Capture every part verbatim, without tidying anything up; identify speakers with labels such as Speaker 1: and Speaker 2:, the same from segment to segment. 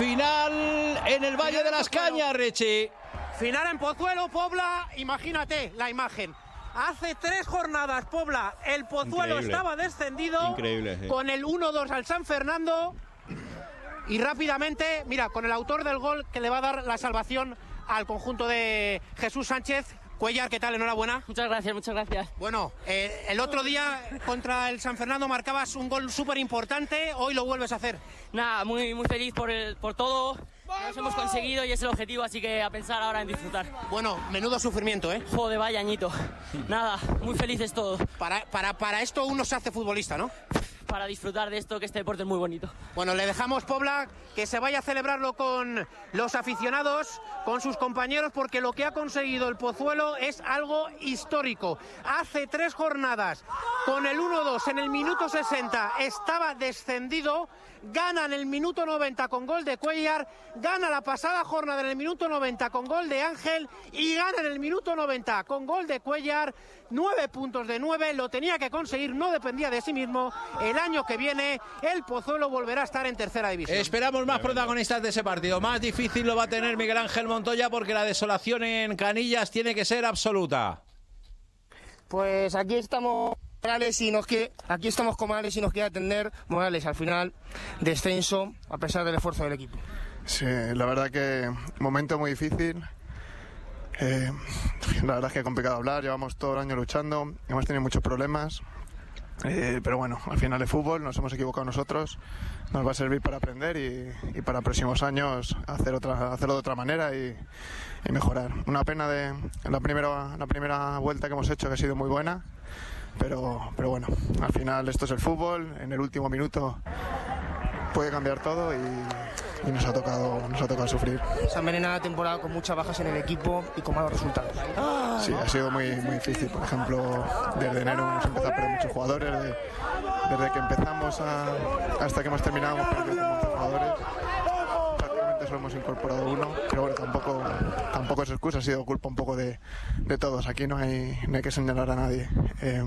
Speaker 1: Final en el Valle de las Cañas, Richie.
Speaker 2: Final en Pozuelo, Pobla, imagínate la imagen. Hace tres jornadas, Pobla, el Pozuelo Increíble. estaba descendido.
Speaker 1: Increíble, sí.
Speaker 2: Con el uno dos al San Fernando. Y rápidamente, mira, con el autor del gol que le va a dar la salvación al conjunto de Jesús Sánchez. Cuéllar, ¿qué tal? Enhorabuena.
Speaker 3: Muchas gracias, muchas gracias.
Speaker 2: Bueno, eh, el otro día contra el San Fernando marcabas un gol súper importante, hoy lo vuelves a hacer.
Speaker 3: Nada, muy, muy feliz por, el, por todo. Nos hemos conseguido y es el objetivo, así que a pensar ahora en disfrutar.
Speaker 2: Bueno, menudo sufrimiento, ¿eh?
Speaker 3: Joder, vaya añito. Nada, muy felices todos.
Speaker 2: Para, para, para esto uno se hace futbolista, ¿no?
Speaker 3: Para disfrutar de esto, que este deporte es muy bonito.
Speaker 2: Bueno, le dejamos, Pobla, que se vaya a celebrarlo con los aficionados, con sus compañeros, porque lo que ha conseguido el Pozuelo es algo histórico. Hace tres jornadas, con el uno dos en el minuto sesenta, estaba descendido, gana en el minuto noventa con gol de Cuéllar, gana la pasada jornada en el minuto noventa con gol de Ángel y gana en el minuto noventa con gol de Cuéllar. Nueve puntos de nueve, lo tenía que conseguir, no dependía de sí mismo. El año que viene el Pozuelo volverá a estar en tercera división.
Speaker 1: Esperamos más protagonistas de ese partido. Más difícil lo va a tener Miguel Ángel Montoya porque la desolación en Canillas tiene que ser absoluta.
Speaker 4: Pues aquí estamos Morales y nos quiere, aquí estamos con Morales y nos quiere atender. Morales, al final, descenso a pesar del esfuerzo del equipo.
Speaker 5: Sí, la verdad que momento muy difícil. Eh, la verdad es que es complicado hablar, llevamos todo el año luchando, hemos tenido muchos problemas, eh, pero bueno, al final es fútbol, nos hemos equivocado nosotros, nos va a servir para aprender y, y para próximos años hacer otra, hacerlo de otra manera y, y mejorar. Una pena de la primera, la primera vuelta que hemos hecho, que ha sido muy buena, pero, pero bueno, al final esto es el fútbol, en el último minuto puede cambiar todo y... y nos ha tocado nos ha tocado sufrir.
Speaker 4: Se ha envenenado la temporada con muchas bajas en el equipo y con malos resultados.
Speaker 5: Sí, ha sido muy, muy difícil. Por ejemplo, desde enero hemos empezado a perder muchos jugadores. De, desde que empezamos a, hasta que hemos terminado hemos perdido como once jugadores. Prácticamente solo hemos incorporado uno, pero bueno, tampoco, tampoco es excusa, ha sido culpa un poco de, de todos. Aquí no hay, no hay que señalar a nadie. Eh,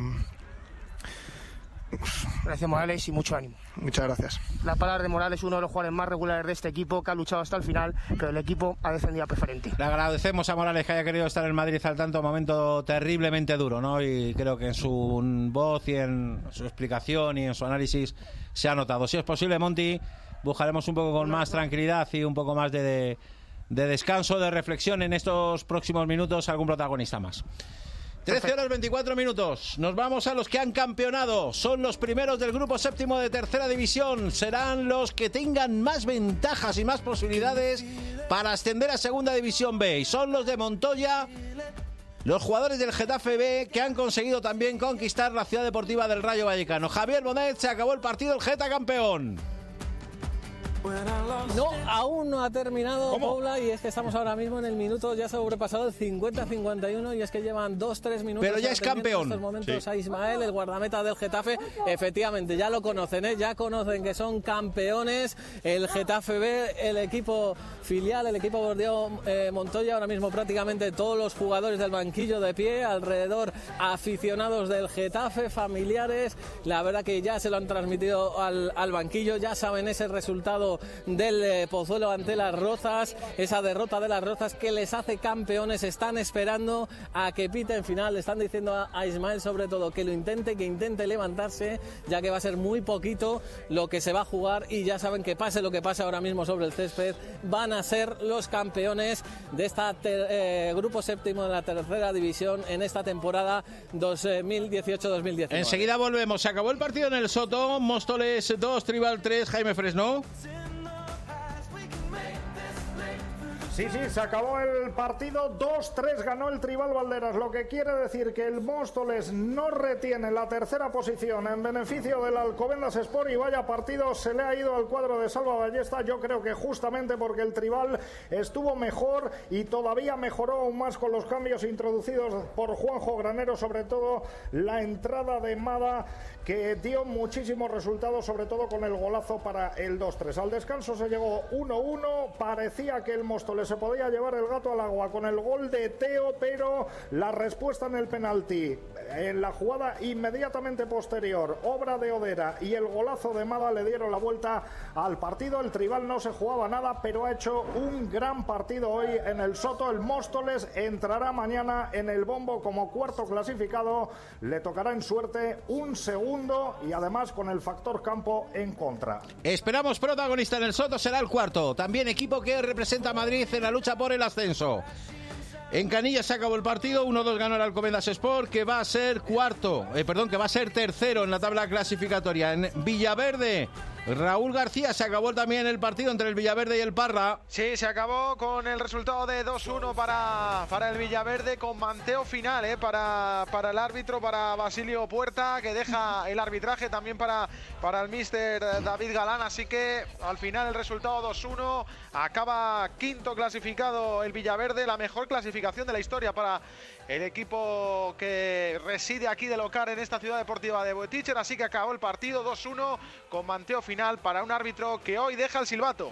Speaker 4: Gracias, Morales, y mucho ánimo.
Speaker 5: Muchas gracias.
Speaker 4: La palabra de Morales, uno de los jugadores más regulares de este equipo, que ha luchado hasta el final, pero el equipo ha defendido a preferente.
Speaker 1: Le agradecemos a Morales que haya querido estar en Madrid al tanto, momento terriblemente duro, ¿no? Y creo que en su voz y en su explicación y en su análisis se ha notado. Si es posible, Monty, buscaremos un poco con más tranquilidad y un poco más de, de, de descanso, de reflexión en estos próximos minutos, algún protagonista más. trece horas veinticuatro minutos. Nos vamos a los que han campeonado. Son los primeros del grupo séptimo de tercera división. Serán los que tengan más ventajas y más posibilidades para ascender a segunda división B. Y son los de Montoya, los jugadores del Getafe B, que han conseguido también conquistar la ciudad deportiva del Rayo Vallecano. Javier Bonet, se acabó el partido, el Geta campeón.
Speaker 6: No, aún no ha terminado,
Speaker 1: ¿Cómo?
Speaker 6: Pobla, y es que estamos ahora mismo en el minuto, ya sobrepasado el cincuenta cincuenta y uno, y es que llevan dos tres minutos.
Speaker 1: Pero ya es campeón.
Speaker 6: En estos momentos
Speaker 1: Sí.
Speaker 6: a Ismael, el guardameta del Getafe, efectivamente, ya lo conocen, ¿eh? Ya conocen que son campeones, el Getafe B, el equipo filial, el equipo Bordeaux eh, Montoya, ahora mismo prácticamente todos los jugadores del banquillo de pie, alrededor aficionados del Getafe, familiares, la verdad que ya se lo han transmitido al, al banquillo, ya saben ese resultado del eh, Pozuelo ante las Rozas, esa derrota de las Rozas que les hace campeones. Están esperando a que pite en final, le están diciendo a, a Ismael sobre todo que lo intente, que intente levantarse, ya que va a ser muy poquito lo que se va a jugar, y ya saben que pase lo que pase ahora mismo sobre el césped, van a ser los campeones de este eh, grupo séptimo de la tercera división en esta temporada dos mil dieciocho dos mil diecinueve.
Speaker 1: Enseguida volvemos. Se acabó el partido en el Soto. Móstoles dos, Tribal tres, Jaime Fresno.
Speaker 7: Sí, sí, se acabó el partido, dos tres ganó el Tribal Valderas, lo que quiere decir que el Móstoles no retiene la tercera posición en beneficio del Alcobendas Sport, y vaya partido se le ha ido al cuadro de Salva Ballesta. Yo creo que justamente porque el Tribal estuvo mejor y todavía mejoró aún más con los cambios introducidos por Juanjo Granero, sobre todo la entrada de Mada, que dio muchísimos resultados, sobre todo con el golazo para el dos tres. Al descanso se llegó uno uno, parecía que el Móstoles pues se podía llevar el gato al agua con el gol de Teo, pero la respuesta en el penalti, en la jugada inmediatamente posterior, obra de Odera y el golazo de Mada le dieron la vuelta al partido. El Tribal no se jugaba nada, pero ha hecho un gran partido hoy en el Soto. El Móstoles entrará mañana en el bombo como cuarto clasificado, le tocará en suerte un segundo y además con el factor campo en contra.
Speaker 1: Esperamos protagonista en el Soto, será el cuarto, también equipo que representa a Madrid en la lucha por el ascenso. En Canillas se acabó el partido, uno dos ganó el Alcobendas Sport, que va a ser cuarto, eh, perdón, que va a ser tercero en la tabla clasificatoria. En Villaverde, Raúl García, se acabó también el partido entre el Villaverde y el Parra.
Speaker 8: Sí, se acabó con el resultado de dos uno para, para el Villaverde, con manteo final eh, para, para el árbitro, para Basilio Puerta, que deja el arbitraje también para, para el míster David Galán. Así que al final el resultado dos uno, acaba quinto clasificado el Villaverde, la mejor clasificación de la historia para el equipo que reside aquí de local en esta ciudad deportiva de Boeticher. Así que acabó el partido dos uno con manteo final para un árbitro que hoy deja el silbato.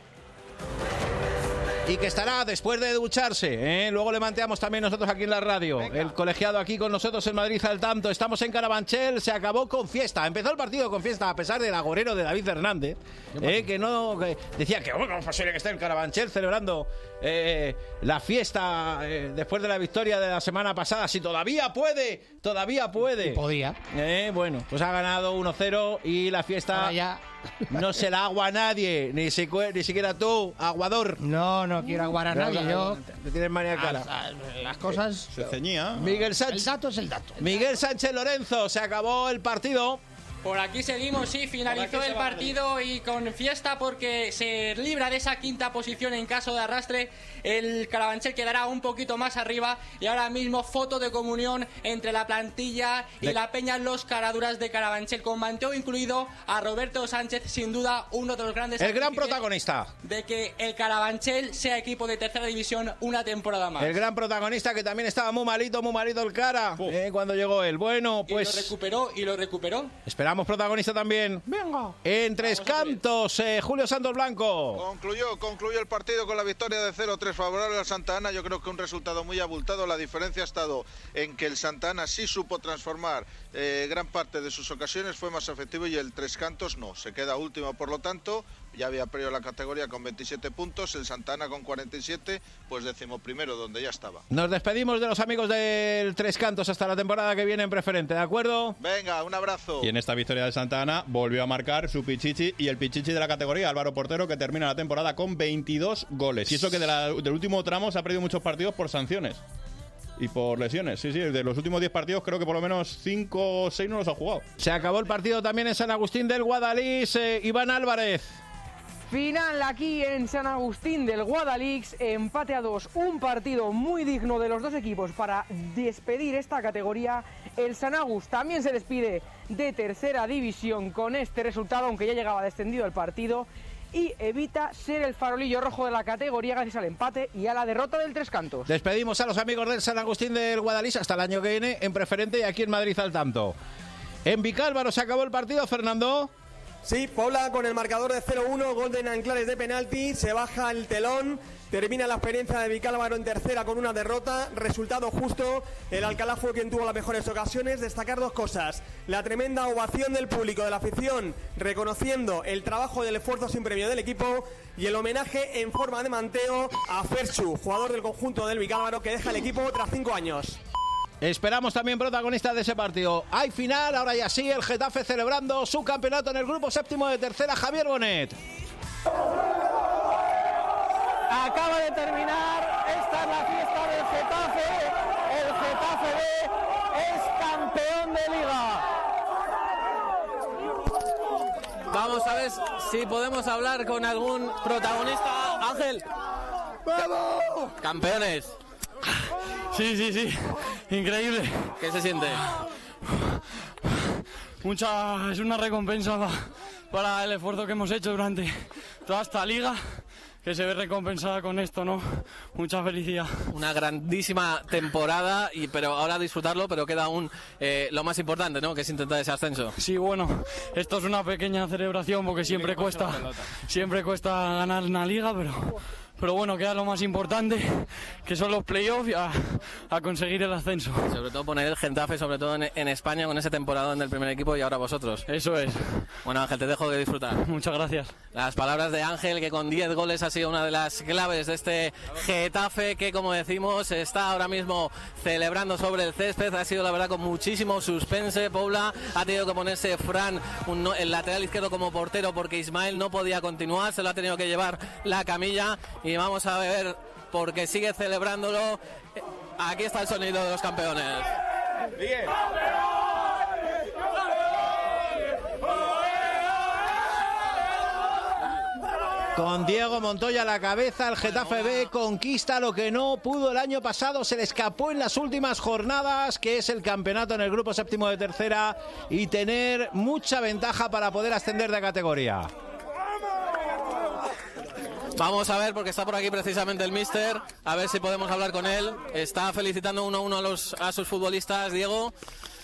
Speaker 1: Y que estará después de ducharse, ¿eh? Luego le manteamos también nosotros aquí en la radio. Venga. El colegiado aquí con nosotros en Madrid al tanto. Estamos en Carabanchel, se acabó con fiesta. Empezó el partido con fiesta a pesar del agorero de David Hernández, eh, que no que decía que bueno, ¿cómo es posible que esté en Carabanchel celebrando eh, la fiesta eh, después de la victoria de la semana pasada? Si todavía puede, todavía puede.
Speaker 9: Y podía.
Speaker 1: Eh, bueno, pues ha ganado uno cero y la fiesta
Speaker 9: ya
Speaker 1: no se la agua a nadie, ni, si, ni siquiera tú, aguador.
Speaker 9: No, no quiero aguar a nadie. Yo
Speaker 1: te tienes manía cara.
Speaker 9: Las cosas
Speaker 10: se ceñía.
Speaker 1: Miguel Sánchez.
Speaker 9: El dato es el dato.
Speaker 1: Miguel Sánchez Lorenzo, se acabó el partido.
Speaker 3: Por aquí seguimos, sí, finalizó el partido y con fiesta porque se libra de esa quinta posición en caso de arrastre. El Carabanchel quedará un poquito más arriba y ahora mismo foto de comunión entre la plantilla y
Speaker 1: de...
Speaker 3: la peña Los Caraduras de Carabanchel, con manteo incluido a Roberto Sánchez, sin duda uno de los grandes...
Speaker 1: El gran protagonista.
Speaker 3: De que el Carabanchel sea equipo de tercera división una temporada más.
Speaker 1: El gran protagonista que también estaba muy malito, muy malito el cara eh, cuando llegó él. Bueno, pues...
Speaker 3: Y lo recuperó, y lo recuperó.
Speaker 1: Esperamos protagonista también.
Speaker 3: Venga.
Speaker 1: En Tres Cantos, eh, Julio Santos Blanco.
Speaker 11: Concluyó, concluyó el partido con la victoria de cero tres favorable al Santa Ana. Yo creo que un resultado muy abultado. La diferencia ha estado en que el Santa Ana sí supo transformar eh, gran parte de sus ocasiones, fue más efectivo, y el Tres Cantos no. Se queda último, por lo tanto, ya había perdido la categoría con veintisiete puntos, el Santa Ana con cuarenta y siete, pues decimoprimero, donde ya estaba.
Speaker 1: Nos despedimos de los amigos del Tres Cantos hasta la temporada que viene en preferente, ¿de acuerdo?
Speaker 11: Venga, un abrazo.
Speaker 10: Y en esta victoria del Santa Ana volvió a marcar su pichichi y el pichichi de la categoría, Álvaro Portero, que termina la temporada con veintidós goles. Y eso que de la, del último tramo se ha perdido muchos partidos por sanciones y por lesiones. Sí, sí, de los últimos diez partidos creo que por lo menos cinco o seis no los ha jugado.
Speaker 1: Se acabó el partido también en San Agustín del Guadalís. eh, Iván Álvarez.
Speaker 12: Final aquí en San Agustín del Guadalix, empate a dos, un partido muy digno de los dos equipos para despedir esta categoría. El San Agus también se despide de tercera división con este resultado, aunque ya llegaba descendido el partido, y evita ser el farolillo rojo de la categoría gracias al empate y a la derrota del Tres Cantos.
Speaker 1: Despedimos a los amigos del San Agustín del Guadalís hasta el año que viene en preferente y aquí en Madrid al tanto. En Vicálvaro se acabó el partido, Fernando.
Speaker 13: Sí, Pobla con el marcador de cero uno, gol de Nanclares de penalti, se baja el telón, termina la experiencia de Vicálvaro en tercera con una derrota, resultado justo, el Alcalá fue quien tuvo las mejores ocasiones. Destacar dos cosas: la tremenda ovación del público, de la afición, reconociendo el trabajo y el esfuerzo sin premio del equipo, y el homenaje en forma de manteo a Ferchu, jugador del conjunto del Vicálvaro que deja el equipo tras cinco años.
Speaker 1: Esperamos también protagonistas de ese partido. Hay final, ahora ya sí, el Getafe celebrando su campeonato en el grupo séptimo de tercera. Javier Bonet.
Speaker 12: Acaba de terminar, esta es la fiesta del Getafe. El Getafe B es campeón de Liga.
Speaker 6: Vamos a ver si podemos hablar con algún protagonista. Ángel.
Speaker 13: ¡Vamos!
Speaker 6: Campeones.
Speaker 14: Sí, sí, sí. Increíble.
Speaker 6: ¿Qué se siente?
Speaker 14: Mucha, es una recompensa pa, para el esfuerzo que hemos hecho durante toda esta liga, que se ve recompensada con esto, ¿no? Mucha felicidad.
Speaker 6: Una grandísima temporada, y pero ahora disfrutarlo, pero queda aún eh, lo más importante, ¿no? Que es intentar ese ascenso.
Speaker 14: Sí, bueno, esto es una pequeña celebración porque siempre cuesta, siempre cuesta ganar una liga, pero, pero bueno, queda lo más importante, que son los playoffs y a, a conseguir el ascenso.
Speaker 6: Sobre todo poner el Getafe, sobre todo en, en España, con ese temporada del primer equipo y ahora vosotros.
Speaker 14: Eso es.
Speaker 6: Bueno, Ángel, te dejo de disfrutar.
Speaker 14: Muchas gracias.
Speaker 6: Las palabras de Ángel, que con diez goles ha sido una de las claves de este Getafe, que como decimos está ahora mismo celebrando sobre el césped. Ha sido la verdad con muchísimo suspense. Pobla ha tenido que ponerse Fran, un, el lateral izquierdo, como portero, porque Ismael no podía continuar, se lo ha tenido que llevar la camilla. Y vamos a ver, porque sigue celebrándolo. Aquí está el sonido de los campeones.
Speaker 8: Bien.
Speaker 1: Con Diego Montoya a la cabeza, el Getafe B conquista lo que no pudo el año pasado, se le escapó en las últimas jornadas, que es el campeonato en el grupo séptimo de tercera, y tener mucha ventaja para poder ascender de categoría.
Speaker 6: Vamos a ver, porque está por aquí precisamente el míster, a ver si podemos hablar con él. Está felicitando uno a uno a, los, a sus futbolistas. Diego,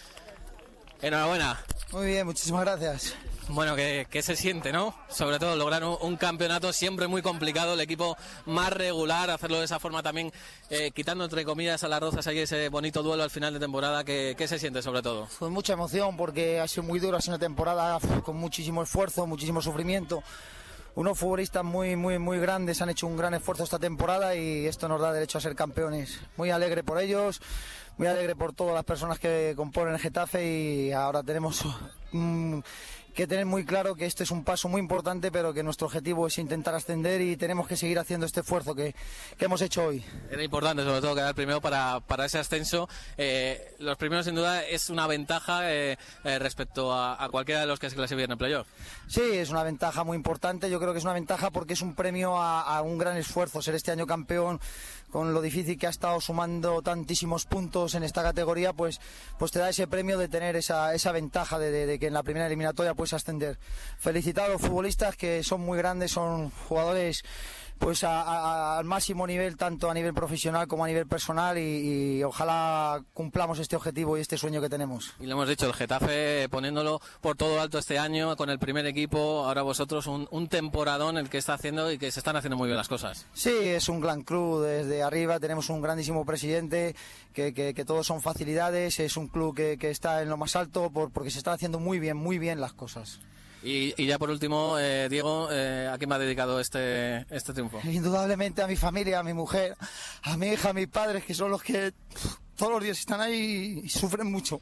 Speaker 6: enhorabuena.
Speaker 15: Muy bien, muchísimas gracias.
Speaker 6: Bueno, que, que se siente, ¿no? Sobre todo lograr un, un campeonato siempre muy complicado, el equipo más regular, hacerlo de esa forma también, eh, quitando entre comillas a las rozas ahí ese bonito duelo al final de temporada. ¿Qué, qué se siente sobre todo?
Speaker 15: Pues mucha emoción, porque ha sido muy dura, ha sido una temporada con muchísimo esfuerzo, muchísimo sufrimiento. Unos futbolistas muy, muy, muy grandes han hecho un gran esfuerzo esta temporada y esto nos da derecho a ser campeones. Muy alegre por ellos, muy alegre por todas las personas que componen el Getafe, y ahora tenemos um, que tener muy claro que este es un paso muy importante, pero que nuestro objetivo es intentar ascender y tenemos que seguir haciendo este esfuerzo que, que hemos hecho hoy.
Speaker 6: Era importante sobre todo quedar primero para, para ese ascenso. Eh, los primeros sin duda es una ventaja eh, eh, respecto a, a cualquiera de los que se clasifiquen en playoff.
Speaker 15: Sí, es una ventaja muy importante. Yo creo que es una ventaja porque es un premio a, a un gran esfuerzo. Ser este año campeón, con lo difícil que ha estado sumando tantísimos puntos en esta categoría, pues, pues te da ese premio de tener esa, esa ventaja de, de, de que en la primera eliminatoria puedes ascender. Felicitar a los futbolistas, que son muy grandes, son jugadores pues a, a, al máximo nivel, tanto a nivel profesional como a nivel personal, y, y ojalá cumplamos este objetivo y este sueño que tenemos.
Speaker 6: Y lo hemos dicho, el Getafe poniéndolo por todo alto este año con el primer equipo, ahora vosotros un, un temporadón el que está haciendo y que se están haciendo muy bien las cosas.
Speaker 15: Sí, es un gran club desde arriba, tenemos un grandísimo presidente, que, que, que todos son facilidades, es un club que, que está en lo más alto por, porque se están haciendo muy bien, muy bien las cosas.
Speaker 6: Y, y ya por último, eh, Diego, eh, ¿a quién me ha dedicado este, este triunfo?
Speaker 15: Indudablemente a mi familia, a mi mujer, a mi hija, a mis padres, que son los que todos los días están ahí y sufren mucho.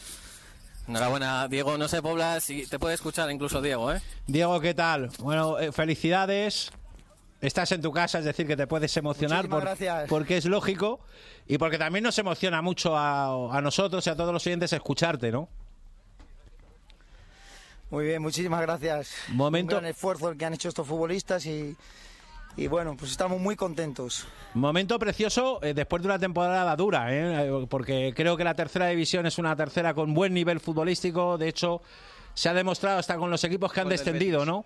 Speaker 6: Enhorabuena, Diego. No sé, Pobla, si te puede escuchar incluso Diego, ¿eh?
Speaker 1: Diego, ¿qué tal? Bueno, eh, felicidades. Estás en tu casa, es decir, que te puedes emocionar por, porque es lógico, y porque también nos emociona mucho a, a nosotros y a todos los oyentes escucharte, ¿no?
Speaker 15: Muy bien, muchísimas gracias.
Speaker 1: Momento...
Speaker 15: Un gran esfuerzo el que han hecho estos futbolistas y, y bueno, pues estamos muy contentos.
Speaker 1: Momento precioso eh, después de una temporada dura, ¿eh? Porque creo que la tercera división es una tercera con buen nivel futbolístico. De hecho, se ha demostrado hasta con los equipos que han descendido, ¿no?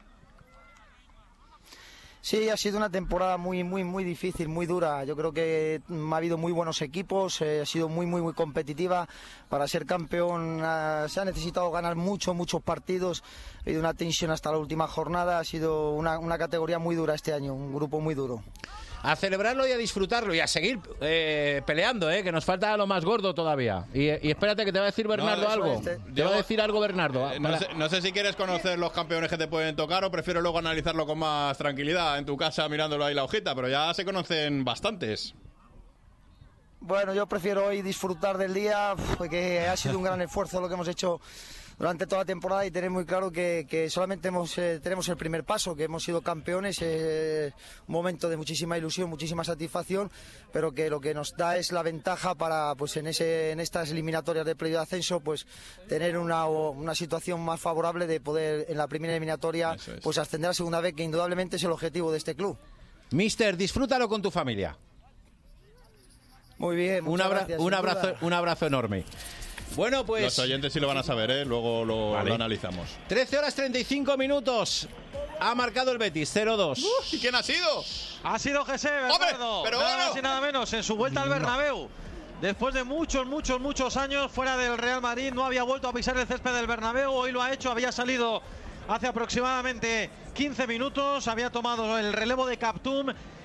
Speaker 15: Sí, ha sido una temporada muy, muy, muy difícil, muy dura. Yo creo que ha habido muy buenos equipos, eh, ha sido muy, muy, muy competitiva. Para ser campeón eh, se ha necesitado ganar muchos, muchos partidos. Ha habido una tensión hasta la última jornada. Ha sido una, una categoría muy dura este año, un grupo muy duro.
Speaker 1: A celebrarlo y a disfrutarlo y a seguir eh, peleando, eh, que nos falta lo más gordo todavía. Y, y espérate que te va a decir Bernardo no, algo. Te Diego, va a decir algo Bernardo.
Speaker 10: Eh, no, sé, no sé si quieres conocer los campeones que te pueden tocar o prefiero luego analizarlo con más tranquilidad en tu casa mirándolo ahí la hojita, pero ya se conocen bastantes.
Speaker 15: Bueno, yo prefiero hoy disfrutar del día, porque ha sido un gran esfuerzo lo que hemos hecho durante toda la temporada y tener muy claro que, que solamente hemos, eh, tenemos el primer paso, que hemos sido campeones, eh, un momento de muchísima ilusión, muchísima satisfacción, pero que lo que nos da es la ventaja para, pues en ese, en estas eliminatorias de playoff de ascenso, pues tener una, una situación más favorable de poder en la primera eliminatoria es. pues ascender a segunda vez, que indudablemente es el objetivo de este club.
Speaker 1: Mister, disfrútalo con tu familia.
Speaker 15: Muy bien,
Speaker 1: un, abra gracias, un abrazo, un abrazo enorme. Bueno, pues...
Speaker 10: Los oyentes sí lo van a saber, ¿eh? Luego lo, vale. lo analizamos.
Speaker 1: trece horas treinta y cinco minutos. Ha marcado el Betis, cero dos.
Speaker 10: Uh, ¿Y quién ha sido?
Speaker 16: Ha sido José Bernardo.
Speaker 10: Pero
Speaker 16: nada
Speaker 10: bueno.
Speaker 16: más y nada menos, en su vuelta al Bernabéu. No. Después de muchos, muchos, muchos años fuera del Real Madrid, no había vuelto a pisar el césped del Bernabéu. Hoy lo ha hecho, había salido hace aproximadamente quince minutos. Había tomado el relevo de Kaptum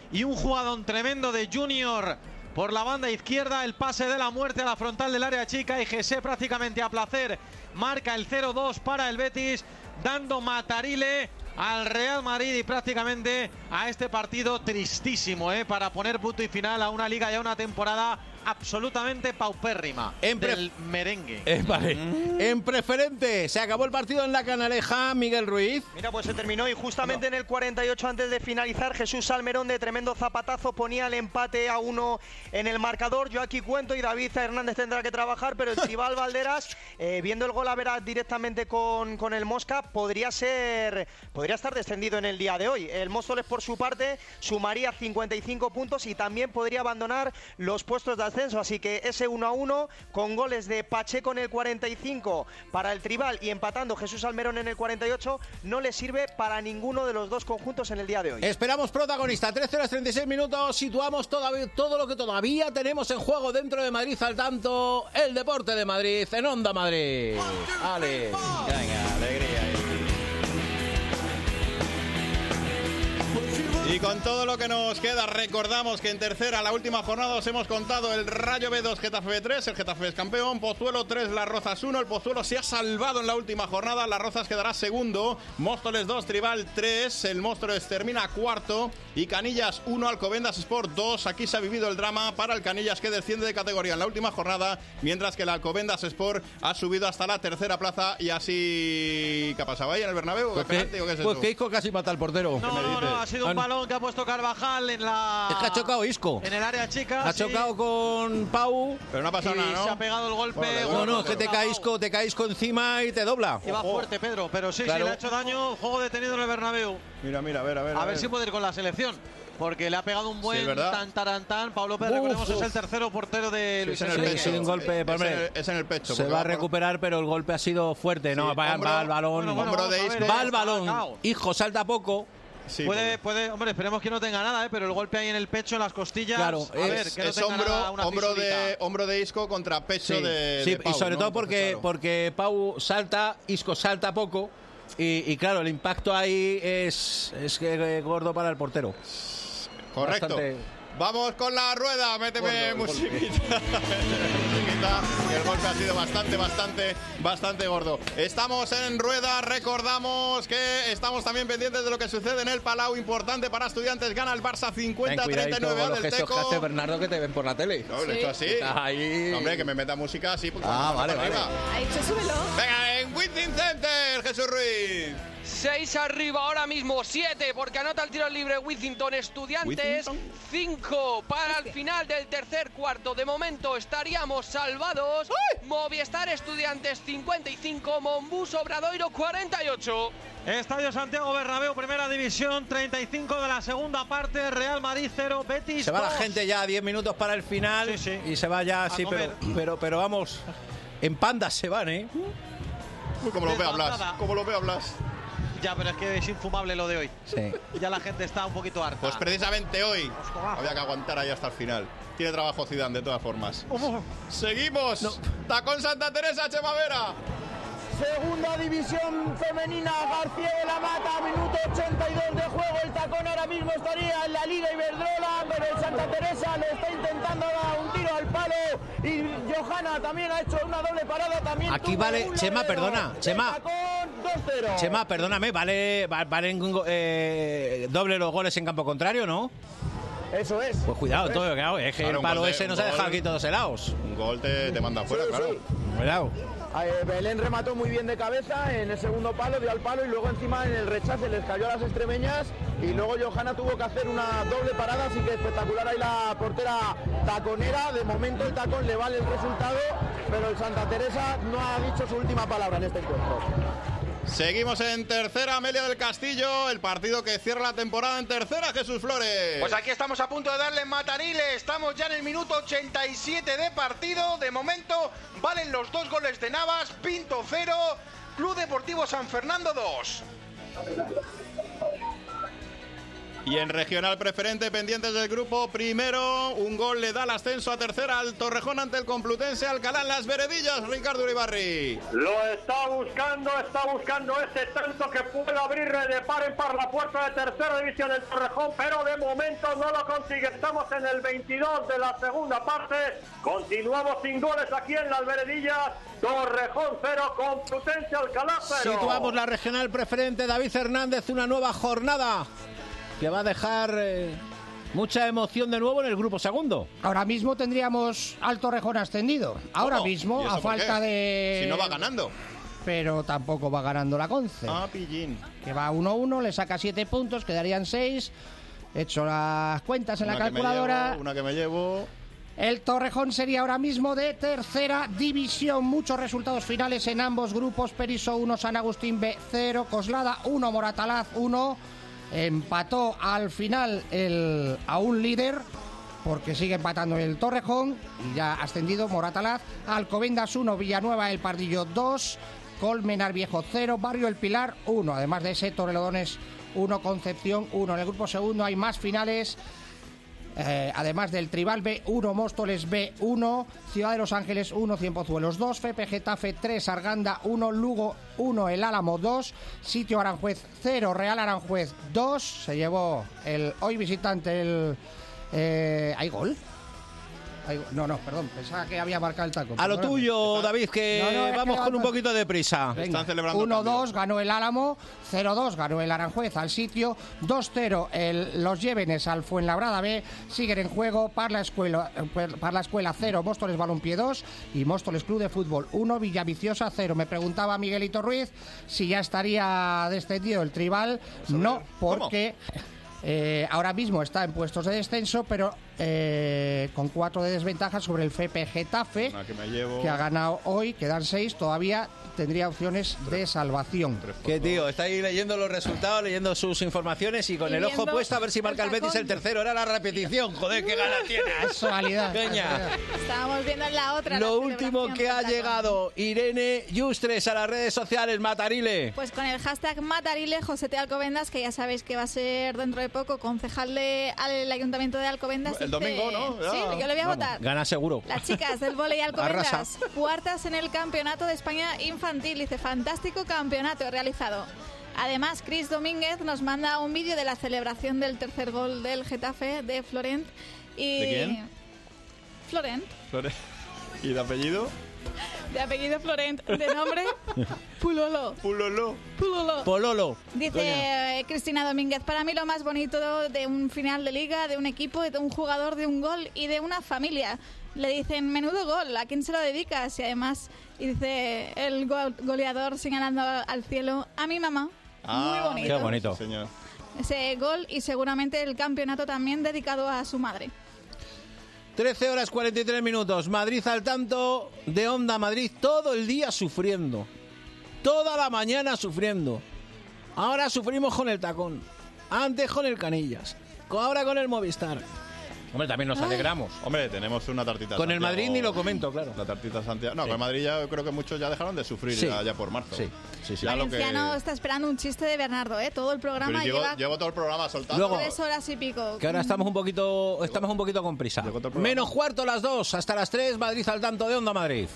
Speaker 16: y un jugadón tremendo de Junior por la banda izquierda, el pase de la muerte a la frontal del área chica y Jesse prácticamente a placer marca el cero dos para el Betis, dando matarile al Real Madrid y prácticamente a este partido tristísimo, ¿eh? Para poner punto y final a una liga y a una temporada absolutamente paupérrima
Speaker 1: en
Speaker 16: del merengue.
Speaker 1: Eh, vale. Mm. En preferente, se acabó el partido en la Canaleja, Miguel Ruiz.
Speaker 17: Mira, pues se terminó y justamente no. en el cuarenta y ocho antes de finalizar, Jesús Salmerón de tremendo zapatazo ponía el empate a uno en el marcador. Yo aquí cuento y David Hernández tendrá que trabajar, pero el Tribal Valderas, eh, viendo el gol a veras directamente con, con el Mosca, podría ser, podría estar descendido en el día de hoy. El Móstoles, por su parte, sumaría cincuenta y cinco puntos y también podría abandonar los puestos de ascenso. Así que ese uno a uno con goles de Pacheco en el cuarenta y cinco para el Tribal y empatando Jesús Almerón en el cuarenta y ocho no le sirve para ninguno de los dos conjuntos en el día de hoy.
Speaker 1: Esperamos protagonista, trece horas treinta y seis minutos, situamos todavía, todo lo que todavía tenemos en juego dentro de Madrid al tanto, el deporte de Madrid en Onda Madrid. Ale.
Speaker 10: Venga, alegría. Y con todo lo que nos queda, recordamos que en tercera, la última jornada, os hemos contado el Rayo B dos, Getafe B tres, el Getafe es campeón, Pozuelo tres, Las Rozas uno, el Pozuelo se ha salvado en la última jornada, Las Rozas quedará segundo, Móstoles dos, Tribal tres, el Móstoles termina cuarto y Canillas uno, Alcobendas Sport dos, aquí se ha vivido el drama para el Canillas que desciende de categoría en la última jornada, mientras que el Alcobendas Sport ha subido hasta la tercera plaza y así... ¿Qué ha pasado ahí en el Bernabéu?
Speaker 1: Pues
Speaker 10: ¿Qué,
Speaker 1: que,
Speaker 10: ¿o qué es
Speaker 1: pues que Isco casi mata al portero.
Speaker 16: No, no, no, ha sido un balón que ha puesto Carvajal en la...
Speaker 1: Es que ha chocado Isco.
Speaker 16: En el área chica.
Speaker 1: Ha
Speaker 16: sí.
Speaker 1: chocado con Pau.
Speaker 10: Pero no ha pasado
Speaker 16: y
Speaker 10: nada, ¿no?
Speaker 16: se ha pegado el golpe.
Speaker 1: Bueno, no, no, es que te cae Isco, te cae Isco encima y te dobla.
Speaker 16: Y va fuerte, Pedro, pero sí,
Speaker 1: claro.
Speaker 16: sí, le ha hecho daño. Juego detenido en el Bernabéu.
Speaker 10: Mira, mira, a ver, a ver.
Speaker 16: A,
Speaker 10: a
Speaker 16: ver,
Speaker 10: ver
Speaker 16: si puede ir con la selección. Porque le ha pegado un buen
Speaker 10: sí,
Speaker 16: tan tarantán. Pablo Pérez, recordemos, es el tercero portero de Luis
Speaker 10: sí, es en el pecho.
Speaker 1: Un golpe,
Speaker 10: es, en el, es en el pecho.
Speaker 1: Se va a recuperar, pero el golpe ha sido fuerte, ¿no? Sí, va,
Speaker 10: hombro,
Speaker 1: va al balón.
Speaker 10: Bueno, bueno, hombro de Isco.
Speaker 1: Va al balón. Hijo, salta poco.
Speaker 16: Sí, puede, puede, hombre, esperemos que no tenga nada, ¿eh? Pero el golpe ahí en el pecho, en las costillas.
Speaker 1: Claro,
Speaker 16: a
Speaker 1: es,
Speaker 16: ver, que no
Speaker 10: es
Speaker 16: tenga
Speaker 10: hombro,
Speaker 16: nada, una
Speaker 10: hombro, de, hombro de Isco contra pecho
Speaker 1: sí,
Speaker 10: de,
Speaker 1: sí,
Speaker 10: de Pau,
Speaker 1: y sobre
Speaker 10: ¿no?
Speaker 1: todo porque,
Speaker 10: claro.
Speaker 1: porque Pau salta, Isco salta poco. Y, y claro, el impacto ahí es, es eh, gordo para el portero.
Speaker 10: Correcto.
Speaker 1: Bastante...
Speaker 10: Vamos con la rueda, méteme
Speaker 1: gordo,
Speaker 10: musiquita. musiquita. Y el golpe ha sido bastante, bastante, bastante gordo. Estamos en rueda, recordamos que estamos también pendientes de lo que sucede en el Palau. Importante para Estudiantes, gana el Barça cincuenta a treinta y nueve al del Teco.
Speaker 1: Que hace Bernardo, que te ven por la tele.
Speaker 10: No, lo he hecho así.
Speaker 1: Ahí.
Speaker 10: Hombre, que me meta música así. Pues
Speaker 1: ah, vale, vale.
Speaker 18: Ha hecho súbelo.
Speaker 10: Venga, en Wizzing Center, Jesús Ruiz.
Speaker 19: seis arriba ahora mismo, siete porque anota el tiro libre Withington. Estudiantes, cinco para el final del tercer cuarto. De momento estaríamos salvados. ¡Uy! Movistar Estudiantes cincuenta y cinco, Monbus Obradoiro cuarenta y ocho.
Speaker 16: Estadio Santiago Bernabéu, primera división, treinta y cinco de la segunda parte, Real Madrid cero, Betis
Speaker 1: Se va
Speaker 16: dos.
Speaker 1: La gente ya a diez minutos para el final.
Speaker 16: Sí, sí.
Speaker 1: Y se va ya, sí, pero, pero, pero vamos, en pandas se van, ¿eh?
Speaker 10: Uy, como lo veo hablas, como lo veo hablas.
Speaker 16: Ya, pero es que es infumable lo de hoy.
Speaker 1: Sí.
Speaker 16: Ya la gente está un poquito harta.
Speaker 10: Pues precisamente hoy había que aguantar ahí hasta el final. Tiene trabajo Zidane, de todas formas.
Speaker 16: Uh,
Speaker 10: Seguimos. No. Tacón Santa Teresa, Chemavera.
Speaker 20: Segunda división femenina, García de la Mata, minuto ochenta y dos de juego. El tacón ahora mismo estaría en la Liga Iberdrola, pero el Santa Teresa le está intentando dar un tiro al palo. Y Johanna también ha hecho una doble parada. También
Speaker 1: aquí vale, Chema, perdona, Chema. Chema, perdóname, vale, valen eh, doble los goles en campo contrario, ¿no?
Speaker 20: Eso es.
Speaker 1: Pues cuidado, todo, claro, es que
Speaker 10: claro,
Speaker 1: el palo
Speaker 10: de,
Speaker 1: ese nos ha dejado aquí todos helados.
Speaker 10: Un gol te, te manda afuera, sí, claro. Sí.
Speaker 1: Cuidado.
Speaker 20: Eh, Belén remató muy bien de cabeza en el segundo palo, dio al palo y luego encima en el rechace les cayó a las extremeñas y luego Johanna tuvo que hacer una doble parada, así que espectacular ahí la portera taconera. De momento el tacón le vale el resultado, pero el Santa Teresa no ha dicho su última palabra en este encuentro.
Speaker 10: Seguimos en tercera, Amelia del Castillo, el partido que cierra la temporada en tercera, Jesús Flores.
Speaker 2: Pues aquí estamos a punto de darle en Matarile, estamos ya en el minuto ochenta y siete de partido. De momento valen los dos goles de Navas, Pinto cero, Club Deportivo San Fernando dos.
Speaker 10: Y en regional preferente, pendientes del grupo primero, un gol le da el ascenso a tercera al Torrejón ante el Complutense Alcalá en las Veredillas, Ricardo Uribarri.
Speaker 18: Lo está buscando, está buscando ese tanto que pueda abrirle de par en par la puerta de tercera división del Torrejón, pero de momento no lo consigue. Estamos en el veintidós de la segunda parte, continuamos sin goles aquí en las Veredillas. Torrejón cero, Complutense Alcalá cero.
Speaker 1: Situamos la regional preferente, David Hernández, una nueva jornada que va a dejar eh, mucha emoción de nuevo en el grupo segundo.
Speaker 9: Ahora mismo tendríamos al Torrejón ascendido. Ahora
Speaker 10: ¿Cómo?
Speaker 9: mismo,
Speaker 10: ¿Y eso
Speaker 9: a
Speaker 10: por
Speaker 9: falta
Speaker 10: qué?
Speaker 9: de...
Speaker 10: Si no va ganando.
Speaker 9: Pero tampoco va ganando la Conce.
Speaker 10: Ah, pillín.
Speaker 9: Que va uno uno, le saca siete puntos, quedarían seis. He hecho las cuentas en
Speaker 10: Una
Speaker 9: la
Speaker 10: que me
Speaker 9: calculadora.
Speaker 10: llevo, una que me llevo.
Speaker 9: El Torrejón sería ahora mismo de tercera división. Muchos resultados finales en ambos grupos. Periso uno, San Agustín B cero, Coslada uno, Moratalaz uno. Empató al final el, a un líder, porque sigue empatando el Torrejón y ya ascendido Moratalaz. Alcobendas uno, Villanueva El Pardillo dos, Colmenar Viejo cero, Barrio El Pilar uno. Además de ese, Torrelodones uno, Concepción uno. En el grupo segundo hay más finales. Eh, además del Tribal B uno, Móstoles B uno, Ciudad de los Ángeles uno, Cienpozuelos dos, F P Getafe tres, Arganda uno, Lugo uno, El Álamo dos, Sitio Aranjuez cero, Real Aranjuez dos. Se llevó el hoy visitante el... Eh, ¿Hay gol? ¿Hay, no, no, perdón, pensaba que había marcado el taco.
Speaker 1: A lo
Speaker 9: Perdóname.
Speaker 1: tuyo, David, que
Speaker 9: No, no, es
Speaker 1: vamos
Speaker 9: que
Speaker 1: con un
Speaker 9: va-
Speaker 1: poquito de prisa.
Speaker 9: Venga, uno dos ganó el Álamo, cero dos ganó el Aranjuez al Sitio, dos cero el, los Llévenes al Fuenlabrada B. Siguen en juego Parla Escuela, eh, Parla Escuela cero, Móstoles Balompié dos y Móstoles Club de Fútbol uno, Villaviciosa cero. Me preguntaba Miguelito Ruiz si ya estaría descendido el Tribal. No, porque... Eh, ahora mismo está en puestos de descenso, pero eh, con cuatro de desventaja sobre el F P Getafe,
Speaker 10: Una que me llevo.
Speaker 9: que ha ganado hoy, quedan seis, todavía tendría opciones de salvación.
Speaker 1: Que tío, está ahí leyendo los resultados, leyendo sus informaciones y con
Speaker 9: Y
Speaker 1: el ojo
Speaker 9: viendo
Speaker 1: puesto a ver si marca el Betis el tercero. Era la repetición, joder, qué gana tiene.
Speaker 9: Casualidad.
Speaker 1: Peña.
Speaker 21: Estábamos viendo en la otra.
Speaker 1: Lo
Speaker 21: la
Speaker 1: último
Speaker 21: celebración
Speaker 1: que ha
Speaker 21: del tacón.
Speaker 1: llegado, Irene Yustres a las redes sociales, Matarile.
Speaker 21: Pues con el hashtag Matarile, José T. Alcobendas, que ya sabéis que va a ser dentro de poco concejal de, al Ayuntamiento de Alcobendas.
Speaker 1: El
Speaker 21: dice-
Speaker 1: domingo, ¿no? Ya.
Speaker 21: Sí, yo le voy a
Speaker 1: Vamos,
Speaker 21: votar.
Speaker 1: Gana seguro.
Speaker 21: Las chicas del vóley Alcobendas,
Speaker 1: Arrasa.
Speaker 21: cuartas en el Campeonato de España Infantil. Dice, fantástico campeonato realizado. Además, Cris Domínguez nos manda un vídeo de la celebración del tercer gol del Getafe de Florent. Y...
Speaker 10: ¿De quién?
Speaker 21: Florent,
Speaker 10: Flore- ¿Y de apellido?
Speaker 21: de apellido Florent, de nombre Pulolo.
Speaker 10: Pulolo.
Speaker 21: Pulolo.
Speaker 1: Pololo.
Speaker 21: Dice eh, Cristina Domínguez, para mí lo más bonito de un final de liga, de un equipo, de un jugador, de un gol y de una familia. Le dicen, menudo gol, ¿a quién se lo dedicas? Y además, y dice el go- goleador señalando al cielo, a mi mamá. Muy bonito.
Speaker 1: Qué bonito.
Speaker 10: Señor.
Speaker 21: Ese gol y seguramente el campeonato también dedicado a su madre.
Speaker 1: trece horas cuarenta y tres minutos. Madrid al tanto de Onda Madrid todo el día sufriendo. Toda la mañana sufriendo. Ahora sufrimos con el Tacón. Antes con el Canillas. Ahora con el Movistar. Hombre, también nos alegramos.
Speaker 10: Hombre, tenemos una tartita.
Speaker 1: Con el
Speaker 10: Santiago.
Speaker 1: Madrid ni lo comento, claro.
Speaker 10: La tartita Santiago. No,
Speaker 1: Sí.
Speaker 10: con el Madrid ya yo creo que muchos ya dejaron de sufrir
Speaker 1: Sí.
Speaker 10: ya, ya por marzo.
Speaker 1: Sí, sí, sí.
Speaker 10: Ya lo que...
Speaker 21: Valenciano está esperando un chiste de Bernardo, ¿eh? Todo el programa
Speaker 10: Pero llevo,
Speaker 21: lleva
Speaker 10: llevo todo el programa soltando.
Speaker 1: Luego-
Speaker 21: tres horas y pico.
Speaker 1: Que ahora estamos un poquito, estamos un poquito con prisa. Menos cuarto las dos, hasta las tres, Madrid al tanto de Onda Madrid.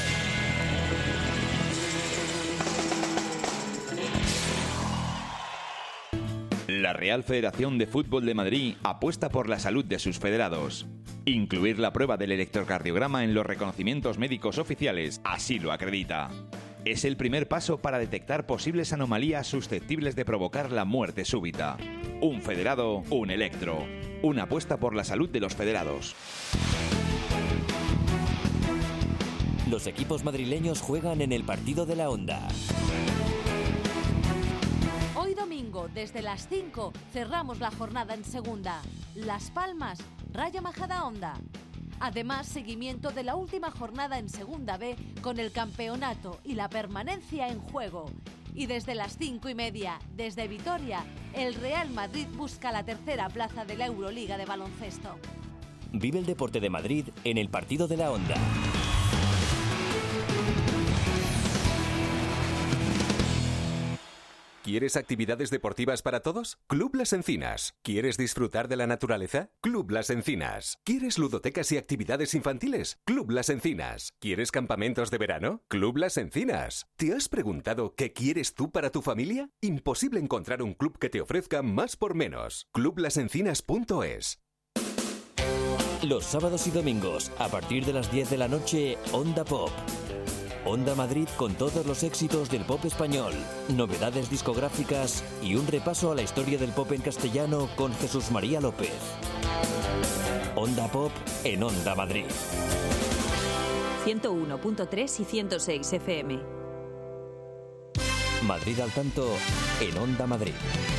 Speaker 22: La Real Federación de Fútbol de Madrid apuesta por la salud de sus federados. Incluir la prueba del electrocardiograma en los reconocimientos médicos oficiales así lo acredita. Es el primer paso para detectar posibles anomalías susceptibles de provocar la muerte súbita. Un federado, un electro. Una apuesta por la salud de los federados.
Speaker 23: Los equipos madrileños juegan en el partido de la Onda.
Speaker 24: Hoy domingo, desde las cinco, cerramos la jornada en segunda. Las Palmas, Rayo Majadahonda. Además, seguimiento de la última jornada en segunda B con el campeonato y la permanencia en juego. Y desde las cinco y media, desde Vitoria, el Real Madrid busca la tercera plaza de la Euroliga de baloncesto.
Speaker 23: Vive el deporte de Madrid en el partido de la Onda.
Speaker 3: ¿Quieres actividades deportivas para todos? Club Las Encinas. ¿Quieres disfrutar de la naturaleza? Club Las Encinas. ¿Quieres ludotecas y actividades infantiles? Club Las Encinas. ¿Quieres campamentos de verano? Club Las Encinas. ¿Te has preguntado qué quieres tú para tu familia? Imposible encontrar un club que te ofrezca más por menos. club las encinas punto es.
Speaker 23: Los sábados y domingos, a partir de las diez de la noche, Onda Pop. Onda Madrid con todos los éxitos del pop español, novedades discográficas y un repaso a la historia del pop en castellano con Jesús María López. Onda Pop en Onda Madrid.
Speaker 4: ciento uno punto tres y ciento seis F M.
Speaker 23: Madrid al tanto en Onda Madrid.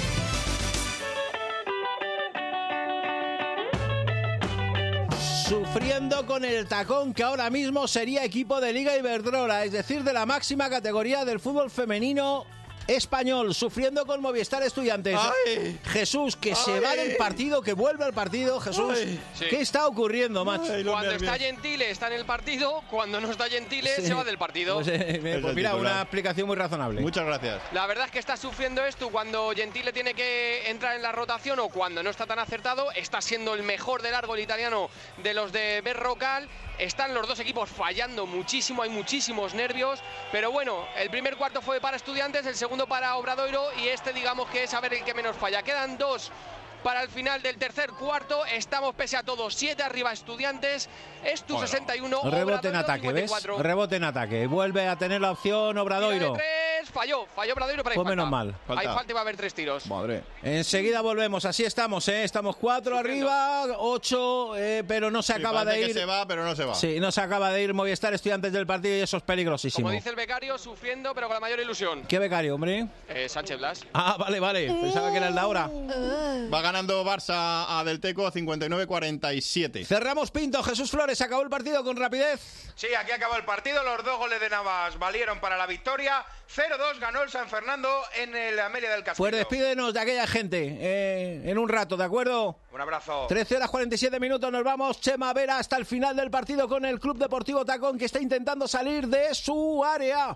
Speaker 1: Sufriendo con el tacón que ahora mismo sería equipo de Liga Iberdrola, es decir, de la máxima categoría del fútbol femenino español, sufriendo con Movistar Estudiantes.
Speaker 10: ¡Ay!
Speaker 1: Jesús, que
Speaker 10: ¡Ay!
Speaker 1: se va del partido, que vuelve al partido. Jesús,
Speaker 19: Sí.
Speaker 1: ¿qué está ocurriendo, macho?
Speaker 19: Ay, cuando está Gentile está en el partido, cuando no está Gentile
Speaker 1: Sí.
Speaker 19: se va del partido.
Speaker 1: Pues, eh, me- pues mira, una explicación muy razonable.
Speaker 10: Muchas gracias.
Speaker 19: La verdad es que está sufriendo esto cuando Gentile tiene que entrar en la rotación o cuando no está tan acertado. Está siendo el mejor de largo el italiano de los de Berrocal. Están los dos equipos fallando muchísimo, hay muchísimos nervios. Pero bueno, el primer cuarto fue para Estudiantes, el segundo para Obradoiro y este digamos que es a ver el que menos falla. Quedan dos para el final del tercer cuarto. Estamos pese a todo siete arriba Estudiantes. Es tu
Speaker 1: Bueno,
Speaker 19: sesenta y uno.
Speaker 1: Rebote en
Speaker 19: Obradoiro
Speaker 1: ataque, ¿ves?
Speaker 19: cincuenta y cuatro.
Speaker 1: Rebote en ataque. Vuelve a tener la opción Obradoiro.
Speaker 19: Tira de tres, falló, falló Obradoiro, pero hay
Speaker 1: Pues
Speaker 19: falta.
Speaker 1: menos mal.
Speaker 19: Hay
Speaker 1: Falta.
Speaker 19: falta y va a haber tres tiros.
Speaker 10: Madre.
Speaker 1: Enseguida volvemos, así estamos, ¿eh? Estamos cuatro arriba, ocho, eh, pero no se
Speaker 10: Sí,
Speaker 1: acaba de
Speaker 10: parece
Speaker 1: ir.
Speaker 10: que se va, pero no se va.
Speaker 1: Sí, no se acaba de ir Movistar Estudiantes del partido y eso es peligrosísimo.
Speaker 19: Como dice el becario, sufriendo, pero con la mayor ilusión.
Speaker 1: ¿Qué becario, hombre?
Speaker 19: Eh, Sánchez Blas.
Speaker 1: Ah, vale, vale. Pensaba que era el de ahora.
Speaker 10: Va ganando Barça a Del Teco cincuenta y nueve cuarenta y siete.
Speaker 1: Cerramos Pinto, Jesús Flores, acabó el partido con rapidez.
Speaker 5: Sí, aquí acabó el partido. Los dos goles de Navas valieron para la victoria. cero dos ganó el San Fernando en el Amelia del Castillo.
Speaker 1: Pues despídenos de aquella gente eh, en un rato, ¿de acuerdo?
Speaker 5: Un abrazo.
Speaker 1: trece horas cuarenta y siete minutos, nos vamos. Chema Vera hasta el final del partido con el Club Deportivo Tacón, que está intentando salir de su área.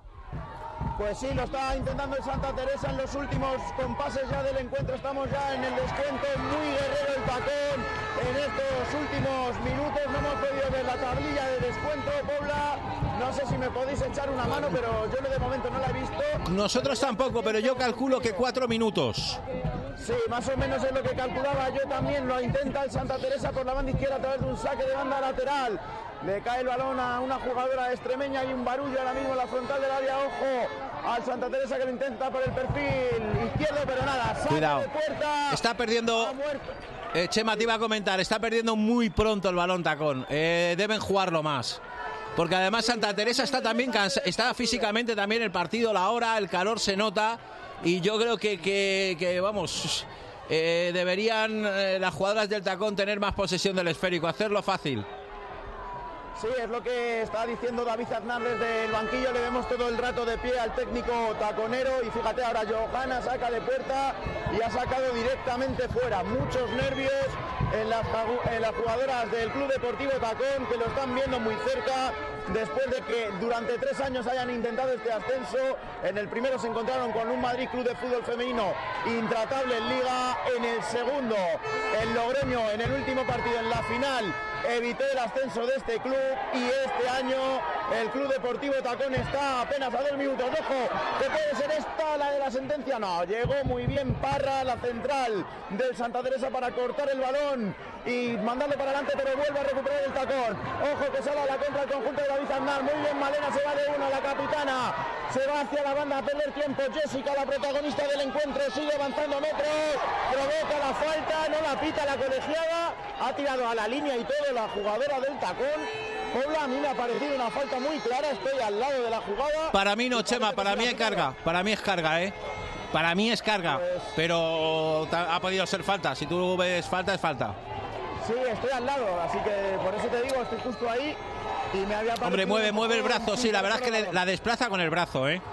Speaker 20: Pues sí, lo está intentando el Santa Teresa en los últimos compases ya del encuentro. Estamos ya en el descuento, muy guerrero el Tacón. En estos últimos minutos no hemos podido ver la tablilla de descuento. Pobla, no sé si me podéis echar una mano, pero yo de momento no la he visto.
Speaker 1: Nosotros tampoco, pero yo calculo que cuatro minutos.
Speaker 20: Sí, más o menos es lo que calculaba yo también. Lo intenta el Santa Teresa por la banda izquierda a través de un saque de banda lateral. Le cae el balón a una jugadora extremeña y un barullo ahora mismo en la frontal del área. Ojo al Santa Teresa que lo intenta por el perfil izquierdo, pero nada. Saque
Speaker 1: Cuidado.
Speaker 20: de puerta.
Speaker 1: Está perdiendo. Eh, Chema, te iba a comentar, está perdiendo muy pronto el balón Tacón. Eh, deben jugarlo más. Porque además Santa Teresa está también cansa, está físicamente también el partido, la hora, el calor se nota. Y yo creo que, que, que vamos, eh, deberían eh, las jugadoras del Tacón tener más posesión del esférico, hacerlo fácil.
Speaker 20: Sí, es lo que está diciendo David Aznar desde el banquillo. Le vemos todo el rato de pie al técnico taconero. Y fíjate, ahora Johanna saca de puerta y ha sacado directamente fuera. Muchos nervios en las, en las jugadoras del Club Deportivo Tacón, que lo están viendo muy cerca. Después de que durante tres años hayan intentado este ascenso, en el primero se encontraron con un Madrid Club de Fútbol Femenino intratable en Liga. En el segundo, el Logroño, en el último partido, en la final, evitó el ascenso de este club. Y este año el Club Deportivo Tacón está apenas a dos minutos. Ojo, ¿qué puede ser esta la de la sentencia? No, llegó muy bien Parra, la central del Santa Teresa, para cortar el balón y mandarlo para adelante, pero vuelve a recuperar el Tacón. Ojo que sale a la contra el conjunto de David Aznar. Muy bien Malena, se va de uno, la capitana se va hacia la banda a perder tiempo. Jessica, la protagonista del encuentro, sigue avanzando metros, provoca la falta, no la pita la colegiada, ha tirado a la línea y todo la jugadora del Tacón. Pobla, a mí me ha parecido una falta muy clara, estoy al lado de la jugada.
Speaker 1: Para mí no, Chema, para mí es carga, para mí es carga, ¿eh? Para mí es carga, pero ha podido ser falta. Si tú ves falta, es falta.
Speaker 20: Sí, estoy al lado, así que por eso te digo, estoy justo ahí y me había parecido...
Speaker 1: Hombre, mueve, mueve el brazo, sí, la verdad es que le, la desplaza con el brazo, ¿eh?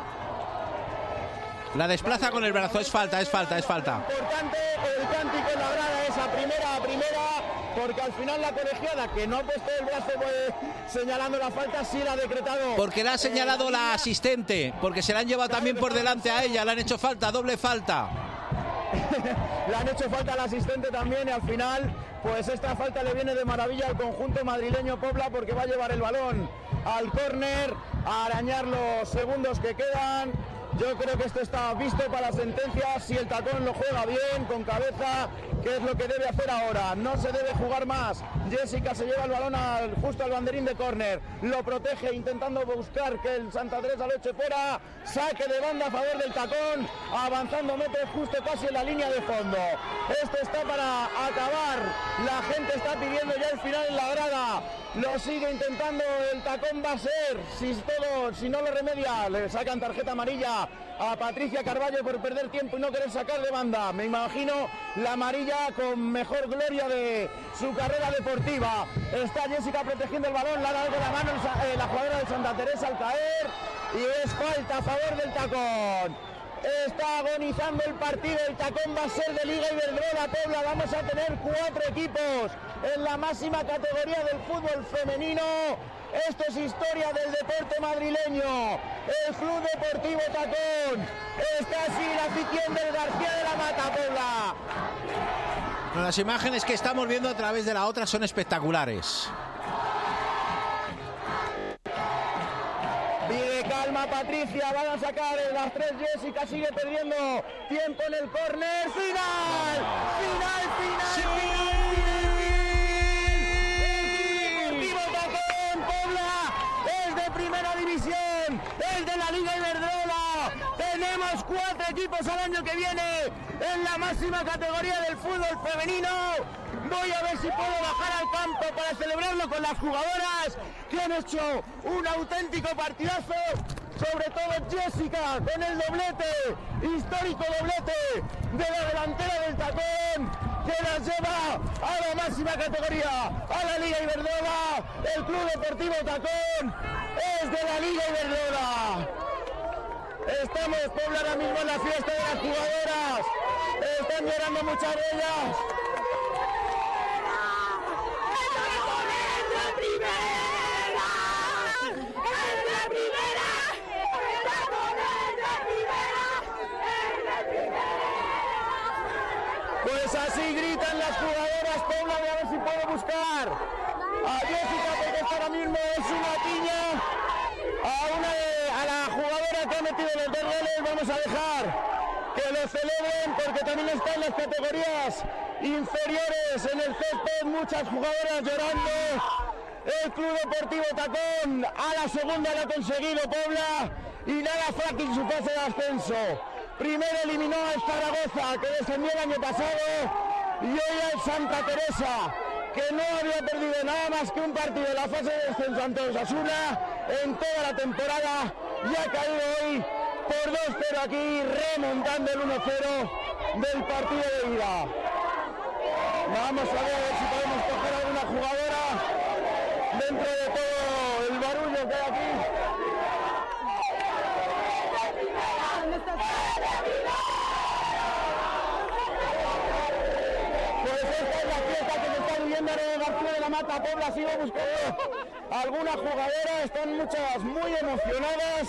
Speaker 1: La desplaza con el brazo, es falta, es falta, es falta.
Speaker 20: Importante, el cántico en la grada, esa primera a primera, porque al final la colegiada, que no ha puesto el brazo pues, señalando la falta, sí la ha decretado.
Speaker 1: Porque la ha señalado eh, la, la asistente, porque se la han llevado claro también por delante a ella, le han hecho falta, doble falta.
Speaker 20: Le han hecho falta al asistente también y al final pues esta falta le viene de maravilla al conjunto madrileño Pobla, porque va a llevar el balón al córner, a arañar los segundos que quedan. Yo creo que esto está visto para la sentencia. Si el Tacón lo juega bien, con cabeza, que es lo que debe hacer ahora. No se debe jugar más. Jessica se lleva el balón al, justo al banderín de córner. Lo protege intentando buscar que el Santa Teresa lo eche fuera. Saque de banda a favor del Tacón. Avanzando metros justo casi en la línea de fondo. Esto está para acabar. La gente está pidiendo ya el final en la grada. Lo sigue intentando el Tacón. Va a ser, si, todo, si no lo remedia, le sacan tarjeta amarilla a Patricia Carballo por perder tiempo y no querer sacar de banda. Me imagino la amarilla con mejor gloria de su carrera deportiva. Está Jessica protegiendo el balón, le ha dado la mano eh, la jugadora de Santa Teresa al caer y es falta a favor del Tacón. Está agonizando el partido, el Tacón va a ser de Liga Iberdrola Pobla. Vamos a tener cuatro equipos en la máxima categoría del fútbol femenino. Esto es historia del deporte madrileño. El Club Deportivo Tacón es casi la afición del García de la Mata, Pobla.
Speaker 1: Bueno, las imágenes que estamos viendo a través de la otra son espectaculares.
Speaker 20: Pide calma Patricia, van a sacar las tres. Jessica sigue perdiendo tiempo en el córner. ¡Final! ¡Final, final, sí. final! Primera división, es de la Liga Iberdrola. Tenemos cuatro equipos al año que viene en la máxima categoría del fútbol femenino. Voy a ver si puedo bajar al campo para celebrarlo con las jugadoras que han hecho un auténtico partidazo. Sobre todo Jessica con el doblete, histórico doblete de la delantera del Tacón, que las lleva a la máxima categoría, a la Liga Iberdrola. El Club Deportivo Tacón es de la Liga Iberdrola. Estamos, Pobla, ahora mismo en la fiesta de las jugadoras. Están llorando muchas de ellas. Pues así gritan las jugadoras, Pobla, voy a ver si puedo buscar a Jessica, porque ahora mismo es una piña a, una de, a la jugadora que ha metido los dos goles. Vamos a dejar que lo celebren, porque también están las categorías inferiores en el césped, muchas jugadoras llorando. El Club Deportivo Tacón a la segunda lo ha conseguido, Pobla, y nada fácil su fase de ascenso. Primero eliminó al Zaragoza, que descendió el año pasado, y hoy al Santa Teresa, que no había perdido nada más que un partido en la fase de descenso ante Osasuna en toda la temporada, y ha caído hoy por dos cero aquí, remontando el uno cero del partido de ida. Vamos a ver si podemos coger a alguna jugadora dentro de todo el barullo que hay aquí. Pues esta es la fiesta que se está viviendo en el García de la Mata. Pobla sigue buscando alguna jugadora, están muchas muy emocionadas.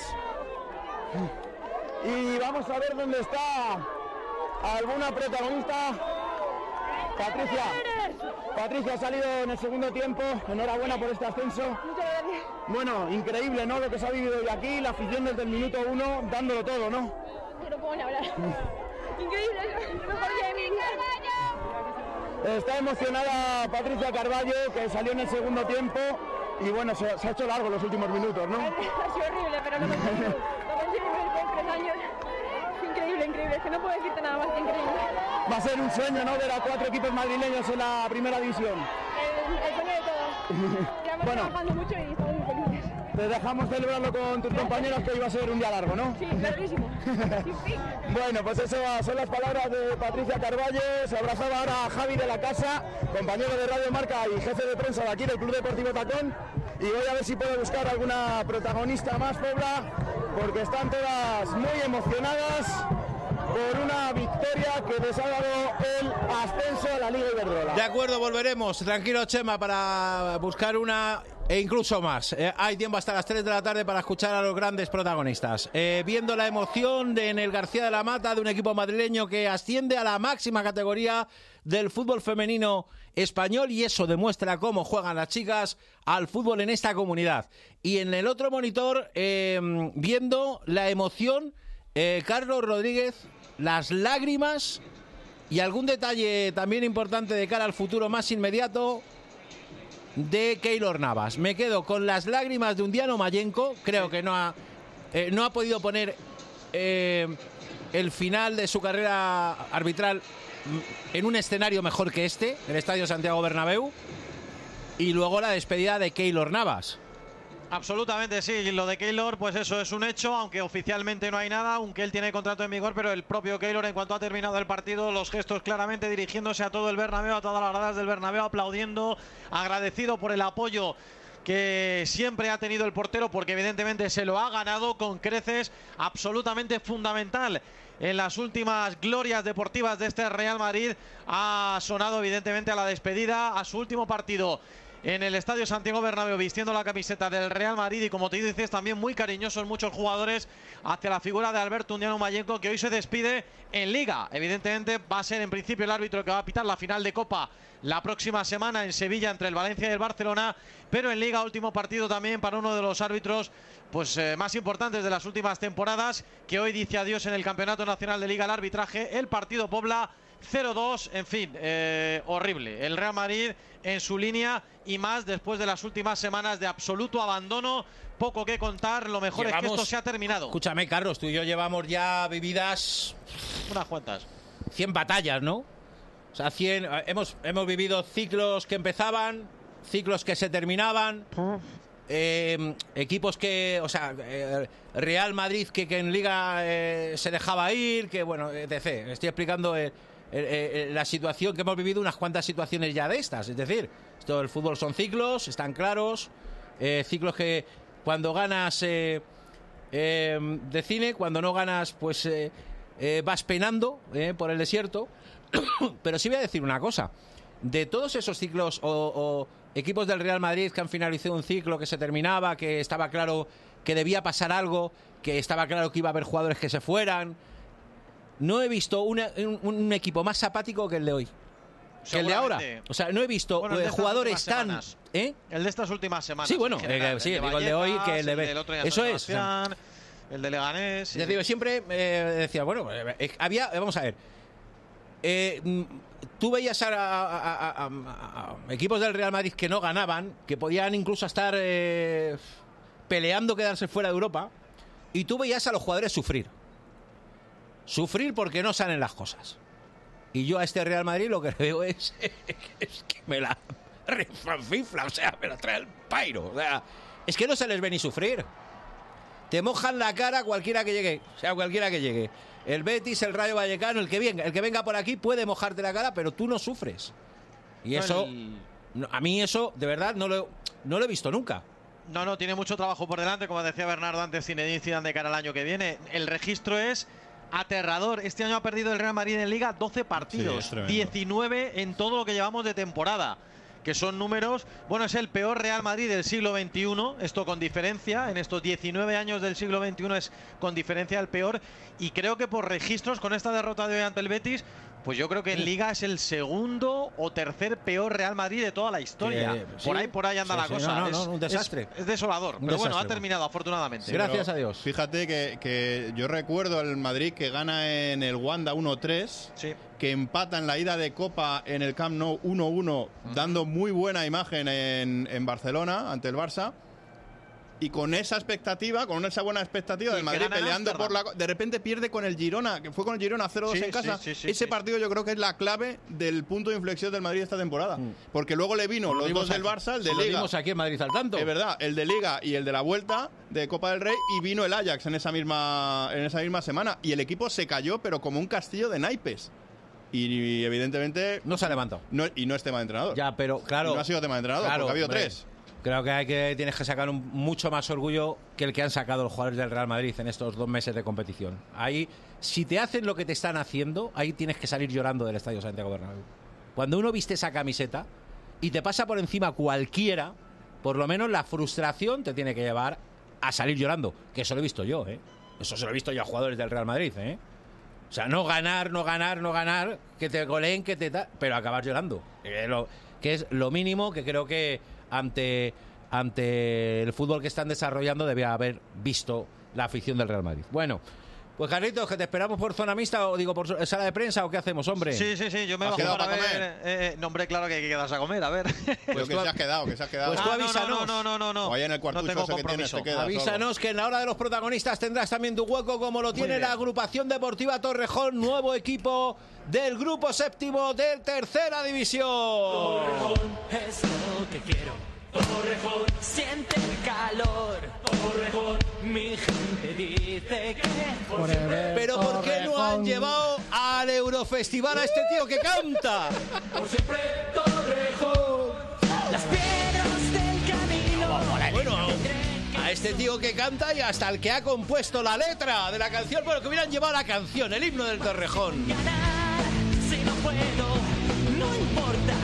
Speaker 20: Y vamos a ver dónde está alguna protagonista. Patricia, Patricia ha salido en el segundo tiempo, enhorabuena por este ascenso.
Speaker 21: Muchas gracias.
Speaker 20: Bueno, increíble, ¿no? Lo que se ha vivido hoy aquí, la afición desde el minuto uno, dándolo todo, ¿no?
Speaker 21: Que no puedo ni hablar. Increíble, lo mejor día de mi vida.
Speaker 20: Está emocionada Patricia Carballo, que salió en el segundo tiempo, y bueno, se, se ha hecho largo los últimos minutos, ¿no?
Speaker 21: Ha sido horrible, pero lo conseguimos. Lo conseguimos con tres años. Increíble, increíble, es que no puedo decirte nada más que increíble.
Speaker 20: Va a ser un sueño, ¿no?, ver a cuatro equipos madrileños en la primera división.
Speaker 21: El, el sueño de todos. Llevamos
Speaker 20: Bueno.
Speaker 21: trabajando mucho y estamos muy felices.
Speaker 20: Te dejamos celebrarlo con tus compañeros, que hoy va a ser un día largo, ¿no?
Speaker 21: Sí, larguísimo.
Speaker 20: Bueno, pues eso son las palabras de Patricia Carballo. Se abrazaba ahora a Javi de la Casa, compañero de Radio Marca y jefe de prensa de aquí del Club Deportivo Tacón. Y voy a ver si puedo buscar alguna protagonista más, Pobla, porque están todas muy emocionadas. por una victoria que les ha dado el ascenso a la Liga Iberdrola.
Speaker 1: De acuerdo, volveremos. Tranquilo, Chema, para buscar una e incluso más. Eh, hay tiempo hasta las tres de la tarde para escuchar a los grandes protagonistas. Eh, viendo la emoción de, en el García de la Mata de un equipo madrileño que asciende a la máxima categoría del fútbol femenino español, y eso demuestra cómo juegan las chicas al fútbol en esta comunidad. Y en el otro monitor, eh, viendo la emoción, eh, Carlos Rodríguez, las lágrimas y algún detalle también importante de cara al futuro más inmediato de Keylor Navas. Me quedo con las lágrimas de Undiano Mayenko. Creo que no ha, eh, no ha podido poner eh, el final de su carrera arbitral en un escenario mejor que este, el Estadio Santiago Bernabéu. Y luego la despedida de Keylor Navas.
Speaker 16: Absolutamente sí, lo de Keylor, pues eso es un hecho, aunque oficialmente no hay nada, aunque él tiene contrato en vigor, pero el propio Keylor, en cuanto ha terminado el partido, los gestos claramente dirigiéndose a todo el Bernabéu, a todas las gradas del Bernabéu, aplaudiendo, agradecido por el apoyo que siempre ha tenido el portero, porque evidentemente se lo ha ganado con creces, absolutamente fundamental en las últimas glorias deportivas de este Real Madrid. Ha sonado evidentemente a la despedida, a su último partido en el Estadio Santiago Bernabéu, vistiendo la camiseta del Real Madrid, y como te dices, también muy cariñosos muchos jugadores hacia la figura de Alberto Undiano Mayenko, que hoy se despide en Liga. Evidentemente va a ser en principio el árbitro que va a pitar la final de Copa la próxima semana en Sevilla entre el Valencia y el Barcelona, pero en Liga, último partido también para uno de los árbitros pues eh, más importantes de las últimas temporadas, que hoy dice adiós en el Campeonato Nacional de Liga al arbitraje. El partido Pobla cero dos, en fin, eh, horrible. El Real Madrid en su línea, y más después de las últimas semanas de absoluto abandono. Poco que contar, lo mejor llevamos, es que esto se ha terminado.
Speaker 1: Escúchame, Carlos, tú y yo llevamos ya vividas
Speaker 16: unas cuantas.
Speaker 1: cien batallas, ¿no? O sea, cien, hemos, hemos vivido ciclos que empezaban, ciclos que se terminaban, eh, equipos que, o sea, eh, Real Madrid que, que en Liga eh, se dejaba ir, que bueno, etcétera. Estoy explicando eh, eh, eh, la situación que hemos vivido, unas cuantas situaciones ya de estas. Es decir, esto del fútbol son ciclos, están claros, eh, ciclos que cuando ganas eh, eh, de cine, cuando no ganas, pues eh, eh, vas penando eh, por el desierto. Pero sí voy a decir una cosa. De todos esos ciclos o, o equipos del Real Madrid que han finalizado un ciclo, que se terminaba, que estaba claro que debía pasar algo, que estaba claro que iba a haber jugadores que se fueran, no he visto una, un, un equipo más apático que el de hoy, que el de ahora. O sea, no he visto bueno, eh, jugadores tan... ¿eh?
Speaker 16: El de estas últimas semanas.
Speaker 1: Sí, bueno, eh, sí, el digo el de hoy que el de... El
Speaker 16: otro día
Speaker 1: Eso es.
Speaker 16: El de Leganés.
Speaker 1: Sí. Es decir, siempre eh, decía, bueno, eh, había... Vamos a ver. Eh, tú veías a, a, a, a, a equipos del Real Madrid que no ganaban, que podían incluso estar eh, peleando quedarse fuera de Europa, y tú veías a los jugadores sufrir. Sufrir porque no salen las cosas. Y yo a este Real Madrid lo que veo es, es que me la refanfifla, o sea, me la trae el pairo. O sea, es que no se les ve ni sufrir. Te mojan la cara cualquiera que llegue, o sea, cualquiera que llegue. El Betis, el Rayo Vallecano, el que venga, el que venga por aquí puede mojarte la cara, pero tú no sufres. Y eso, no, a mí eso, de verdad, no lo, no lo he visto nunca.
Speaker 16: No, no, tiene mucho trabajo por delante, como decía Bernardo antes, Zinedine Zidane de cara al año que viene. El registro es aterrador. Este año ha perdido el Real Madrid en Liga doce partidos, sí, diecinueve en todo lo que llevamos de temporada, que son números, bueno, es el peor Real Madrid del siglo veintiuno, esto con diferencia, en estos diecinueve años del siglo veintiuno es con diferencia el peor, y creo que por registros, con esta derrota de hoy ante el Betis, pues yo creo que en Liga es el segundo o tercer peor Real Madrid de toda la historia. Eh, sí, por ahí, por ahí anda sí, la sí, cosa.
Speaker 1: No, no, no, un desastre.
Speaker 16: Es, es desolador, un pero desastre, bueno, ha terminado afortunadamente.
Speaker 1: Sí, gracias a Dios.
Speaker 10: Fíjate que, que yo recuerdo el Madrid que gana en el Wanda uno tres,
Speaker 16: sí,
Speaker 10: que empata en la ida de Copa en el Camp Nou uno uno, uh-huh, dando muy buena imagen en, en Barcelona ante el Barça. Y con esa expectativa, con esa buena expectativa del Madrid peleando por la... De repente pierde con el Girona, que fue con el Girona cero dos sí, en casa. Sí, sí, sí, Ese sí. partido yo creo que es la clave del punto de inflexión del Madrid esta temporada. Mm. Porque luego le vino los dos del Barça, el de Liga.
Speaker 1: Lo vimos aquí en Madrid al tanto.
Speaker 10: Es verdad, el de Liga y el de la Vuelta de Copa del Rey, y vino el Ajax en esa misma, en esa misma semana. Y el equipo se cayó, pero como un castillo de naipes. Y, y evidentemente...
Speaker 1: No se ha levantado.
Speaker 10: No, y no es tema de entrenador.
Speaker 1: Ya, pero claro...
Speaker 10: Y no ha sido tema de entrenador, claro, porque ha habido hombre. tres.
Speaker 1: Creo que hay que tienes que sacar un, mucho más orgullo que el que han sacado los jugadores del Real Madrid en estos dos meses de competición. Ahí, si te hacen lo que te están haciendo, ahí tienes que salir llorando del Estadio Santiago Bernabéu. Cuando uno viste esa camiseta y te pasa por encima cualquiera, por lo menos la frustración te tiene que llevar a salir llorando. Que eso lo he visto yo, ¿eh? Eso se lo he visto yo a jugadores del Real Madrid, ¿eh? O sea, no ganar, no ganar, no ganar, que te goleen, que te... Ta- pero acabar llorando. Eh, lo, que es lo mínimo que creo que ante, ante el fútbol que están desarrollando debía haber visto la afición del Real Madrid. Bueno, pues Carlitos, que te esperamos por zona mixta o digo por sala de prensa o qué hacemos, hombre.
Speaker 16: Sí, sí, sí, yo me
Speaker 10: ¿Has
Speaker 16: bajo
Speaker 10: quedado
Speaker 16: para
Speaker 10: para
Speaker 16: ver. Eh, no, hombre, claro que hay que quedarse a comer, a ver.
Speaker 10: Pues que se has quedado, que se has quedado.
Speaker 1: Pues tú
Speaker 16: Ah, no,
Speaker 1: avísanos.
Speaker 16: no, no, no, no, no.
Speaker 10: O ahí en el cuartucho
Speaker 16: no tengo
Speaker 10: ese que tienes,
Speaker 16: compromiso.
Speaker 10: te quedas
Speaker 1: Avísanos que en la hora de los protagonistas tendrás también tu hueco, como lo tiene
Speaker 16: bien.
Speaker 1: la agrupación deportiva Torrejón, nuevo equipo del grupo séptimo de tercera división.
Speaker 7: Torrejón es lo que quiero. Torrejón siente el calor. Torrejón, mi gente dice que por siempre.
Speaker 1: Pero ¿por qué no han llevado al Eurofestival a este tío que canta?
Speaker 7: Por siempre Torrejón. Las piedras del camino.
Speaker 1: Bueno, a este tío que canta y hasta el que ha compuesto la letra de la canción, bueno, que hubieran llevado la canción, el himno del Torrejón.
Speaker 7: Ganar, si no puedo, no importa.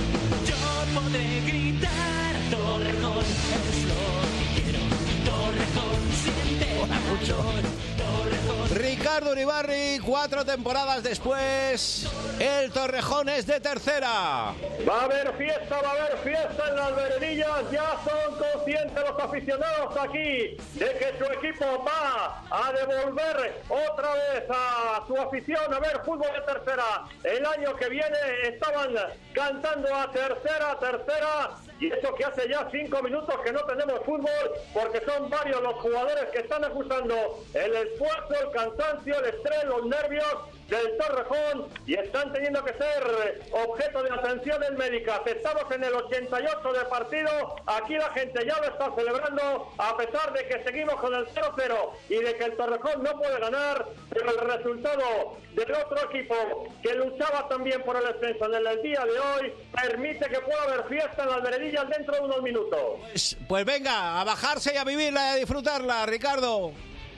Speaker 7: Yo podré gritar. Torrejón es lo que quiero. Torrejón siente el calor. Torrejón.
Speaker 1: Ricardo Uribarri, cuatro temporadas después, el Torrejón es de tercera.
Speaker 18: Va a haber fiesta, va a haber fiesta en las veredillas. Ya son conscientes los aficionados aquí de que su equipo va a devolver otra vez a su afición a ver fútbol de tercera. El año que viene estaban cantando a tercera, tercera. Y eso que hace ya cinco minutos que no tenemos fútbol, porque son varios los jugadores que están acusando el esfuerzo, el cansancio, el estrés, los nervios del Torrejón y están teniendo que ser objeto de atención médica. Estamos en el ochenta y ocho de partido, aquí la gente ya lo está celebrando a pesar de que seguimos con el cero cero y de que el Torrejón no puede ganar, pero el resultado del otro equipo que luchaba también por el descenso en el día de hoy permite que pueda haber fiesta en las veredillas dentro de unos minutos.
Speaker 1: Pues, pues venga, a bajarse y a vivirla y a disfrutarla, Ricardo.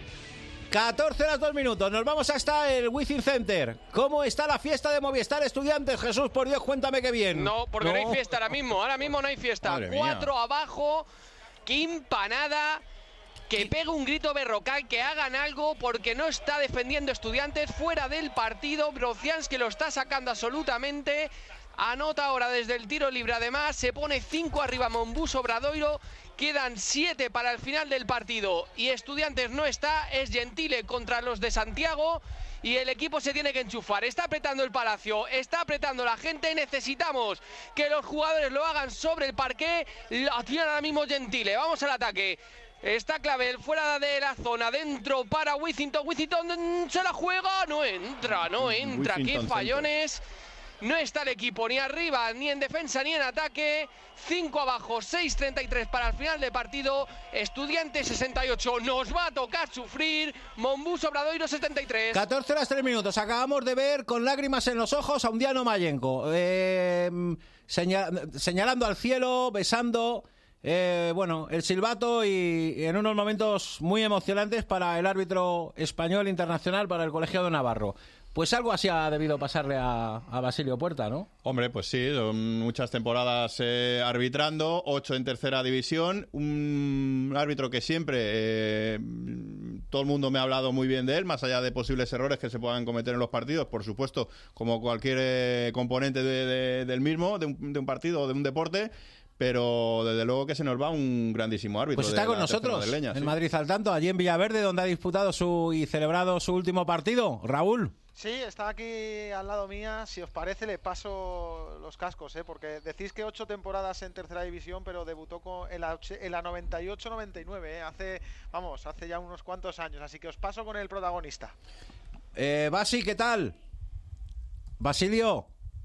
Speaker 1: catorce horas dos minutos, nos vamos hasta el Wizzing Center. ¿Cómo está la fiesta de Movistar Estudiantes? Jesús, por Dios, cuéntame qué bien.
Speaker 19: No, porque no, no hay fiesta ahora mismo, ahora mismo no hay fiesta.
Speaker 10: Madre
Speaker 19: Cuatro
Speaker 10: mía.
Speaker 19: abajo, qué empanada, que pegue un grito berrocal, que hagan algo, porque no está defendiendo Estudiantes fuera del partido. Brocians que lo está sacando absolutamente. Anota ahora desde el tiro libre, además se pone cinco arriba Monbus Obradoiro. Quedan siete para el final del partido y Estudiantes no está, es Gentile contra los de Santiago y el equipo se tiene que enchufar. Está apretando el Palacio, está apretando la gente, necesitamos que los jugadores lo hagan sobre el parqué. La tiene ahora mismo Gentile, vamos al ataque. Está Clavel fuera de la zona, dentro para Withington. Withington se la juega, no entra, no entra, qué fallones. No está el equipo ni arriba, ni en defensa, ni en ataque. Cinco abajo, seis treinta y tres para el final del partido. Estudiantes sesenta y ocho. Nos va a tocar sufrir. Monbus Obradoiro setenta y tres.
Speaker 1: catorce horas tres minutos. Acabamos de ver con lágrimas en los ojos a Undiano Mayenko. Eh, señal, señalando al cielo, besando. Eh, bueno, el silbato y, y en unos momentos muy emocionantes para el árbitro español internacional, para el colegiado Navarro. Pues algo así ha debido pasarle a, a Basilio Puerta, ¿no?
Speaker 10: Hombre, pues sí, son muchas temporadas eh, arbitrando, ocho en tercera división, un árbitro que siempre eh, todo el mundo me ha hablado muy bien de él, más allá de posibles errores que se puedan cometer en los partidos, por supuesto, como cualquier eh, componente de, de, del mismo, de un, de un partido o de un deporte. Pero desde luego que se nos va un grandísimo árbitro.
Speaker 1: Pues está con nosotros,
Speaker 10: Leña,
Speaker 1: en
Speaker 10: sí.
Speaker 1: Madrid al tanto, allí en Villaverde, donde ha disputado su y celebrado su último partido. Raúl.
Speaker 8: Sí, está aquí al lado mía. Si os parece, le paso los cascos, ¿eh? Porque decís que ocho temporadas en tercera división, pero debutó con, en, la, en la noventa y ocho noventa y nueve, ¿eh? Hace, vamos, hace ya unos cuantos años. Así que os paso con el protagonista.
Speaker 1: Eh, Basi, ¿qué tal? Basilio.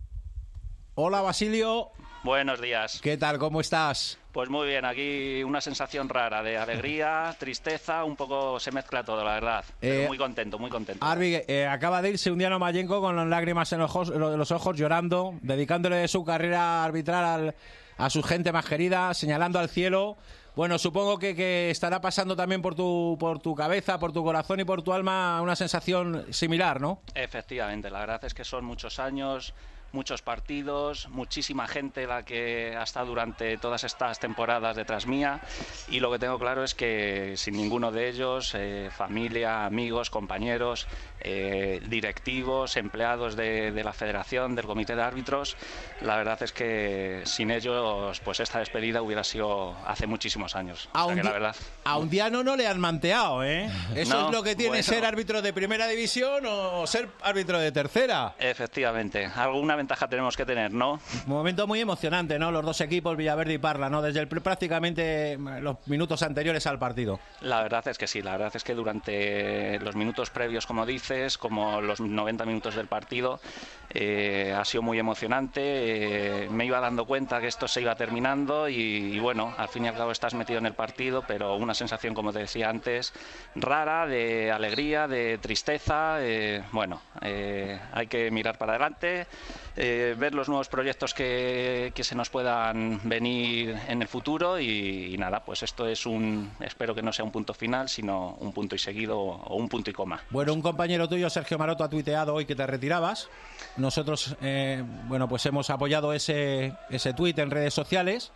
Speaker 1: Hola, Basilio.
Speaker 11: Buenos días.
Speaker 1: ¿Qué tal? ¿Cómo estás?
Speaker 11: Pues muy bien, aquí una sensación rara de alegría, tristeza, un poco se mezcla todo, la verdad. Pero
Speaker 1: Eh,
Speaker 11: muy contento, muy contento.
Speaker 1: Arbi, eh, acaba de irse Undiano Mayenko con las lágrimas en los ojos, en los ojos, llorando, dedicándole su carrera arbitral al, a su gente más querida, señalando al cielo. Bueno, supongo que, que estará pasando también por tu, por tu cabeza, por tu corazón y por tu alma una sensación similar, ¿no?
Speaker 11: Efectivamente, la verdad es que son muchos años, muchos partidos, muchísima gente la que ha estado durante todas estas temporadas detrás mía, y lo que tengo claro es que sin ninguno de ellos, eh, familia, amigos, compañeros, eh, directivos, empleados de, de la federación, del comité de árbitros, la verdad es que sin ellos pues esta despedida hubiera sido hace muchísimos años.
Speaker 1: A
Speaker 11: O sea
Speaker 1: un,
Speaker 11: que la
Speaker 1: di-
Speaker 11: verdad,
Speaker 1: a un Diano no le han manteado, ¿eh? Eso
Speaker 11: No,
Speaker 1: es lo que tiene
Speaker 11: bueno.
Speaker 1: ser árbitro de primera división o ser árbitro de tercera.
Speaker 11: efectivamente, alguna ventaja tenemos que tener, ¿no?
Speaker 1: Momento muy emocionante, ¿no? Los dos equipos, Villaverde y Parla, ¿no? Desde el, prácticamente los minutos anteriores al partido.
Speaker 11: La verdad es que sí, la verdad es que durante los minutos previos, como dices, como los noventa minutos del partido, eh, ha sido muy emocionante. Eh, me iba dando cuenta que esto se iba terminando y, y bueno, al fin y al cabo estás metido en el partido, pero una sensación, como te decía antes, rara, de alegría, de tristeza. Eh, bueno, eh, hay que mirar para adelante, eh, ver los nuevos proyectos que, que se nos puedan venir en el futuro y, y nada, pues esto es un, espero que no sea un punto final, sino un punto y seguido o un punto y coma.
Speaker 1: Bueno, un compañero tuyo, Sergio Maroto, ha tuiteado hoy que te retirabas. Nosotros, eh, bueno, pues hemos apoyado ese, ese tuit en redes sociales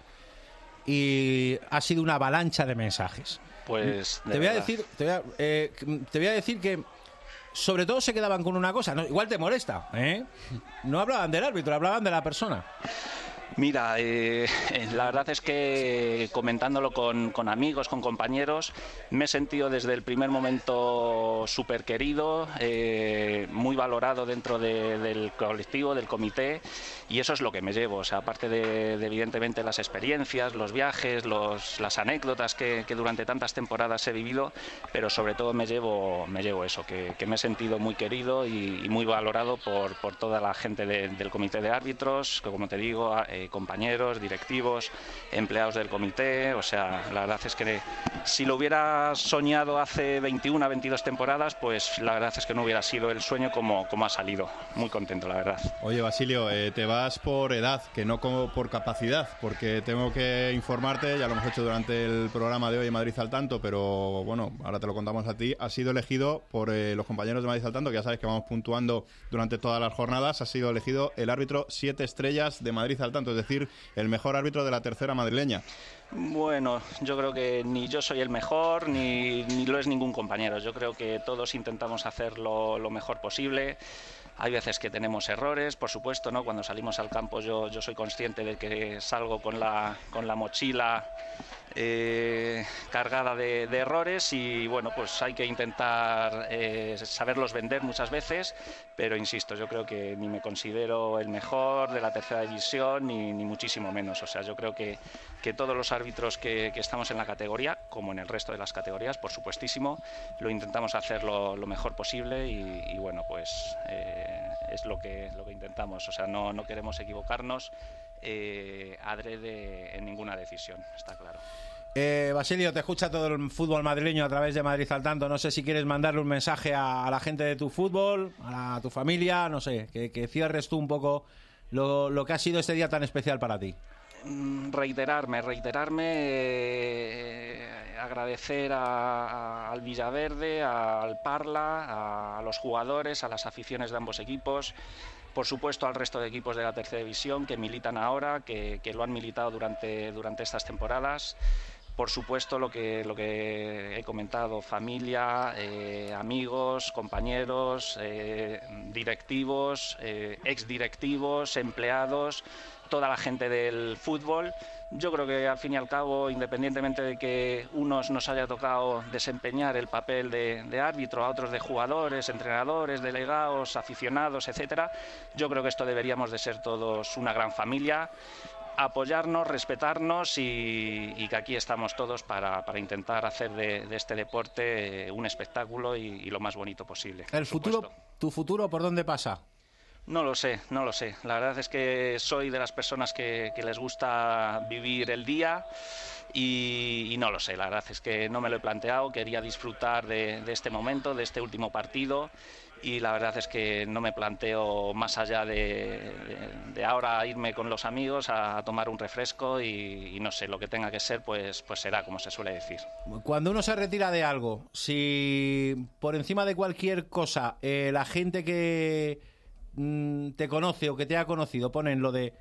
Speaker 1: y ha sido una avalancha de mensajes.
Speaker 11: Pues de
Speaker 1: te voy a
Speaker 11: verdad.
Speaker 1: decir, te voy a, eh, te voy a decir que sobre todo se quedaban con una cosa, ¿no? Igual te molesta, ¿eh? No hablaban del árbitro, hablaban de la persona.
Speaker 11: Mira, eh, la verdad es que comentándolo con, con amigos, con compañeros, me he sentido desde el primer momento súper querido, eh, muy valorado dentro de- del colectivo, del comité, y eso es lo que me llevo. O sea, aparte de, de, evidentemente las experiencias, los viajes, los, las anécdotas que, que durante tantas temporadas he vivido, pero sobre todo me llevo, me llevo eso, que, que me he sentido muy querido y, y muy valorado por, por toda la gente de- del comité de árbitros, que como te digo, eh, compañeros, directivos, empleados del comité. O sea, la verdad es que si lo hubiera soñado hace veintiuna, veintidós temporadas, pues la verdad es que no hubiera sido el sueño como, como ha salido. Muy contento, la verdad.
Speaker 10: Oye, Basilio, eh, te vas por edad, que no como por capacidad, porque tengo que informarte, ya lo hemos hecho durante el programa de hoy en Madrid al Tanto, pero bueno, ahora te lo contamos a ti. Has sido elegido por eh, los compañeros de Madrid al Tanto, que ya sabes que vamos puntuando durante todas las jornadas. Has sido elegido el árbitro siete estrellas de Madrid al Tanto, es decir, el mejor árbitro de la tercera madrileña.
Speaker 11: Bueno, yo creo que ni yo soy el mejor, ni, ni lo es ningún compañero. Yo creo que todos intentamos hacerlo lo mejor posible. Hay veces que tenemos errores, por supuesto, ¿no? Cuando salimos al campo yo, yo soy consciente de que salgo con la, con la mochila eh, cargada de, de errores y bueno, pues hay que intentar eh, saberlos vender muchas veces, pero insisto, yo creo que ni me considero el mejor de la tercera división ni, ni muchísimo menos. O sea, yo creo que, que todos los árbitros que, que estamos en la categoría, como en el resto de las categorías, por supuestísimo, lo intentamos hacer lo, lo mejor posible y, y bueno, pues eh, es lo que, lo que intentamos. O sea, no, no queremos equivocarnos eh, adrede en ninguna decisión, está claro.
Speaker 1: Eh, Basilio, te escucha todo el fútbol madrileño a través de Madrid al Tanto. No sé si quieres mandarle un mensaje a, a la gente de tu fútbol, a, la- a tu familia, no sé, que, que cierres tú un poco lo, lo que ha sido este día tan especial para ti.
Speaker 11: Mm, Reiterarme, reiterarme, eh, agradecer a- a- al Villaverde, al Parla, a, a los jugadores, a las aficiones de ambos equipos, por supuesto al resto de equipos de la tercera división que militan ahora, que, que lo han militado durante, durante estas temporadas. Por supuesto, lo que, lo que he comentado, familia, eh, amigos, compañeros, eh, directivos, eh, exdirectivos, empleados, toda la gente del fútbol. Yo creo que al fin y al cabo, independientemente de que unos nos haya tocado desempeñar el papel de, de árbitro, a otros de jugadores, entrenadores, delegados, aficionados, etcétera, yo creo que esto deberíamos de ser todos una gran familia, apoyarnos, respetarnos y, y que aquí estamos todos para, para intentar hacer de, de este deporte eh, un espectáculo y, y lo más bonito posible.
Speaker 1: El futuro, tu futuro, ¿por dónde pasa?
Speaker 11: No lo sé, no lo sé. La verdad es que soy de las personas que, que les gusta vivir el día y, y no lo sé. La verdad es que no me lo he planteado. Quería disfrutar de, de este momento, de este último partido y la verdad es que no me planteo más allá de, de, de ahora irme con los amigos a, a tomar un refresco y, y no sé, lo que tenga que ser pues, pues será, como se suele decir.
Speaker 1: Cuando uno se retira de algo, si por encima de cualquier cosa eh, la gente que mm, te conoce o que te ha conocido ponen lo de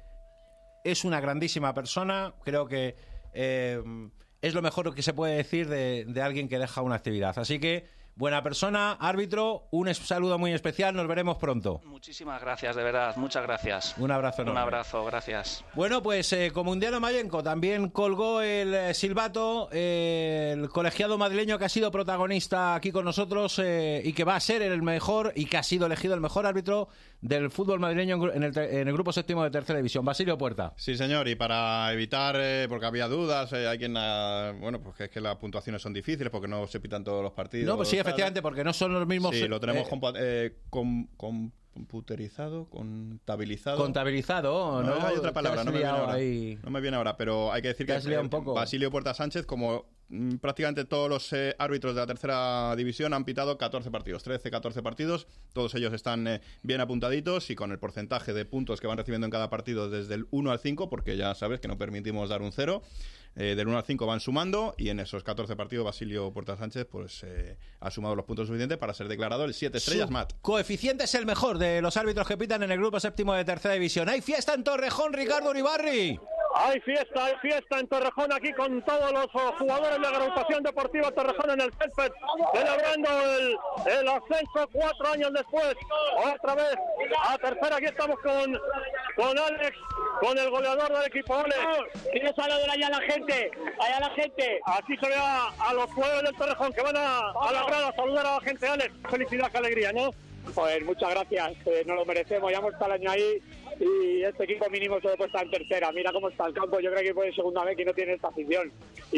Speaker 1: es una grandísima persona, creo que eh, es lo mejor que se puede decir de, de alguien que deja una actividad. Así que buena persona, árbitro, un saludo muy especial, nos veremos pronto.
Speaker 11: Muchísimas gracias, de verdad, muchas gracias.
Speaker 1: Un abrazo enorme.
Speaker 11: Un abrazo, gracias.
Speaker 1: Bueno, pues eh, como Mundiano Mayenco también colgó el eh, silbato, eh, el colegiado madrileño que ha sido protagonista aquí con nosotros eh, y que va a ser el mejor y que ha sido elegido el mejor árbitro del fútbol madrileño en el, en el grupo séptimo de tercera división. Basilio Puerta.
Speaker 10: Sí, señor, y para evitar, eh, porque había dudas, eh, hay quien, ha, bueno, pues que es que las puntuaciones son difíciles porque no se pitan todos los partidos.
Speaker 1: No, pues sí, efectivamente, porque no son los mismos.
Speaker 10: Sí, lo tenemos
Speaker 1: eh,
Speaker 10: compa- eh, com, com, computerizado, contabilizado.
Speaker 1: Contabilizado, ¿no?
Speaker 10: No, hay otra palabra, no me viene ahora.
Speaker 1: Ahí.
Speaker 10: No me viene ahora, pero hay que decir que
Speaker 1: eh, un poco.
Speaker 10: Basilio Puerta Sánchez, como mm, prácticamente todos los eh, árbitros de la tercera división, han pitado catorce partidos, trece, catorce partidos. Todos ellos están eh, bien apuntaditos y con el porcentaje de puntos que van recibiendo en cada partido desde el uno al cinco, porque ya sabes que no permitimos dar un cero. Eh, del uno al cinco van sumando y en esos catorce partidos Basilio Puerta Sánchez pues eh, ha sumado los puntos suficientes para ser declarado el siete estrellas
Speaker 1: Su
Speaker 10: Mat.
Speaker 1: Coeficiente es el mejor de los árbitros que pitan en el grupo séptimo de tercera división. ¡Hay fiesta en Torrejón, Ricardo Uribarri!
Speaker 18: Hay fiesta, hay fiesta en Torrejón aquí con todos los oh, jugadores de la agrupación deportiva Torrejón en el césped, celebrando el, el ascenso cuatro años después, otra vez a tercera. Aquí estamos con, con Alex, con el goleador del equipo. Alex, ¿quieres saludar allá a la gente? Allá a la gente. Así se ve a, a los jugadores del Torrejón que van a, a la grada a saludar a la gente. Alex, felicidad, qué alegría, ¿no? Pues muchas gracias, eh, nos lo merecemos, ya hemos estado el año ahí y este equipo mínimo solo puede estar en tercera. Mira cómo está el campo, yo creo que puede ser segunda vez que no tiene esta afición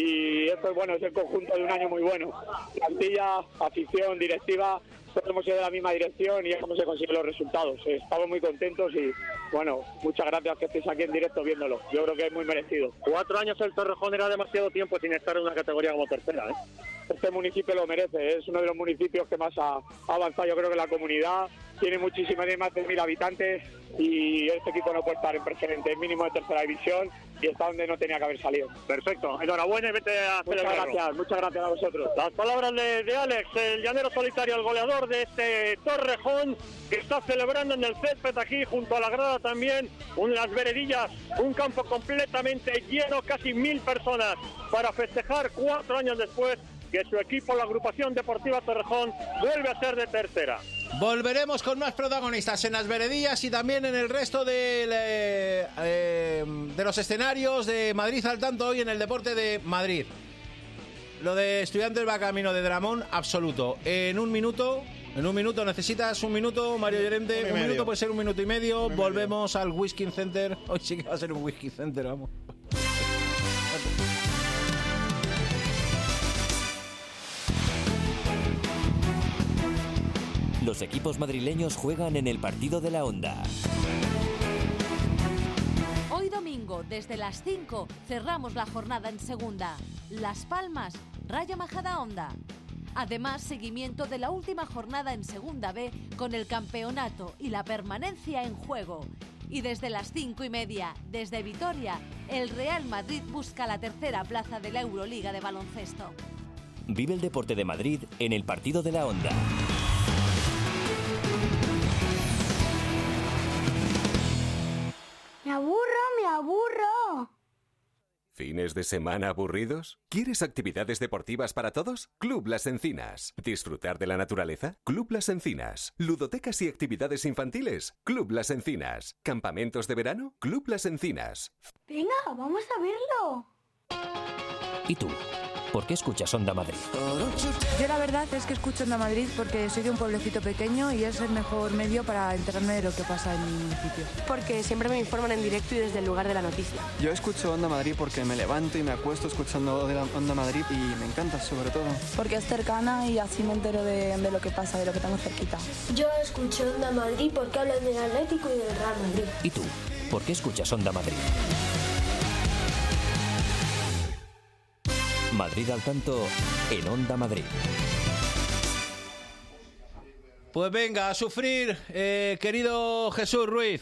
Speaker 18: y esto es bueno, es el conjunto de un año muy bueno. Plantilla, afición, directiva, todos hemos ido de la misma dirección y es como se consiguen los resultados. Estamos muy contentos y bueno, muchas gracias que estéis aquí en directo viéndolo, yo creo que es muy merecido. Cuatro años el Torrejón era demasiado tiempo sin estar en una categoría como tercera, ¿eh? Este municipio lo merece, es uno de los municipios que más ha avanzado, yo creo que la comunidad tiene muchísimas más de mil habitantes y este equipo no puede estar en precedente, mínimo de tercera división y está donde no tenía que haber salido. Perfecto, enhorabuena y vete a hacer el carro. Muchas gracias, muchas gracias a vosotros. Las palabras de, de Alex, el llanero solitario, el goleador de este Torrejón, que está celebrando en el césped aquí junto a la grada también, unas veredillas, un campo completamente lleno, casi mil personas para festejar cuatro años después que su equipo, la agrupación deportiva Torrejón, vuelve a ser de tercera.
Speaker 1: Volveremos con más protagonistas en las veredillas y también en el resto de, eh, eh, de los escenarios de Madrid al tanto hoy en el deporte de Madrid. Lo de Estudiantes va camino de Dramón absoluto. En un minuto, en un minuto necesitas un minuto, Mario Llorente. Un, un minuto puede ser un minuto y medio. Un Volvemos medio. al Whisky Center. Hoy sí que va a ser un Whisky Center, vamos.
Speaker 23: Los equipos madrileños juegan en el partido de la Onda.
Speaker 24: Hoy domingo, desde las cinco, cerramos la jornada en segunda. Las Palmas, Rayo Majadahonda. Además, seguimiento de la última jornada en segunda B con el campeonato y la permanencia en juego. Y desde las cinco y media, desde Vitoria, el Real Madrid busca la tercera plaza de la Euroliga de baloncesto.
Speaker 23: Vive el deporte de Madrid en el partido de la Onda.
Speaker 6: Me aburro, me aburro.
Speaker 3: ¿Fines de semana aburridos? ¿Quieres actividades deportivas para todos? Club Las Encinas. ¿Disfrutar de la naturaleza? Club Las Encinas. ¿Ludotecas y actividades infantiles? Club Las Encinas. ¿Campamentos de verano? Club Las Encinas.
Speaker 6: Venga, vamos a verlo.
Speaker 23: ¿Y tú? ¿Por qué escuchas Onda Madrid?
Speaker 12: Yo la verdad es que escucho Onda Madrid porque soy de un pueblecito pequeño y es el mejor medio para enterarme de lo que pasa en mi municipio.
Speaker 13: Porque siempre me informan en directo y desde el lugar de la noticia.
Speaker 14: Yo escucho Onda Madrid porque me levanto y me acuesto escuchando Onda Madrid y me encanta sobre todo.
Speaker 12: Porque es cercana y así me entero de, de lo que pasa, de lo que tengo cerquita.
Speaker 6: Yo escucho Onda Madrid porque hablan del Atlético y del Real Madrid.
Speaker 23: ¿Y tú? ¿Por qué escuchas Onda Madrid? Madrid al tanto en Onda Madrid.
Speaker 1: Pues venga, a sufrir, eh, querido Jesús Ruiz.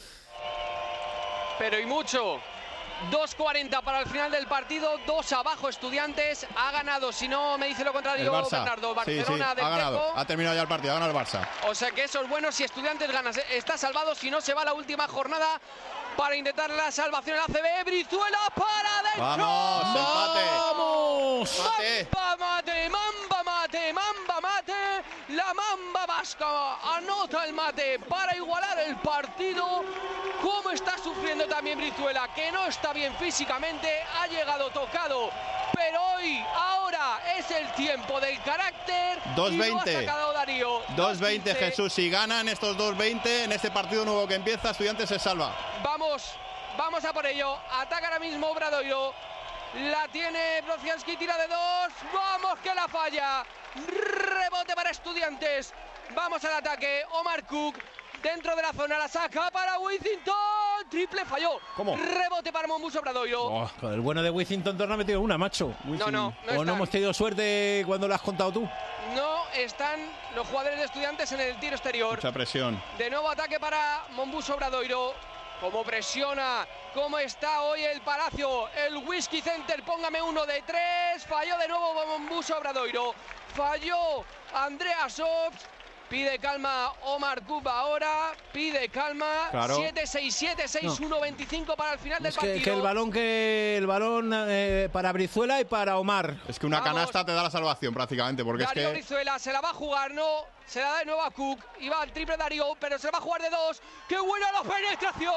Speaker 19: Pero y mucho. dos cuarenta para el final del partido, dos abajo Estudiantes, ha ganado, si no me dice lo contrario,
Speaker 10: El Barça.
Speaker 19: Bernardo,
Speaker 10: Sí,
Speaker 19: Barcelona
Speaker 10: sí,
Speaker 19: del
Speaker 10: ha ganado,
Speaker 19: Tejo.
Speaker 10: ha terminado ya el partido, ha ganado el Barça.
Speaker 19: O sea que eso es bueno, si Estudiantes gana, está salvado, si no se va a la última jornada para intentar la salvación en la A C B. Brizuela para adentro.
Speaker 10: ¡Vamos, empate!
Speaker 1: ¡Vamos!
Speaker 10: ¡Mate!
Speaker 19: Mamba mate, mamba mate, mamba mate. La mamba vasca anota el mate para igualar el partido. Cómo está sufriendo también Brizuela, que no está bien físicamente, ha llegado tocado. Pero hoy, ahora, es el tiempo del carácter.
Speaker 10: dos
Speaker 19: y lo ha
Speaker 10: veinte.
Speaker 19: sacado Darío.
Speaker 10: dos veinte, Jesús. Si ganan estos dos veinte, en este partido nuevo que empieza, Estudiantes se salva.
Speaker 19: Vamos, vamos a por ello. Ataca ahora mismo Obradoiro. La tiene Brocianski, tira de dos. Vamos que la falla. Rebote para Estudiantes. Vamos al ataque. Omar Cook dentro de la zona, la saca para Withington. Triple falló.
Speaker 1: ¿Cómo?
Speaker 19: Rebote para Monbus Obradoiro.
Speaker 1: Oh, el bueno de Withington no ha metido una, macho.
Speaker 19: No, no, no
Speaker 1: O no
Speaker 19: están.
Speaker 1: hemos tenido suerte cuando lo has contado tú.
Speaker 19: No están los jugadores de Estudiantes en el tiro exterior.
Speaker 10: Mucha presión.
Speaker 19: De nuevo ataque para Monbus Obradoiro. Cómo presiona, cómo está hoy el Palacio, el Whisky Center, póngame uno de tres. Falló de nuevo Monbus Obradoiro. Falló Andrea Sops. Pide calma Omar Cuba ahora, pide calma.
Speaker 1: Claro.
Speaker 19: siete seis siete seis uno veinticinco para el final del
Speaker 1: Es que,
Speaker 19: partido.
Speaker 1: que el balón que el balón eh, para Brizuela y para Omar.
Speaker 10: Es que una
Speaker 19: Vamos.
Speaker 10: canasta te da la salvación prácticamente, porque
Speaker 19: Darío
Speaker 10: es que...
Speaker 19: Brizuela se la va a jugar, no, se la da de nuevo a Cook, y va al triple Darío, pero se la va a jugar de dos. ¡Qué buena la penetración!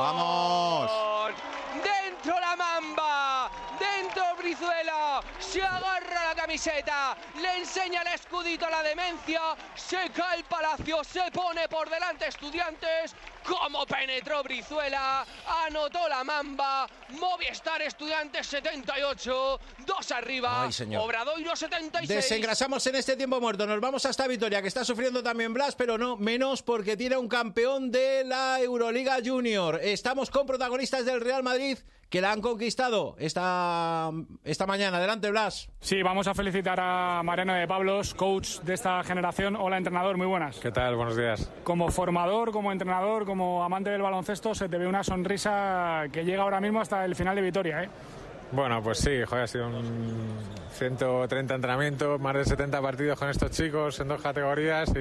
Speaker 10: ¡Vamos!
Speaker 19: Dentro la mamba, dentro Brizuela, se agarra la camiseta, le enseña el escudito a la demencia, se cae el Palacio, se pone por delante Estudiantes. Como penetró Brizuela, anotó la mamba. Movistar Estudiantes setenta y ocho, dos arriba.
Speaker 1: Ay, señor.
Speaker 19: Obradoiro setenta y seis.
Speaker 1: Desengrasamos en este tiempo muerto. Nos vamos hasta Vitoria, que está sufriendo también Blas, pero no menos porque tiene un campeón de la Euroliga Junior. Estamos con protagonistas del Real Madrid que la han conquistado esta, esta mañana. Adelante, Blas.
Speaker 2: Sí, vamos a felicitar a Mariano de Pablos, coach de esta generación. Hola, entrenador, muy buenas.
Speaker 9: ¿Qué tal? Buenos días.
Speaker 2: Como formador, como entrenador, como amante del baloncesto, se te ve una sonrisa que llega ahora mismo hasta el final de Vitoria, ¿eh?
Speaker 9: Bueno, pues sí, joder, ha sido un ciento treinta entrenamientos, más de setenta partidos con estos chicos en dos categorías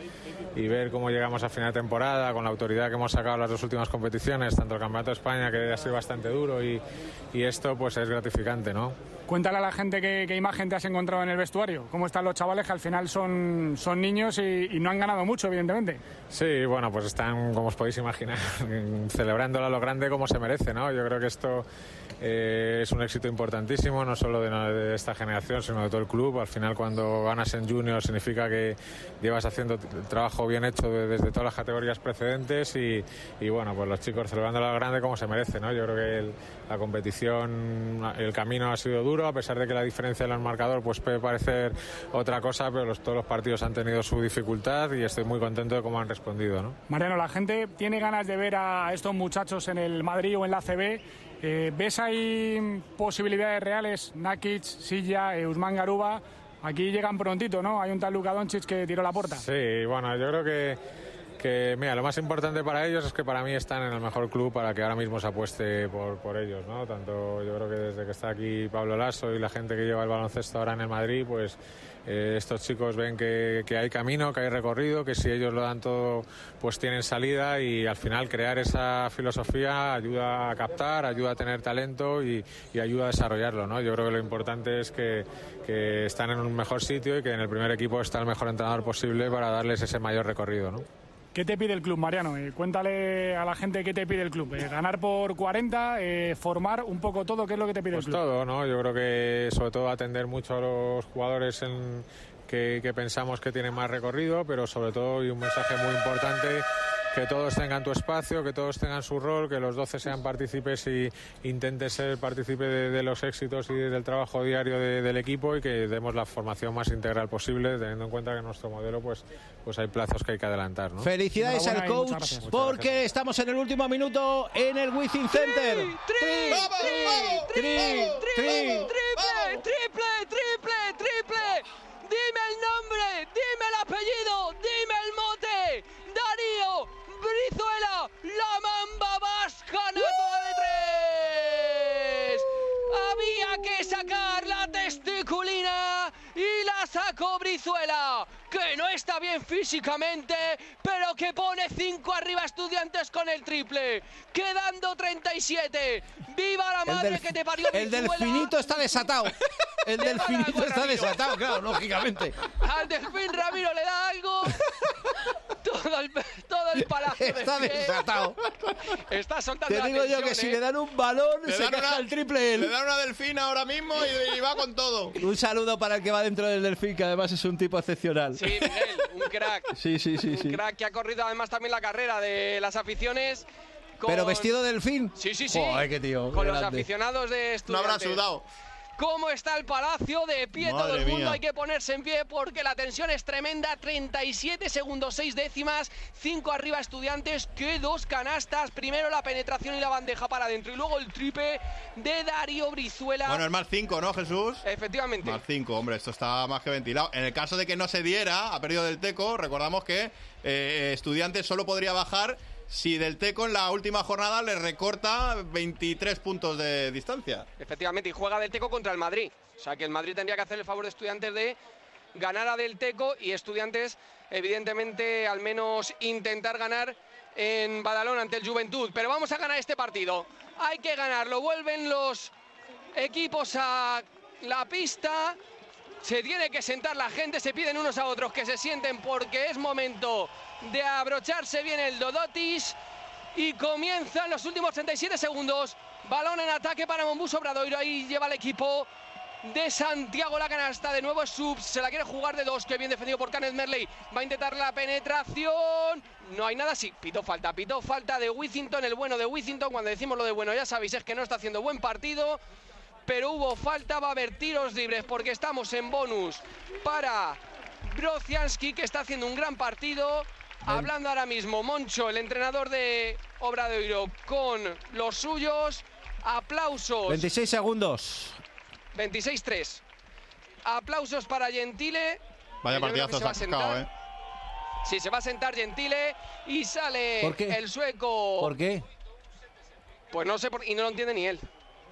Speaker 9: y, y ver cómo llegamos a final de temporada con la autoridad que hemos sacado en las dos últimas competiciones, tanto el Campeonato de España, que ha sido bastante duro, y, y esto pues es gratificante, ¿no?
Speaker 2: Cuéntale a la gente qué, qué imagen te has encontrado en el vestuario, cómo están los chavales que al final son, son niños y, y no han ganado mucho, evidentemente.
Speaker 9: Sí, bueno, pues están, como os podéis imaginar, celebrándolo a lo grande como se merece, ¿no? Yo creo que esto eh, es un éxito importantísimo, no solo de, de esta generación, sino de todo el club. Al final, cuando ganas en Junior, significa que llevas haciendo el trabajo bien hecho de, desde todas las categorías precedentes y, y, bueno, pues los chicos celebrándolo a lo grande como se merece, ¿no? Yo creo que el, la competición, el camino ha sido duro, a pesar de que la diferencia en el marcador pues puede parecer otra cosa, pero los, todos los partidos han tenido su dificultad y estoy muy contento de cómo han respondido, ¿no?
Speaker 2: Mariano, la gente tiene ganas de ver a estos muchachos en el Madrid o en la A C B. Eh, ¿Ves ahí posibilidades reales? Nakic, Silla, eh, Usman Garuba, aquí llegan prontito, ¿no? Hay un tal Luka Doncic que tiró la puerta.
Speaker 9: Sí, bueno, yo creo que, que mira, lo más importante para ellos es que para mí están en el mejor club para que ahora mismo se apueste por, por ellos, ¿no? Tanto yo creo que desde que está aquí Pablo Lasso y la gente que lleva el baloncesto ahora en el Madrid, pues eh, estos chicos ven que, que hay camino, que hay recorrido, que si ellos lo dan todo, pues tienen salida, y al final crear esa filosofía ayuda a captar, ayuda a tener talento y, y ayuda a desarrollarlo, ¿no? Yo creo que lo importante es que, que están en un mejor sitio y que en el primer equipo está el mejor entrenador posible para darles ese mayor recorrido, ¿no?
Speaker 2: ¿Qué te pide el club, Mariano? Eh, cuéntale a la gente qué te pide el club. Eh, ganar por cuarenta, eh, formar un poco todo, ¿qué es lo que te pide
Speaker 9: pues
Speaker 2: el club?
Speaker 9: Todo, ¿no? Yo creo que sobre todo atender mucho a los jugadores en, que, que pensamos que tienen más recorrido, pero sobre todo, y un mensaje muy importante, que todos tengan tu espacio, que todos tengan su rol, que los doce sean partícipes y intentes ser partícipe de, de los éxitos y del trabajo diario de, del equipo, y que demos la formación más integral posible, teniendo en cuenta que en nuestro modelo pues, pues hay plazos que hay que adelantar, ¿no?
Speaker 1: Felicidades al coach, porque estamos en el último minuto en el Wizzing Center.
Speaker 19: ¡Tri! ¡Tri!
Speaker 1: ¡Vamos,
Speaker 19: ¡Tri!
Speaker 1: vamos!
Speaker 19: ¡Tri!
Speaker 1: ¡Tri!
Speaker 19: ¡Triple! ¡Triple! ¡Triple! ¡Triple! ¡Triple! Dime el nombre, dime el apellido, dime el mote. que sacar la testiculina y la sacó Brizuela, que no está bien físicamente, pero que pone cinco arriba Estudiantes con el triple, quedando treinta y siete. ¡Viva la madre
Speaker 1: del,
Speaker 19: que te parió Brizuela!
Speaker 1: El delfinito está desatado. El delfinito está desatado, claro, lógicamente.
Speaker 19: Al delfín Ramiro le da algo. Todo el, todo el palacio
Speaker 1: está
Speaker 19: de
Speaker 1: desatado.
Speaker 19: Está soltando
Speaker 1: Te
Speaker 19: la
Speaker 1: digo
Speaker 19: tensión,
Speaker 1: yo que
Speaker 19: ¿eh?
Speaker 1: si le dan un balón
Speaker 10: Le
Speaker 1: se
Speaker 10: dan
Speaker 1: caja
Speaker 10: una-
Speaker 1: el triple él.
Speaker 10: Le dan una delfina ahora mismo y, y va con todo.
Speaker 1: Un saludo para el que va dentro del delfín, que además es un tipo excepcional.
Speaker 19: Sí, Miguel, un crack.
Speaker 1: Sí, sí, sí,
Speaker 19: un
Speaker 1: sí.
Speaker 19: crack que ha corrido además también la carrera de las aficiones. Con...
Speaker 1: Pero vestido de delfín.
Speaker 19: Sí, sí, sí.
Speaker 1: Joder, qué tío.
Speaker 19: Con
Speaker 1: qué
Speaker 19: los
Speaker 1: grande.
Speaker 19: aficionados de
Speaker 10: No
Speaker 19: Estudiantes.
Speaker 10: habrá sudado.
Speaker 19: ¿Cómo está el palacio? De pie
Speaker 10: Madre
Speaker 19: todo el mundo,
Speaker 10: mía.
Speaker 19: hay que ponerse en pie porque la tensión es tremenda. treinta y siete segundos, seis décimas, cinco arriba Estudiantes, que dos canastas. Primero la penetración y la bandeja para adentro y luego el triple de Darío Brizuela.
Speaker 10: Bueno, es más cinco, ¿no, Jesús?
Speaker 19: Efectivamente.
Speaker 10: Más cinco, hombre, esto está más que ventilado. En el caso de que no se diera, ha perdido del Teco, recordamos que eh, Estudiantes solo podría bajar si del Teco en la última jornada le recorta veintitrés puntos de distancia.
Speaker 19: Efectivamente, y juega del Teco contra el Madrid. O sea que el Madrid tendría que hacer el favor de Estudiantes de ganar a del Teco y Estudiantes, evidentemente, al menos intentar ganar en Badalona ante el Juventud. Pero vamos a ganar este partido. Hay que ganarlo. Vuelven los equipos a la pista. Se tiene que sentar la gente, se piden unos a otros que se sienten porque es momento de abrocharse bien el Dodotis y comienzan los últimos treinta y siete segundos. Balón en ataque para Monbus Obradoiro, ahí lleva el equipo de Santiago la canasta, de nuevo es Subs, se la quiere jugar de dos, que bien defendido por Kenneth Merley, va a intentar la penetración, no hay nada, sí, pitó falta, pitó falta de Withington, el bueno de Withington, cuando decimos lo de bueno ya sabéis es que no está haciendo buen partido, pero hubo falta, va a haber tiros libres porque estamos en bonus para Brocianski, que está haciendo un gran partido. Hablando ahora mismo Moncho, el entrenador de Obradoiro, con los suyos. Aplausos.
Speaker 1: veintiséis segundos.
Speaker 19: veintiséis tres. Aplausos para Gentile.
Speaker 10: Vaya
Speaker 19: que yo creo que
Speaker 10: partidazo
Speaker 19: se va a
Speaker 10: se ha sacado,
Speaker 19: sentar.
Speaker 10: ¿eh?
Speaker 19: Sí, se va a sentar Gentile y sale
Speaker 1: ¿Por qué?
Speaker 19: el sueco.
Speaker 1: ¿Por qué?
Speaker 19: Pues no sé, por... y no lo entiende ni él.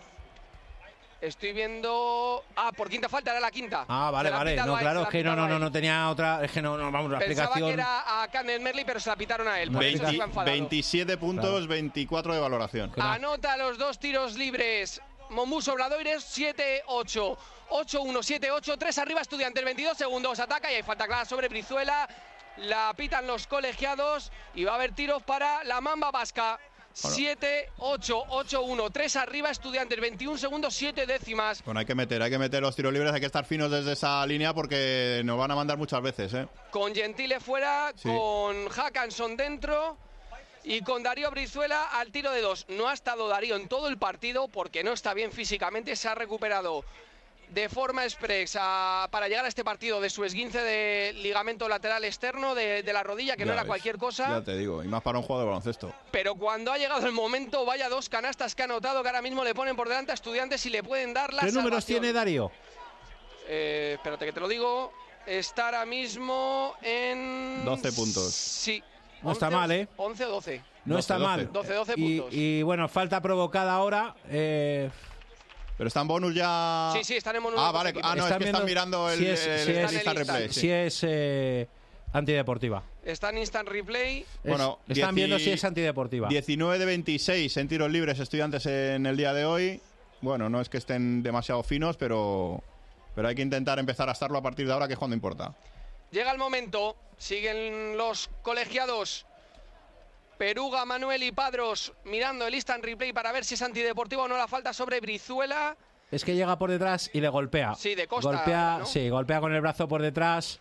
Speaker 19: Estoy viendo... Ah, por quinta falta, era la quinta.
Speaker 1: Ah, vale,
Speaker 19: Se la ha
Speaker 1: vale.
Speaker 19: pitado
Speaker 1: No,
Speaker 19: a él,
Speaker 1: claro,
Speaker 19: se
Speaker 1: es
Speaker 19: la ha
Speaker 1: que no,
Speaker 19: pitado
Speaker 1: no,
Speaker 19: a
Speaker 1: no,
Speaker 19: él.
Speaker 1: no tenía otra. Es que no, no vamos, la
Speaker 19: Pensaba
Speaker 1: explicación.
Speaker 19: que era a Kenneth Merley, pero se la pitaron a él. Por eso se
Speaker 10: veinte,
Speaker 19: ha enfadado.
Speaker 10: veintisiete puntos,
Speaker 1: Claro.
Speaker 10: veinticuatro de valoración.
Speaker 19: Anota los dos tiros libres. Monbus Obradoires, siete ocho. ocho uno, siete ocho. tres arriba Estudiantes, veintidós segundos. Ataca y hay falta clara sobre Brizuela. La pitan los colegiados y va a haber tiros para la Mamba Vasca.
Speaker 10: Bueno.
Speaker 19: siete ocho, ocho uno. tres arriba Estudiantes, veintiún segundos, siete décimas.
Speaker 10: Bueno, hay que meter, hay que meter los tiros libres, hay que estar finos desde esa línea porque nos van a mandar muchas veces, ¿eh?
Speaker 19: Con Gentile fuera,
Speaker 10: Sí.
Speaker 19: con Hackanson dentro y con Darío Brizuela al tiro de dos. No ha estado Darío en todo el partido porque no está bien físicamente, se ha recuperado de forma express a- para llegar a este partido de su esguince de ligamento lateral externo de, de la rodilla, que
Speaker 10: Ya
Speaker 19: no era
Speaker 10: ves,
Speaker 19: cualquier cosa.
Speaker 10: Ya te digo, y más para un juego de baloncesto.
Speaker 19: Pero cuando ha llegado el momento, vaya dos canastas que ha anotado, que ahora mismo le ponen por delante a Estudiantes y le pueden dar la
Speaker 1: ¿Qué números
Speaker 19: salvación.
Speaker 1: tiene Darío?
Speaker 19: Eh, espérate que te lo digo. Está ahora mismo en...
Speaker 10: doce puntos.
Speaker 19: Sí.
Speaker 1: No está
Speaker 19: once o-
Speaker 1: mal, ¿eh?
Speaker 19: once o doce.
Speaker 1: No está
Speaker 10: doce.
Speaker 1: mal.
Speaker 19: doce, doce
Speaker 1: y,
Speaker 19: puntos.
Speaker 1: y bueno, falta provocada ahora. Eh,
Speaker 10: Pero está en bonus ya.
Speaker 19: Sí, sí, están en bonus
Speaker 10: Ah,
Speaker 19: los
Speaker 10: vale.
Speaker 19: equipos.
Speaker 10: Ah, no, es
Speaker 1: están
Speaker 10: que están
Speaker 1: viendo
Speaker 10: mirando el,
Speaker 1: si es-
Speaker 10: el-
Speaker 1: si
Speaker 10: el
Speaker 1: es-
Speaker 10: instant replay. sí.
Speaker 1: si es eh, antideportiva.
Speaker 19: Está en instant replay.
Speaker 1: Es-
Speaker 10: Bueno,
Speaker 1: están
Speaker 10: dieci-
Speaker 1: viendo si es antideportiva.
Speaker 10: diecinueve de veintiséis en tiros libres Estudiantes en el día de hoy. Bueno, no es que estén demasiado finos, pero, pero hay que intentar empezar a estarlo a partir de ahora, que es cuando importa.
Speaker 19: Llega el momento. Siguen los colegiados. Peruga, Manuel y Padros mirando el instant replay para ver si es antideportiva o no la falta sobre Brizuela.
Speaker 1: Es que llega por detrás y le golpea.
Speaker 19: Sí, de costa,
Speaker 1: Golpea,
Speaker 19: ¿no?
Speaker 1: sí, golpea con el brazo por detrás.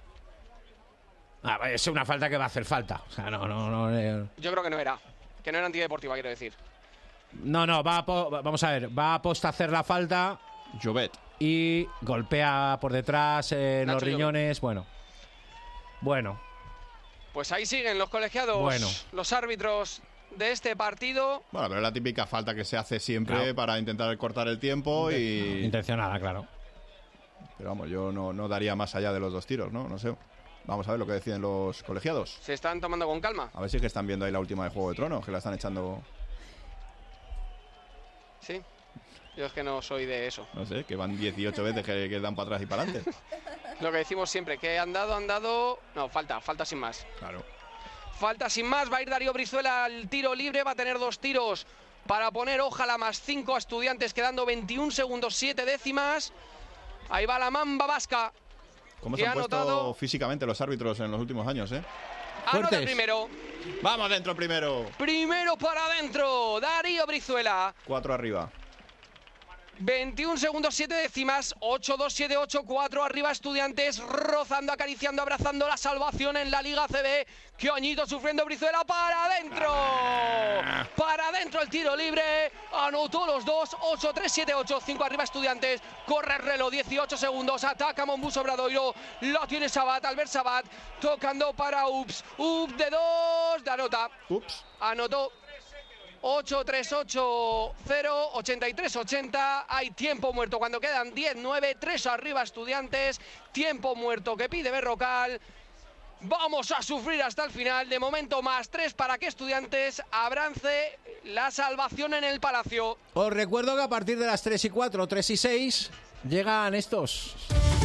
Speaker 1: Ah, es una falta que va a hacer falta. O sea, no, no, no. eh,
Speaker 19: Yo creo que no era. Que no era antideportiva, quiero decir.
Speaker 1: No, no, va a po- vamos a ver, va a posta hacer la falta
Speaker 10: Jovet.
Speaker 1: y golpea por detrás eh, en los
Speaker 19: Nacho
Speaker 1: riñones. Bueno, bueno,
Speaker 19: Pues ahí siguen los colegiados,
Speaker 1: Bueno.
Speaker 19: los árbitros de este partido.
Speaker 10: Bueno, pero es la típica falta que se hace siempre
Speaker 1: Claro.
Speaker 10: para intentar cortar el tiempo y...
Speaker 1: intencionada, claro.
Speaker 10: Pero vamos, yo no, no daría más allá de los dos tiros, ¿no? No sé. Vamos a ver lo que deciden los colegiados.
Speaker 19: Se están tomando con calma.
Speaker 10: A ver si es que están viendo ahí la última de Juego de Tronos, que la están echando...
Speaker 19: Sí. Yo es que no soy de eso.
Speaker 10: No sé, que van dieciocho veces que, que dan para atrás y para adelante.
Speaker 19: Lo que decimos siempre, que han dado, han dado... No, falta, falta sin más.
Speaker 10: Claro.
Speaker 19: Falta sin más, va a ir Darío Brizuela al tiro libre, va a tener dos tiros para poner, ojalá, más cinco a Estudiantes, quedando veintiún segundos, siete décimas. Ahí va la mamba vasca.
Speaker 10: ¿Cómo se han puesto anotado físicamente los árbitros en los últimos años, eh?
Speaker 19: Anota el primero.
Speaker 10: Vamos dentro primero.
Speaker 19: Primero para adentro, Darío Brizuela.
Speaker 10: Cuatro arriba.
Speaker 19: veintiún segundos, siete décimas, ocho dos, siete ocho, cuatro arriba Estudiantes, rozando, acariciando, abrazando la salvación en la Liga C B. ¡Qué añito sufriendo Brizuela! ¡Para adentro! ¡Para adentro el tiro libre! Anotó los dos, ocho tres, siete ocho, cinco arriba Estudiantes. Corre el reloj, dieciocho segundos, ataca Monbus Obradoiro. Lo tiene Sabat, Albert Sabat, tocando para Ups. Ups de dos, de anota.
Speaker 10: Ups.
Speaker 19: Anotó. ocho tres ocho cero, ochenta y tres ochenta. Hay tiempo muerto cuando quedan diez nueve, tres arriba Estudiantes. Tiempo muerto que pide Berrocal. Vamos a sufrir hasta el final. De momento más tres para que Estudiantes abrance la salvación en el Palacio.
Speaker 1: Os recuerdo que a partir de las tres y cuatro, tres y seis llegan estos.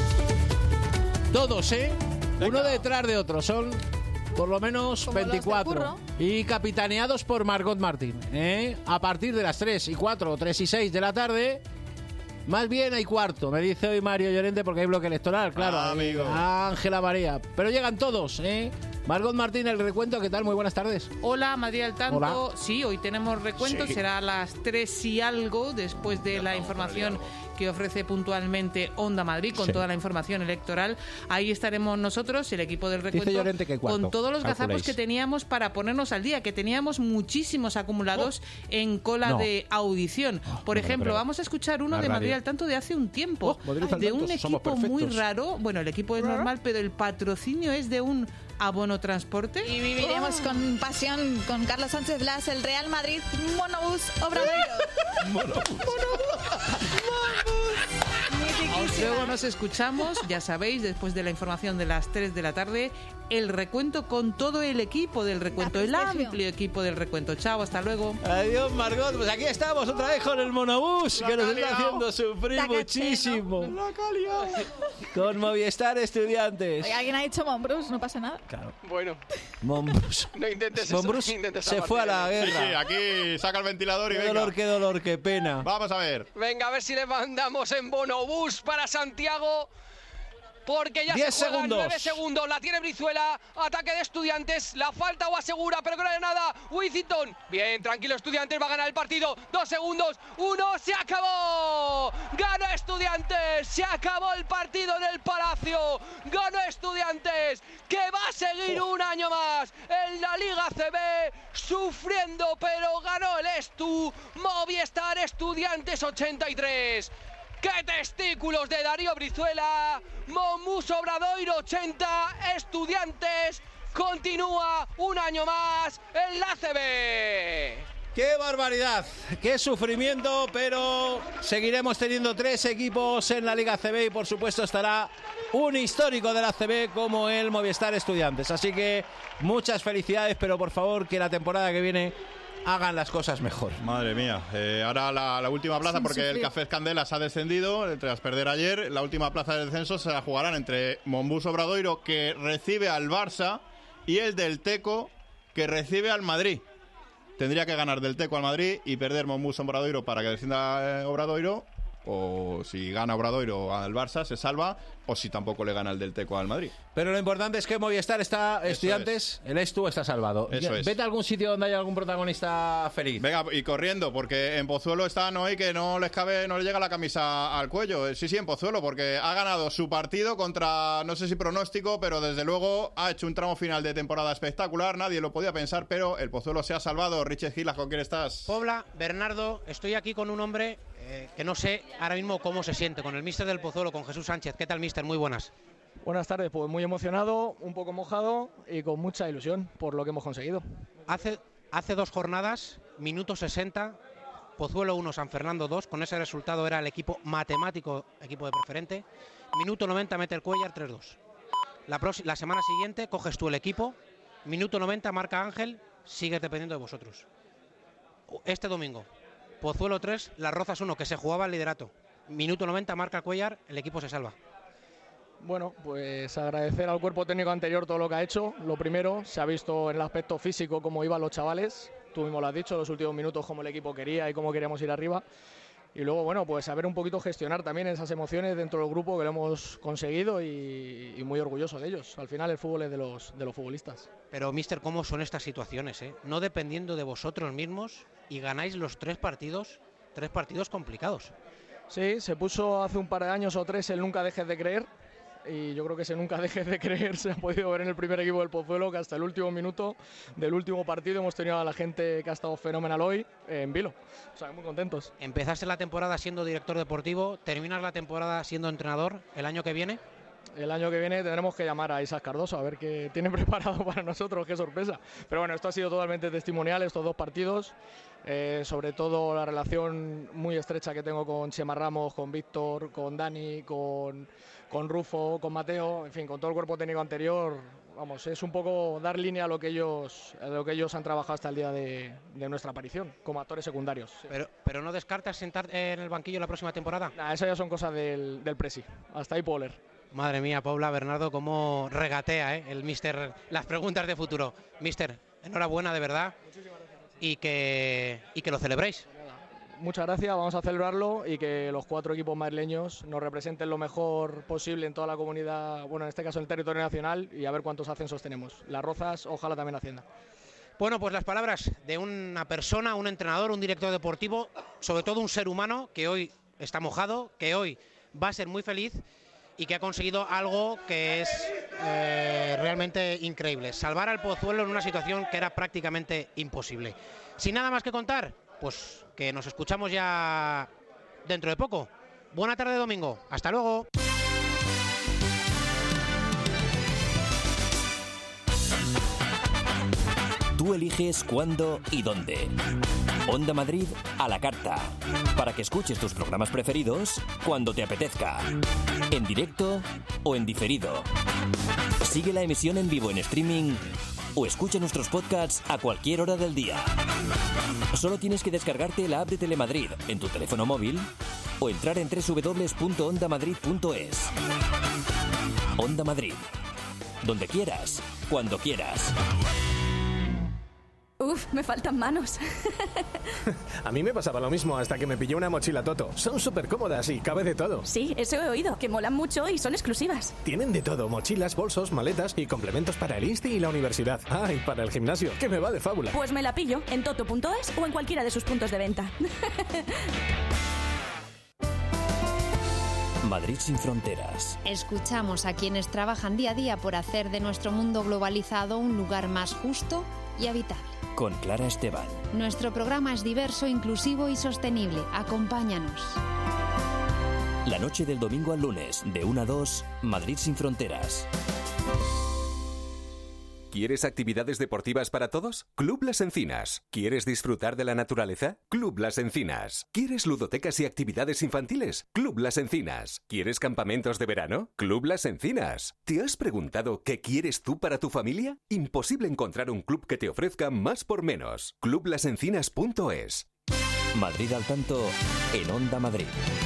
Speaker 1: Todos, ¿eh? Venga. Uno detrás de otro. Son... por lo menos como veinticuatro. Y capitaneados por Margot Martín. ¿eh? A partir de las tres y cuatro, tres y seis de la tarde. Más bien hay cuarto, me dice hoy Mario Llorente, porque hay bloque electoral, claro.
Speaker 10: Ah, amigo.
Speaker 1: Ángela María. Pero llegan todos, ¿eh? Margot Martín, el recuento, ¿qué tal? Muy buenas tardes.
Speaker 4: Hola, Madrid al tanto.
Speaker 1: Hola.
Speaker 4: Sí, hoy tenemos recuento, sí. Será a las tres y algo, después de ya la información que ofrece puntualmente Onda Madrid, con sí. toda la información electoral. Ahí estaremos nosotros, el equipo del recuento,
Speaker 1: que
Speaker 4: con todos los
Speaker 1: calculéis.
Speaker 4: gazapos que teníamos para ponernos al día, que teníamos muchísimos acumulados oh. en cola no. de audición. Por oh, ejemplo, no vamos a escuchar uno la de radio. Madrid al tanto de hace un tiempo, oh, de un equipo muy raro. Bueno, el equipo es normal, pero el patrocinio es de un abono transporte.
Speaker 21: Y viviremos oh. con pasión con Carlos Sánchez Blas, el Real Madrid Monobús Obradoiro.
Speaker 4: Monobús. Luego nos escuchamos, ya sabéis, después de la información de las tres de la tarde, el recuento con todo el equipo del recuento, el amplio equipo del recuento. Chao, hasta luego.
Speaker 1: Adiós, Margot. Pues aquí estamos otra vez con el monobús, la que nos está haciendo sufrir muchísimo. Con Movistar Estudiantes.
Speaker 21: Oye, alguien ha dicho Monbrus, no pasa nada.
Speaker 1: Claro.
Speaker 19: Bueno.
Speaker 1: Monbrus.
Speaker 19: No intentes
Speaker 1: Monbrus
Speaker 19: eso. No intentes
Speaker 1: se fue a la guerra.
Speaker 10: Sí, sí, aquí saca el ventilador y
Speaker 1: qué
Speaker 10: venga.
Speaker 1: Qué dolor, qué dolor, qué pena.
Speaker 10: Vamos a ver.
Speaker 19: Venga, a ver si le mandamos en monobús para Santiago. Porque ya se juegan nueve segundos. La tiene Brizuela. Ataque de Estudiantes. La falta o asegura, pero que no hay nada. Withington. Bien, tranquilo, Estudiantes va a ganar el partido. Dos segundos. Uno. Se acabó. Ganó Estudiantes. Se acabó el partido en el Palacio. Ganó Estudiantes, que va a seguir un año más en la Liga C B. Sufriendo, pero ganó el Estu. Movistar Estudiantes ochenta y tres. ¡Qué testículos de Darío Brizuela! Monbus Obradoiro ochenta, Estudiantes continúa un año más en la C B.
Speaker 1: ¡Qué barbaridad! ¡Qué sufrimiento! Pero seguiremos teniendo tres equipos en la Liga C B y por supuesto estará un histórico de la C B como el Movistar Estudiantes. Así que muchas felicidades, pero por favor que la temporada que viene hagan las cosas mejor.
Speaker 10: Madre mía, eh, ahora la, la última plaza, porque el Cafés Candelas ha descendido tras perder ayer. La última plaza de descenso se la jugarán entre Monbus Obradoiro, que recibe al Barça, y el del Teco, que recibe al Madrid. Tendría que ganar del Teco al Madrid y perder Monbus Obradoiro para que descienda eh, Obradoiro. O si gana Obradoiro al Barça, se salva. O si tampoco le gana el del Teco al Madrid.
Speaker 1: Pero lo importante es que Movistar está,
Speaker 10: Eso
Speaker 1: Estudiantes, es. el Estu está salvado.
Speaker 10: Eso es.
Speaker 1: Vete a algún sitio donde haya algún protagonista feliz.
Speaker 10: Venga, y corriendo, porque en Pozuelo están hoy que no les cabe, no les llega la camisa al cuello. Sí, sí, en Pozuelo, porque ha ganado su partido contra, no sé si pronóstico, pero desde luego ha hecho un tramo final de temporada espectacular. Nadie lo podía pensar, pero el Pozuelo se ha salvado. Richard Gilas, ¿con quién estás?
Speaker 15: Pobla, Bernardo, estoy aquí con un hombre eh, que no sé ahora mismo cómo se siente, con el míster del Pozuelo, con Jesús Sánchez. ¿Qué tal, míster? Muy buenas.
Speaker 17: Buenas tardes, pues muy emocionado, un poco mojado y con mucha ilusión por lo que hemos conseguido.
Speaker 15: Hace, hace dos jornadas, minuto sesenta, Pozuelo uno, San Fernando dos, con ese resultado era el equipo matemático, equipo de preferente. Minuto noventa, mete el Cuellar tres dos. La, la semana siguiente coges tú el equipo, minuto noventa, marca Ángel, sigues dependiendo de vosotros. Este domingo, Pozuelo tres, Las Rozas uno, que se jugaba el liderato. Minuto noventa, marca Cuellar, el equipo se salva.
Speaker 17: Bueno, pues agradecer al cuerpo técnico anterior todo lo que ha hecho. Lo primero, se ha visto en el aspecto físico cómo iban los chavales. Tú mismo lo has dicho, los últimos minutos cómo el equipo quería y cómo queríamos ir arriba. Y luego, bueno, pues saber un poquito gestionar también esas emociones dentro del grupo, que lo hemos conseguido y, y muy orgulloso de ellos. Al final el fútbol es de los, de los futbolistas.
Speaker 15: Pero, mister, ¿cómo son estas situaciones, eh? No dependiendo de vosotros mismos y ganáis los tres partidos, tres partidos complicados.
Speaker 17: Sí, se puso hace un par de años o tres el nunca dejes de creer. Y yo creo que ese nunca dejes de creer se ha podido ver en el primer equipo del Pozuelo, que hasta el último minuto del último partido hemos tenido a la gente que ha estado fenomenal hoy en vilo. O sea, muy contentos.
Speaker 15: Empezaste la temporada siendo director deportivo, terminas la temporada siendo entrenador. ¿El año que viene?
Speaker 17: El año que viene tendremos que llamar a Isaac Cardoso a ver qué tiene preparado para nosotros, qué sorpresa. Pero bueno, esto ha sido totalmente testimonial, estos dos partidos. Eh, sobre todo la relación muy estrecha que tengo con Chema Ramos, con Víctor, con Dani, con, con Rufo, con Mateo, en fin, con todo el cuerpo técnico anterior. Vamos, es un poco dar línea a lo que ellos, a lo que ellos han trabajado hasta el día de, de nuestra aparición, como actores secundarios. Sí.
Speaker 15: Pero, pero ¿no descartas sentarte en el banquillo la próxima temporada?
Speaker 17: Nah, eso ya son cosas del, del presi, hasta ahí puedo leer.
Speaker 15: Madre mía, Paula, Bernardo, cómo regatea ¿eh? el míster las preguntas de futuro. Míster, enhorabuena de verdad. Muchísimas gracias. Y que, y que lo celebréis.
Speaker 17: Muchas gracias, vamos a celebrarlo y que los cuatro equipos madrileños nos representen lo mejor posible en toda la comunidad, bueno, en este caso en el territorio nacional, y a ver cuántos ascensos tenemos. Las Rozas, ojalá también Hacienda.
Speaker 15: Bueno, pues las palabras de una persona, un entrenador, un director deportivo, sobre todo un ser humano que hoy está mojado, que hoy va a ser muy feliz y que ha conseguido algo que es eh, realmente increíble. Salvar al Pozuelo en una situación que era prácticamente imposible. Sin nada más que contar, pues que nos escuchamos ya dentro de poco. Buena tarde, domingo. Hasta luego.
Speaker 23: Tú eliges cuándo y dónde. Onda Madrid a la carta. Para que escuches tus programas preferidos cuando te apetezca. En directo o en diferido. Sigue la emisión en vivo en streaming o escucha nuestros podcasts a cualquier hora del día. Solo tienes que descargarte la app de Telemadrid en tu teléfono móvil o entrar en doble u doble u doble u punto onda madrid punto es. Onda Madrid. Donde quieras, cuando quieras.
Speaker 5: Uf, me faltan manos.
Speaker 16: A mí me pasaba lo mismo hasta que me pillé una mochila Toto. Son súper cómodas y cabe de todo.
Speaker 5: Sí, eso he oído, que molan mucho y son exclusivas.
Speaker 16: Tienen de todo, mochilas, bolsos, maletas y complementos para el insti y la universidad. Ah, y para el gimnasio, que me va de fábula.
Speaker 5: Pues me la pillo en toto punto es o en cualquiera de sus puntos de venta.
Speaker 23: Madrid sin fronteras.
Speaker 20: Escuchamos a quienes trabajan día a día por hacer de nuestro mundo globalizado un lugar más justo y habitable.
Speaker 23: Con Clara Esteban.
Speaker 20: Nuestro programa es diverso, inclusivo y sostenible. Acompáñanos.
Speaker 23: La noche del domingo al lunes, de una a dos, Madrid sin fronteras.
Speaker 3: ¿Quieres actividades deportivas para todos? Club Las Encinas. ¿Quieres disfrutar de la naturaleza? Club Las Encinas. ¿Quieres ludotecas y actividades infantiles? Club Las Encinas. ¿Quieres campamentos de verano? Club Las Encinas. ¿Te has preguntado qué quieres tú para tu familia? Imposible encontrar un club que te ofrezca más por menos. club las encinas punto es.
Speaker 23: Madrid al tanto en Onda Madrid.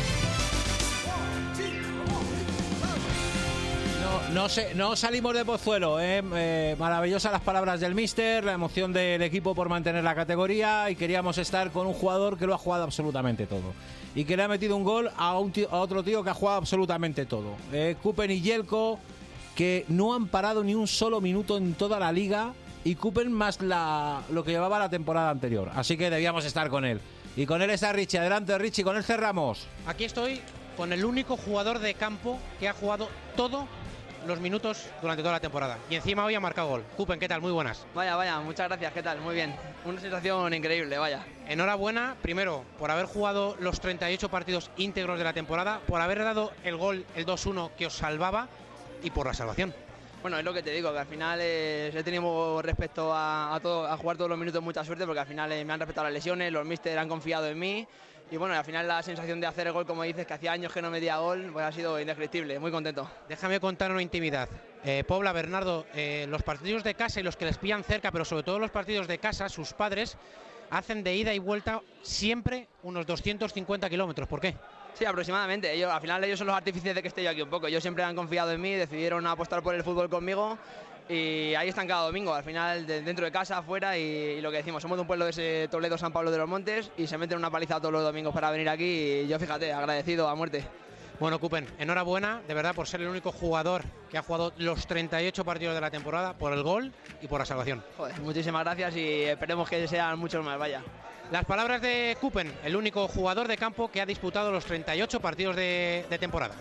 Speaker 1: No, sé, no salimos de Pozuelo, ¿eh? Eh, maravillosas las palabras del míster, la emoción del equipo por mantener la categoría, y queríamos estar con un jugador que lo ha jugado absolutamente todo y que le ha metido un gol a, un tío, a otro tío que ha jugado absolutamente todo. Eh, Kupen y Jelko, que no han parado ni un solo minuto en toda la liga, y Kupen más la, lo que llevaba la temporada anterior, así que debíamos estar con él. Y con él está Richie. Adelante, Richie, con él cerramos.
Speaker 15: Aquí estoy con el único jugador de campo que ha jugado todo los minutos durante toda la temporada, y encima hoy ha marcado gol. Kupen, ¿qué tal? Muy buenas.
Speaker 22: Vaya, vaya, muchas gracias, ¿qué tal? Muy bien, una sensación increíble, vaya.
Speaker 15: Enhorabuena, primero, por haber jugado los treinta y ocho partidos íntegros de la temporada, por haber dado el gol, el dos uno que os salvaba, y por la salvación.
Speaker 22: Bueno, es lo que te digo, que al final eh, he tenido respecto a, a, todo, a jugar todos los minutos mucha suerte, porque al final eh, me han respetado las lesiones, los míster han confiado en mí, y bueno, al final la sensación de hacer el gol, como dices, que hacía años que no metía gol, pues ha sido indescriptible, muy contento.
Speaker 15: Déjame contar una intimidad. Eh, Pobla, Bernardo, eh, los partidos de casa y los que les pillan cerca, pero sobre todo los partidos de casa, sus padres hacen de ida y vuelta siempre unos doscientos cincuenta kilómetros. ¿Por qué?
Speaker 22: Sí, aproximadamente. Ellos, al final ellos son los artífices de que esté yo aquí un poco. Ellos siempre han confiado en mí, decidieron apostar por el fútbol conmigo y ahí están cada domingo, al final de, dentro de casa, afuera y, y lo que decimos, somos de un pueblo de ese Toledo, San Pablo de los Montes y se meten una paliza todos los domingos para venir aquí y yo, fíjate, agradecido a muerte.
Speaker 15: Bueno, Kupen, enhorabuena, de verdad, por ser el único jugador que ha jugado los treinta y ocho partidos de la temporada, por el gol y por la salvación.
Speaker 22: Joder, muchísimas gracias y esperemos que sean muchos más, vaya.
Speaker 15: Las palabras de Kupen, el único jugador de campo que ha disputado los treinta y ocho partidos de, de temporada.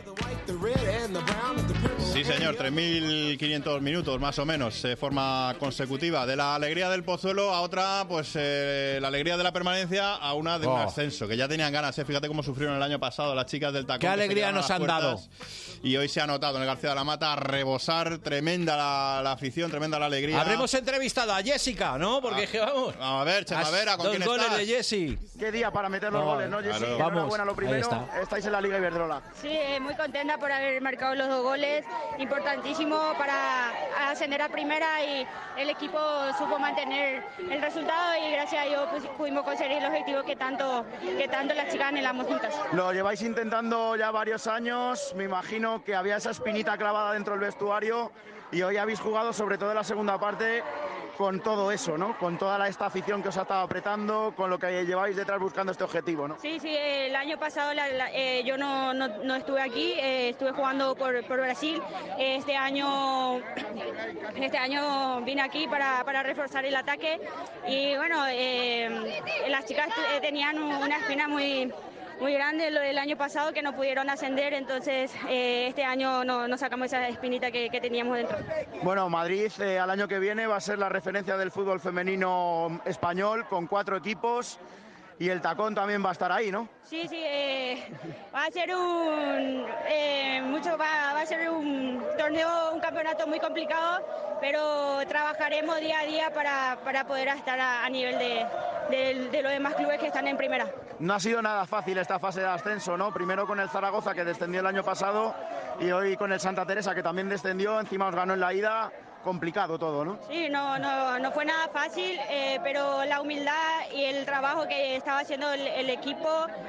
Speaker 10: Sí, señor, tres mil quinientos minutos más o menos de forma consecutiva. De la alegría del Pozuelo a otra, pues eh, la alegría de la permanencia a una de oh. un ascenso, que ya tenían ganas, ¿eh? Fíjate cómo sufrieron el año pasado las chicas del Tacón.
Speaker 1: Qué alegría nos han dado.
Speaker 10: Y hoy se ha notado en el García de la Mata a rebosar, tremenda la, la afición, tremenda la alegría.
Speaker 1: Habremos entrevistado a Jessica, ¿no? Porque
Speaker 10: ah,
Speaker 1: vamos.
Speaker 10: Vamos a ver, Chema Vera, ¿con quién estás?
Speaker 1: De Jessy.
Speaker 7: Qué día para meter los no, goles, ¿no, Jessy?
Speaker 1: Claro. Vamos,
Speaker 7: enhorabuena, lo primero,
Speaker 1: está.
Speaker 7: Estáis en la Liga Iberdrola.
Speaker 8: Sí, eh, muy contenta por haber marcado los dos goles, importantísimo para ascender a primera y el equipo supo mantener el resultado y gracias a Dios pues, pudimos conseguir el objetivo que tanto, que tanto las chicas anhelamos juntas.
Speaker 7: Lo lleváis intentando ya varios años, me imagino que había esa espinita clavada dentro del vestuario y hoy habéis jugado sobre todo en la segunda parte con todo eso, ¿no? Con toda esta afición que os ha estado apretando, con lo que lleváis detrás buscando este objetivo, ¿no?
Speaker 8: Sí, sí, el año pasado la, la, eh, yo no, no, no estuve aquí, eh, estuve jugando por, por Brasil. Este año, este año vine aquí para, para reforzar el ataque y bueno, eh, las chicas tenían una espina muy... muy grande lo del año pasado que no pudieron ascender, entonces eh, este año no, no sacamos esa espinita que, que teníamos dentro.
Speaker 7: Bueno, Madrid eh, al año que viene va a ser la referencia del fútbol femenino español con cuatro equipos y el Tacón también va a estar ahí, ¿no?
Speaker 8: Sí, sí, eh, va a ser un eh, mucho va, va a ser un torneo, un campeonato muy complicado, pero trabajaremos día a día para, para poder estar a, a nivel de, de, de los demás clubes que están en primera.
Speaker 7: No ha sido nada fácil esta fase de ascenso, ¿no? Primero con el Zaragoza, que descendió el año pasado, y hoy con el Santa Teresa, que también descendió, encima os ganó en la ida. Complicado todo, ¿no?
Speaker 8: Sí, no, no, no fue nada fácil, eh, pero la humildad y el trabajo que estaba haciendo el, el equipo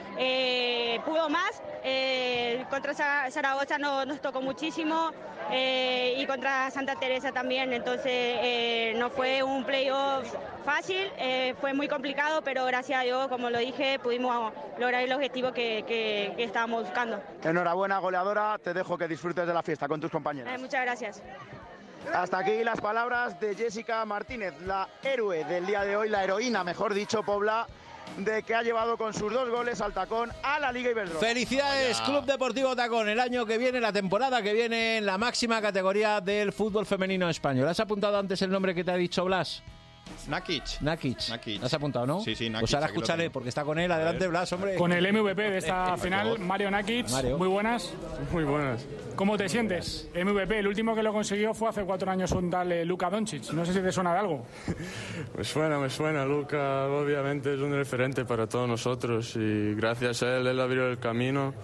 Speaker 8: eh, pudo más. Eh, contra Zaragoza no, nos tocó muchísimo eh, y contra Santa Teresa también, entonces eh, no fue un playoff fácil, eh, fue muy complicado, pero gracias a Dios, como lo dije, pudimos lograr el objetivo que, que, que estábamos buscando.
Speaker 7: Enhorabuena, goleadora, te dejo que disfrutes de la fiesta con tus compañeros.
Speaker 8: Eh, muchas gracias.
Speaker 7: Hasta aquí las palabras de Jessica Martínez, la héroe del día de hoy, la heroína, mejor dicho, Pobla, de que ha llevado con sus dos goles al Tacón a la Liga Iberdrola.
Speaker 1: Felicidades, Vaya. Club Deportivo Tacón, el año que viene, la temporada que viene, en la máxima categoría del fútbol femenino español. ¿Has apuntado antes el nombre que te ha dicho Blas?
Speaker 10: Nakic.
Speaker 1: Nakic.
Speaker 10: Nakic.
Speaker 1: ¿Lo has apuntado, no?
Speaker 10: Sí, sí, Nakic.
Speaker 1: Pues ahora escúchale, porque está con él. Adelante, Blas, hombre.
Speaker 2: Con el M V P de esta final, Mario Nakic. Mario. Muy buenas.
Speaker 11: Muy buenas.
Speaker 2: ¿Cómo te sientes? M V P, el último que lo consiguió fue hace cuatro años un tal eh, Luka Doncic. No sé si te suena de algo.
Speaker 11: Me suena, me suena. Luka, obviamente, es un referente para todos nosotros y gracias a él, él abrió el camino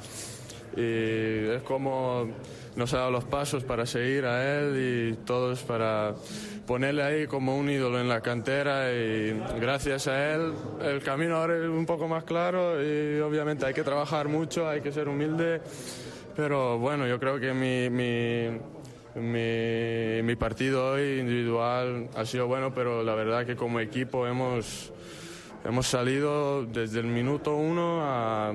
Speaker 11: y es como nos ha dado los pasos para seguir a él y todos para ponerle ahí como un ídolo en la cantera y gracias a él el camino ahora es un poco más claro y obviamente hay que trabajar mucho, hay que ser humilde, pero bueno, yo creo que mi, mi, mi, mi partido hoy individual ha sido bueno, pero la verdad que como equipo hemos, hemos salido desde el minuto uno a...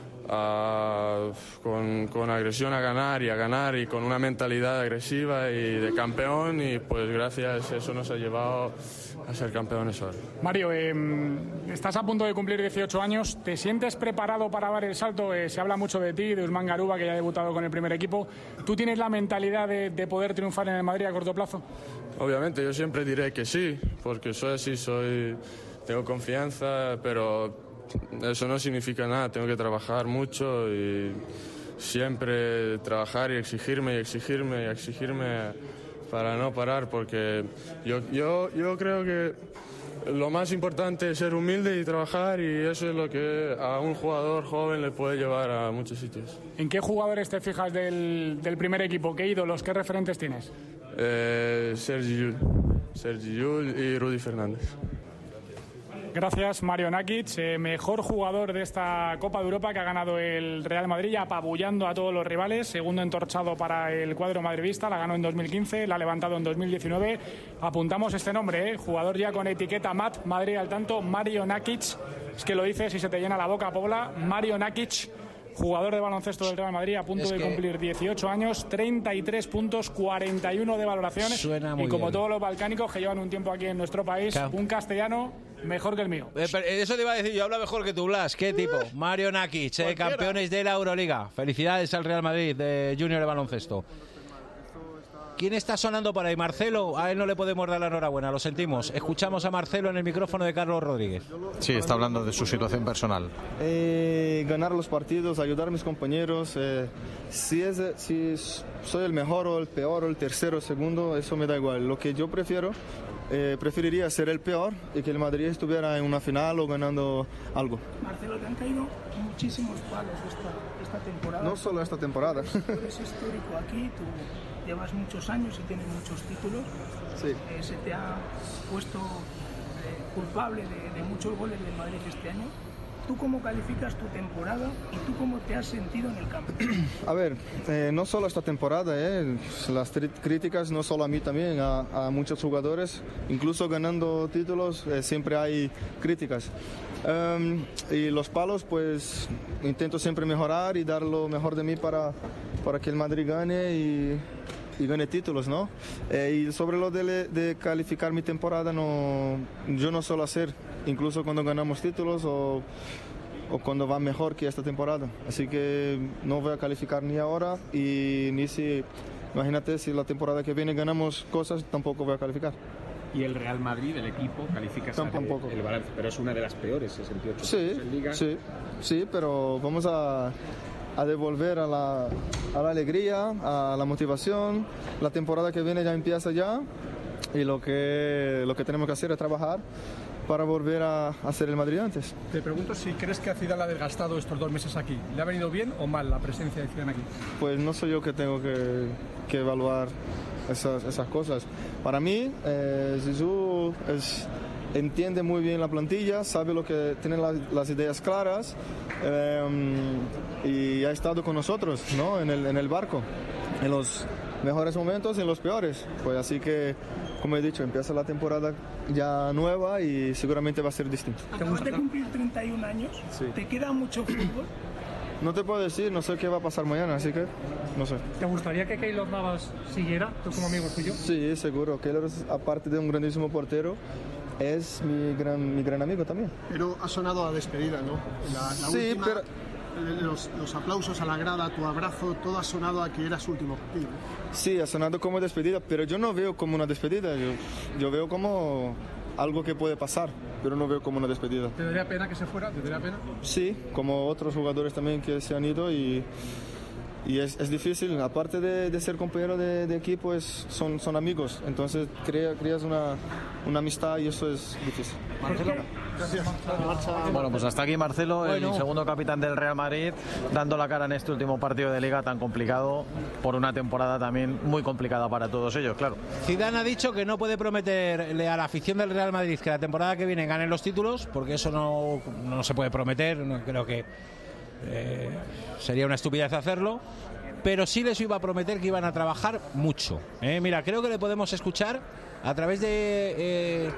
Speaker 11: Uh, con, con agresión a ganar y a ganar y con una mentalidad agresiva y de campeón y pues gracias eso nos ha llevado a ser campeones ahora.
Speaker 2: Mario, eh, estás a punto de cumplir dieciocho años, ¿te sientes preparado para dar el salto? Eh, se habla mucho de ti, de Usman Garuba, que ya ha debutado con el primer equipo. ¿Tú tienes la mentalidad de, de poder triunfar en el Madrid a corto plazo?
Speaker 11: Obviamente, yo siempre diré que sí, porque soy así, soy, tengo confianza, pero eso no significa nada, tengo que trabajar mucho y siempre trabajar y exigirme y exigirme y exigirme para no parar, porque yo, yo, yo creo que lo más importante es ser humilde y trabajar y eso es lo que a un jugador joven le puede llevar a muchos sitios.
Speaker 2: ¿En qué jugadores te fijas del, del primer equipo? ¿Qué ídolos, qué referentes tienes?
Speaker 11: Eh, Sergi Llull, Sergi Llull y Rudy Fernández.
Speaker 2: Gracias, Mario Nakic, eh, mejor jugador de esta Copa de Europa que ha ganado el Real Madrid, apabullando a todos los rivales, segundo entorchado para el cuadro madridista, la ganó en dos mil quince, la ha levantado en dos mil diecinueve. Apuntamos este nombre, eh, jugador ya con etiqueta M A T, Madrid al tanto, Mario Nakic, es que lo dices y se te llena la boca, Pobla, Mario Nakic, jugador de baloncesto del Real Madrid, a punto es de cumplir dieciocho años, treinta y tres puntos, cuarenta y uno de valoraciones.
Speaker 1: Suena muy
Speaker 2: y como
Speaker 1: bien.
Speaker 2: todos los balcánicos que llevan un tiempo aquí en nuestro país,
Speaker 1: Claro.
Speaker 2: un castellano mejor que el mío.
Speaker 1: Eh, pero eso te iba a decir, yo hablo mejor que tú, Blas. ¿Qué tipo? Mario Nakic, eh, campeones de la Euroliga. Felicidades al Real Madrid de Junior de baloncesto. ¿Quién está sonando por ahí? Marcelo. A él no le podemos dar la enhorabuena, lo sentimos. Escuchamos a Marcelo en el micrófono de Carlos Rodríguez.
Speaker 13: Sí, está hablando de su situación personal.
Speaker 14: Eh, ganar los partidos, ayudar a mis compañeros. Eh, si, es, si soy el mejor o el peor o el tercero o segundo, eso me da igual. Lo que yo prefiero, eh, preferiría ser el peor y que el Madrid estuviera en una final o ganando algo.
Speaker 18: Marcelo, te han caído muchísimos palos esta, esta temporada.
Speaker 14: No solo esta temporada.
Speaker 18: Tú eres histórico aquí, tú llevas muchos años y tienes muchos títulos.
Speaker 14: Sí.
Speaker 18: Eh, se te ha puesto eh, culpable de, de muchos goles del Madrid este año. ¿Tú cómo calificas tu temporada y tú cómo te has sentido en el campo?
Speaker 14: A ver, eh, no solo esta temporada, eh, las tri- críticas no solo a mí también, a, a muchos jugadores, incluso ganando títulos eh, siempre hay críticas. Um, y los palos, pues intento siempre mejorar y dar lo mejor de mí para, para que el Madrid gane y, y gane títulos, ¿no? Eh, y sobre lo de, de calificar mi temporada, no, yo no suelo hacer, incluso cuando ganamos títulos o, o cuando va mejor que esta temporada. Así que no voy a calificar ni ahora y ni si, imagínate, si la temporada que viene ganamos cosas, tampoco voy a calificar.
Speaker 24: Y el Real Madrid, el equipo, califica
Speaker 14: Tampoco.
Speaker 24: el balance, pero es una de las peores, sesenta y ocho
Speaker 14: Sí,
Speaker 24: puntos en Liga.
Speaker 14: sí, sí, pero vamos a, a devolver a la, a la alegría, a la motivación. La temporada que viene ya empieza ya y lo que, lo que tenemos que hacer es trabajar para volver a, a ser el Madrid antes.
Speaker 25: Te pregunto si crees que a Zidane le ha desgastado estos dos meses aquí. ¿Le ha venido bien o mal la presencia de Zidane aquí?
Speaker 14: Pues no soy yo que tengo que, que evaluar esas, esas cosas. Para mí, eh, Zizou es, entiende muy bien la plantilla, sabe lo que tiene la, las ideas claras eh, y ha estado con nosotros, ¿no? en, el, en el barco, en los mejores momentos y en los peores. Pues así que, como he dicho, empieza la temporada ya nueva y seguramente va a ser distinto.
Speaker 18: Acabas de cumplir treinta y un años,
Speaker 14: Sí.
Speaker 18: ¿te queda mucho fútbol?
Speaker 14: No te puedo decir, no sé qué va a pasar mañana, así que no sé.
Speaker 25: ¿Te gustaría que Keylor Navas siguiera, tú como amigo tuyo?
Speaker 14: Sí, seguro. Keylor, aparte de un grandísimo portero, es mi gran, mi gran amigo también.
Speaker 26: Pero ha sonado a despedida, ¿no? La, la
Speaker 14: Sí,
Speaker 26: última,
Speaker 14: pero-
Speaker 26: los, los aplausos a la grada, tu abrazo, todo ha sonado a que era su último partido.
Speaker 14: Sí, ha sonado como despedida, pero yo no veo como una despedida. Yo, yo veo como algo que puede pasar, pero no veo como una despedida.
Speaker 25: ¿Te daría pena que se fuera? ¿Te daría pena?
Speaker 14: Sí, como otros jugadores también que se han ido y, y es, es difícil. Aparte de, de ser compañero de, de equipo, es, son, son amigos. Entonces crea, creas una, una amistad y eso es difícil.
Speaker 26: Marcelo, gracias.
Speaker 13: Bueno, pues hasta aquí Marcelo,
Speaker 14: Bueno.
Speaker 13: el segundo capitán del Real Madrid, dando la cara en este último partido de Liga tan complicado, por una temporada también muy complicada para todos ellos, claro.
Speaker 1: Zidane ha dicho que no puede prometerle a la afición del Real Madrid que la temporada que viene ganen los títulos, porque eso no, no se puede prometer, no, creo que eh, sería una estupidez hacerlo, pero sí les iba a prometer que iban a trabajar mucho. ¿eh? Mira, creo que le podemos escuchar a través de eh,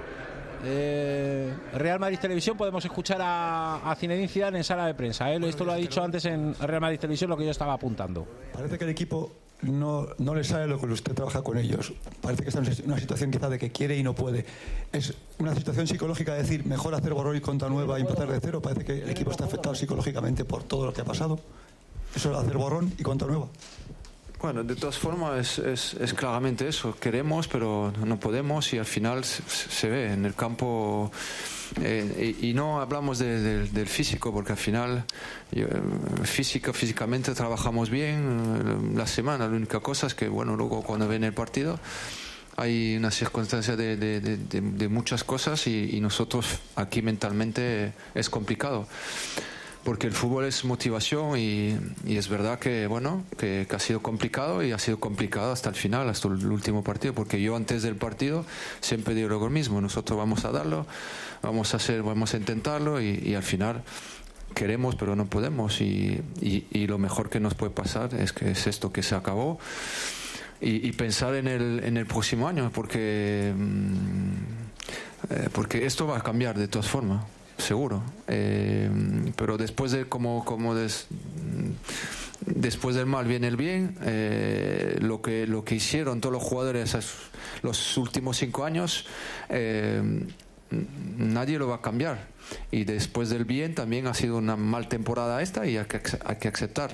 Speaker 1: eh, Real Madrid Televisión, podemos escuchar a, a Zinedine Zidane en sala de prensa. ¿eh? Esto lo ha dicho antes en Real Madrid Televisión, lo que yo estaba apuntando.
Speaker 27: Parece que el equipo no, no le sale lo que usted trabaja con ellos. Parece que está en una situación quizá de que quiere y no puede. Es una situación psicológica de decir, mejor hacer borrón y cuenta nueva y empezar de cero. Parece que el equipo está afectado psicológicamente por todo lo que ha pasado. Eso es hacer borrón y cuenta nueva.
Speaker 28: Bueno, de todas formas es, es, es claramente eso. Queremos, pero no podemos y al final se, se ve en el campo. Eh, y, y no hablamos de, de, del físico, porque al final yo, físico, físicamente trabajamos bien. La semana, la única cosa es que, bueno, luego cuando viene el partido hay una circunstancia de, de, de, de, de muchas cosas y, y nosotros aquí mentalmente es complicado. porque el fútbol es motivación y, y es verdad que bueno que, que ha sido complicado y ha sido complicado hasta el final, hasta el último partido, porque yo antes del partido siempre digo lo mismo, nosotros vamos a darlo, vamos a hacer, vamos a intentarlo y, y al final queremos pero no podemos y, y, y lo mejor que nos puede pasar es que es esto, que se acabó y, y pensar en el, en el próximo año, porque eh, porque esto va a cambiar de todas formas, seguro, eh, pero después de como como des, después del mal viene el bien, eh, lo que lo que hicieron todos los jugadores los últimos cinco años, eh, nadie lo va a cambiar, y después del bien también ha sido una mal temporada esta y hay que, hay que aceptar.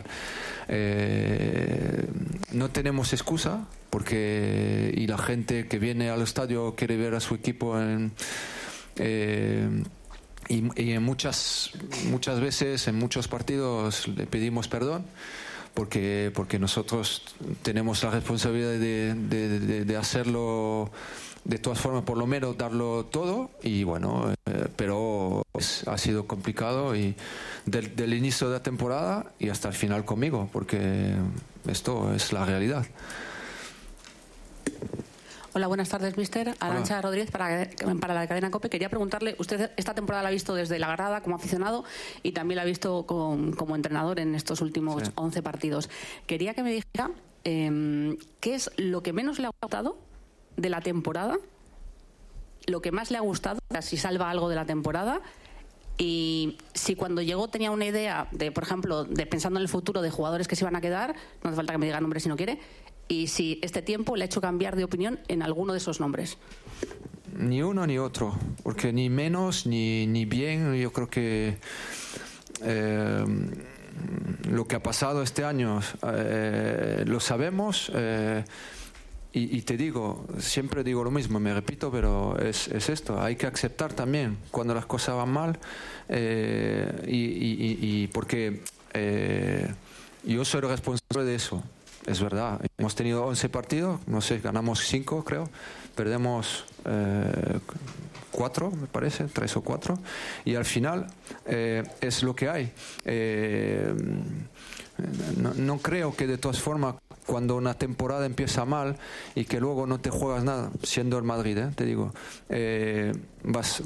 Speaker 28: Eh, no tenemos excusa, porque y la gente que viene al estadio quiere ver a su equipo en eh, Y, y en muchas muchas veces en muchos partidos le pedimos perdón porque porque nosotros tenemos la responsabilidad de, de, de, de hacerlo de todas formas, por lo menos darlo todo, y bueno, eh, pero es, ha sido complicado y del, del inicio de la temporada y hasta el final conmigo, porque esto es la realidad.
Speaker 4: Hola, buenas tardes, mister. Arantxa Hola. Rodríguez, para, para la cadena COPE. Quería preguntarle, usted esta temporada la ha visto desde la grada como aficionado y también la ha visto con, como entrenador en estos últimos sí. once partidos. Quería que me dijera eh, qué es lo que menos le ha gustado de la temporada, lo que más le ha gustado, si salva algo de la temporada, y si cuando llegó tenía una idea de, por ejemplo, de pensando en el futuro de jugadores que se iban a quedar, no hace falta que me diga nombres si no quiere, y si este tiempo le ha hecho cambiar de opinión en alguno de esos nombres.
Speaker 28: Ni uno ni otro, porque ni menos ni, ni bien. Yo creo que eh, lo que ha pasado este año eh, lo sabemos, eh, y, y te digo, siempre digo lo mismo, me repito, pero es, es esto, hay que aceptar también cuando las cosas van mal, eh, y, y, y porque eh, yo soy el responsable de eso. Es verdad, hemos tenido once partidos, no sé, ganamos cinco creo, perdemos eh, cuatro, me parece, tres o cuatro, y al final eh, es lo que hay. Eh, no, no creo que de todas formas, cuando una temporada empieza mal y que luego no te juegas nada, siendo el Madrid, ¿eh? te digo, eh, vas,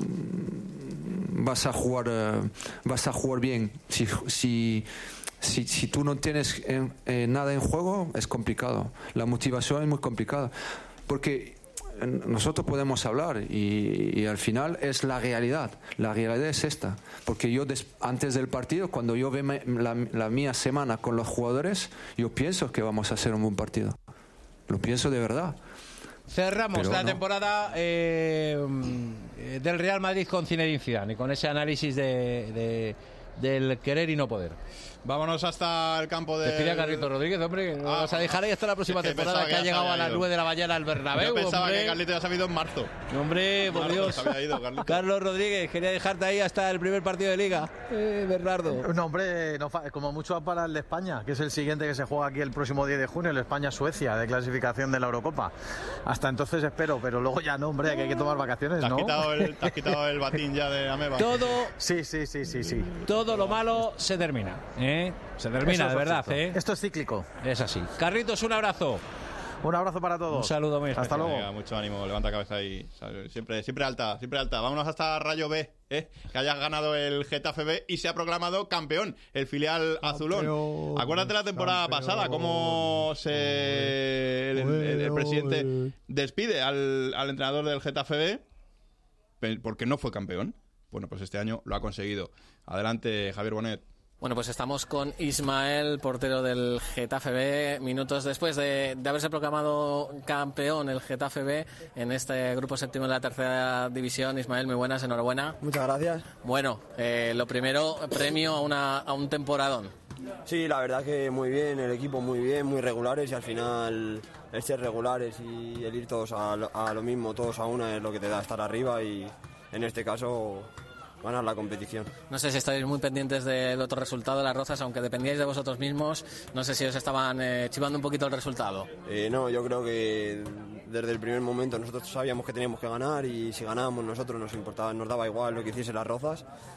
Speaker 28: vas a jugar, eh, vas a jugar bien. Si, si Si, si tú no tienes eh, eh, nada en juego, es complicado. La motivación es muy complicada. Porque nosotros podemos hablar y, y al final es la realidad. La realidad es esta. Porque yo des, antes del partido, cuando yo veo la, la mía semana con los jugadores, yo pienso que vamos a hacer un buen partido. Lo pienso de verdad.
Speaker 1: Cerramos Pero la no. temporada eh, del Real Madrid con Zinedine Zidane y con ese análisis de, de, del querer y no poder.
Speaker 10: Vámonos hasta el campo de...
Speaker 1: Despide a Carlitos Rodríguez, hombre. No ah, vas a dejar ahí hasta la próxima es que temporada, que, que ha llegado a las nueve de la mañana al Bernabéu.
Speaker 10: Yo pensaba
Speaker 1: hombre.
Speaker 10: que Carlitos ya se había ido en marzo.
Speaker 1: Hombre, por
Speaker 10: marzo,
Speaker 1: Dios.
Speaker 10: Se había ido, Carlitos.
Speaker 1: Carlos Rodríguez, quería dejarte ahí hasta el primer partido de Liga. Eh, Bernardo.
Speaker 13: No, hombre, no, como mucho para el de España, que es el siguiente que se juega aquí el próximo diez de junio, el España-Suecia, de clasificación de la Eurocopa. Hasta entonces espero, pero luego ya no, hombre, que hay que tomar vacaciones,
Speaker 10: ¿Te has
Speaker 13: ¿no?
Speaker 10: Quitado el, ¿Te has quitado el batín ya de Ameba?
Speaker 1: Todo...
Speaker 13: Sí, sí, sí, sí, sí.
Speaker 1: Todo lo malo se termina, ¿eh? Se termina, de verdad, ¿eh?
Speaker 13: Esto es cíclico.
Speaker 1: Es así. Carlitos, un abrazo.
Speaker 13: Un abrazo para todos.
Speaker 1: Un saludo muy especial.
Speaker 13: Hasta luego.
Speaker 10: Venga, mucho ánimo, levanta cabeza ahí. Siempre, siempre alta, siempre alta. Vámonos hasta Rayo B, ¿eh? Que haya ganado el Getafe B y se ha proclamado campeón, el filial azulón. Campeón, Acuérdate la temporada campeón, pasada, cómo se el, el, el presidente despide al, al entrenador del Getafe B porque no fue campeón. Bueno, pues este año lo ha conseguido. Adelante, Javier Bonet.
Speaker 6: Bueno, pues estamos con Ismael, portero del Getafe B, minutos después de, de haberse proclamado campeón el Getafe B en este grupo séptimo de la tercera división. Ismael, muy buenas, enhorabuena.
Speaker 9: Muchas gracias.
Speaker 6: Bueno, eh, lo primero, premio a, una, a un temporadón.
Speaker 9: Sí, la verdad que muy bien, el equipo muy bien, muy regulares y al final el ser regulares y el ir todos a lo, a lo mismo, todos a una es lo que te da estar arriba y en este caso... ganar la competición.
Speaker 6: No sé si estáis muy pendientes del otro resultado de las Rozas, aunque dependíais de vosotros mismos, no sé si os estaban eh, chivando un poquito el resultado.
Speaker 9: Eh, no, yo creo que desde el primer momento nosotros sabíamos que teníamos que ganar y si ganábamos nosotros nos importaba, nos daba igual lo que hiciese las Rozas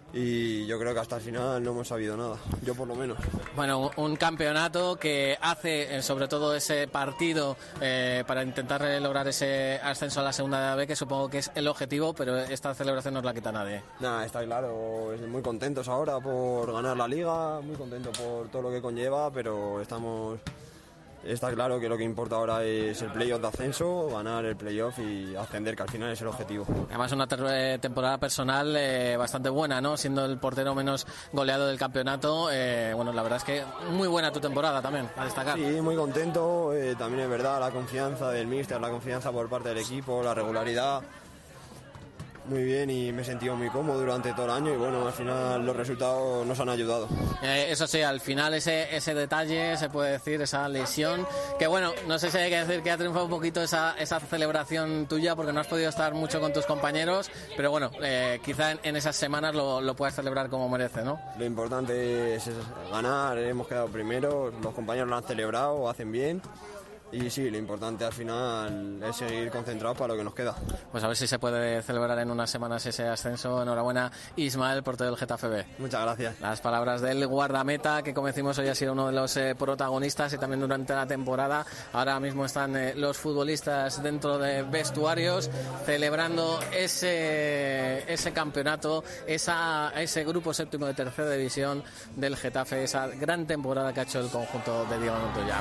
Speaker 9: y yo creo que hasta el final no hemos sabido nada, yo por lo menos.
Speaker 6: Bueno, un campeonato que hace sobre todo ese partido eh, para intentar lograr ese ascenso a la segunda B, que supongo que es el objetivo, pero esta celebración no os la quita nadie.
Speaker 9: Nada, está claro, muy contentos ahora por ganar la Liga, muy contentos por todo lo que conlleva, pero estamos... Está claro que lo que importa ahora es el playoff de ascenso, ganar el playoff y ascender, que al final es el objetivo.
Speaker 6: Además una ter- temporada personal eh, bastante buena, ¿no? Siendo el portero menos goleado del campeonato. Eh, bueno, la verdad es que muy buena tu temporada también, a destacar.
Speaker 9: Sí, muy contento. Eh, también es verdad la confianza del míster, la confianza por parte del equipo, la regularidad. Muy bien, y me he sentido muy cómodo durante todo el año y bueno, al final los resultados nos han ayudado.
Speaker 6: Eh, eso sí, al final ese ese detalle, se puede decir, esa lesión, que bueno, no sé si hay que decir que ha triunfado un poquito esa, esa celebración tuya porque no has podido estar mucho con tus compañeros, pero bueno, eh, quizá en, en esas semanas lo, lo puedas celebrar como merece, ¿no?
Speaker 9: Lo importante es ganar, hemos quedado primeros, los compañeros lo han celebrado, hacen bien. Y sí, lo importante al final es seguir concentrados para lo que nos queda.
Speaker 6: Pues a ver si se puede celebrar en unas semanas ese ascenso. Enhorabuena, Ismael, portero del Getafe B.
Speaker 9: Muchas gracias.
Speaker 6: Las palabras del guardameta, que como decimos hoy ha sido uno de los eh, protagonistas y también durante la temporada. Ahora mismo están eh, los futbolistas dentro de vestuarios celebrando ese, ese campeonato, esa, ese grupo séptimo de tercera división del Getafe, esa gran temporada que ha hecho el conjunto de Diego Montoya.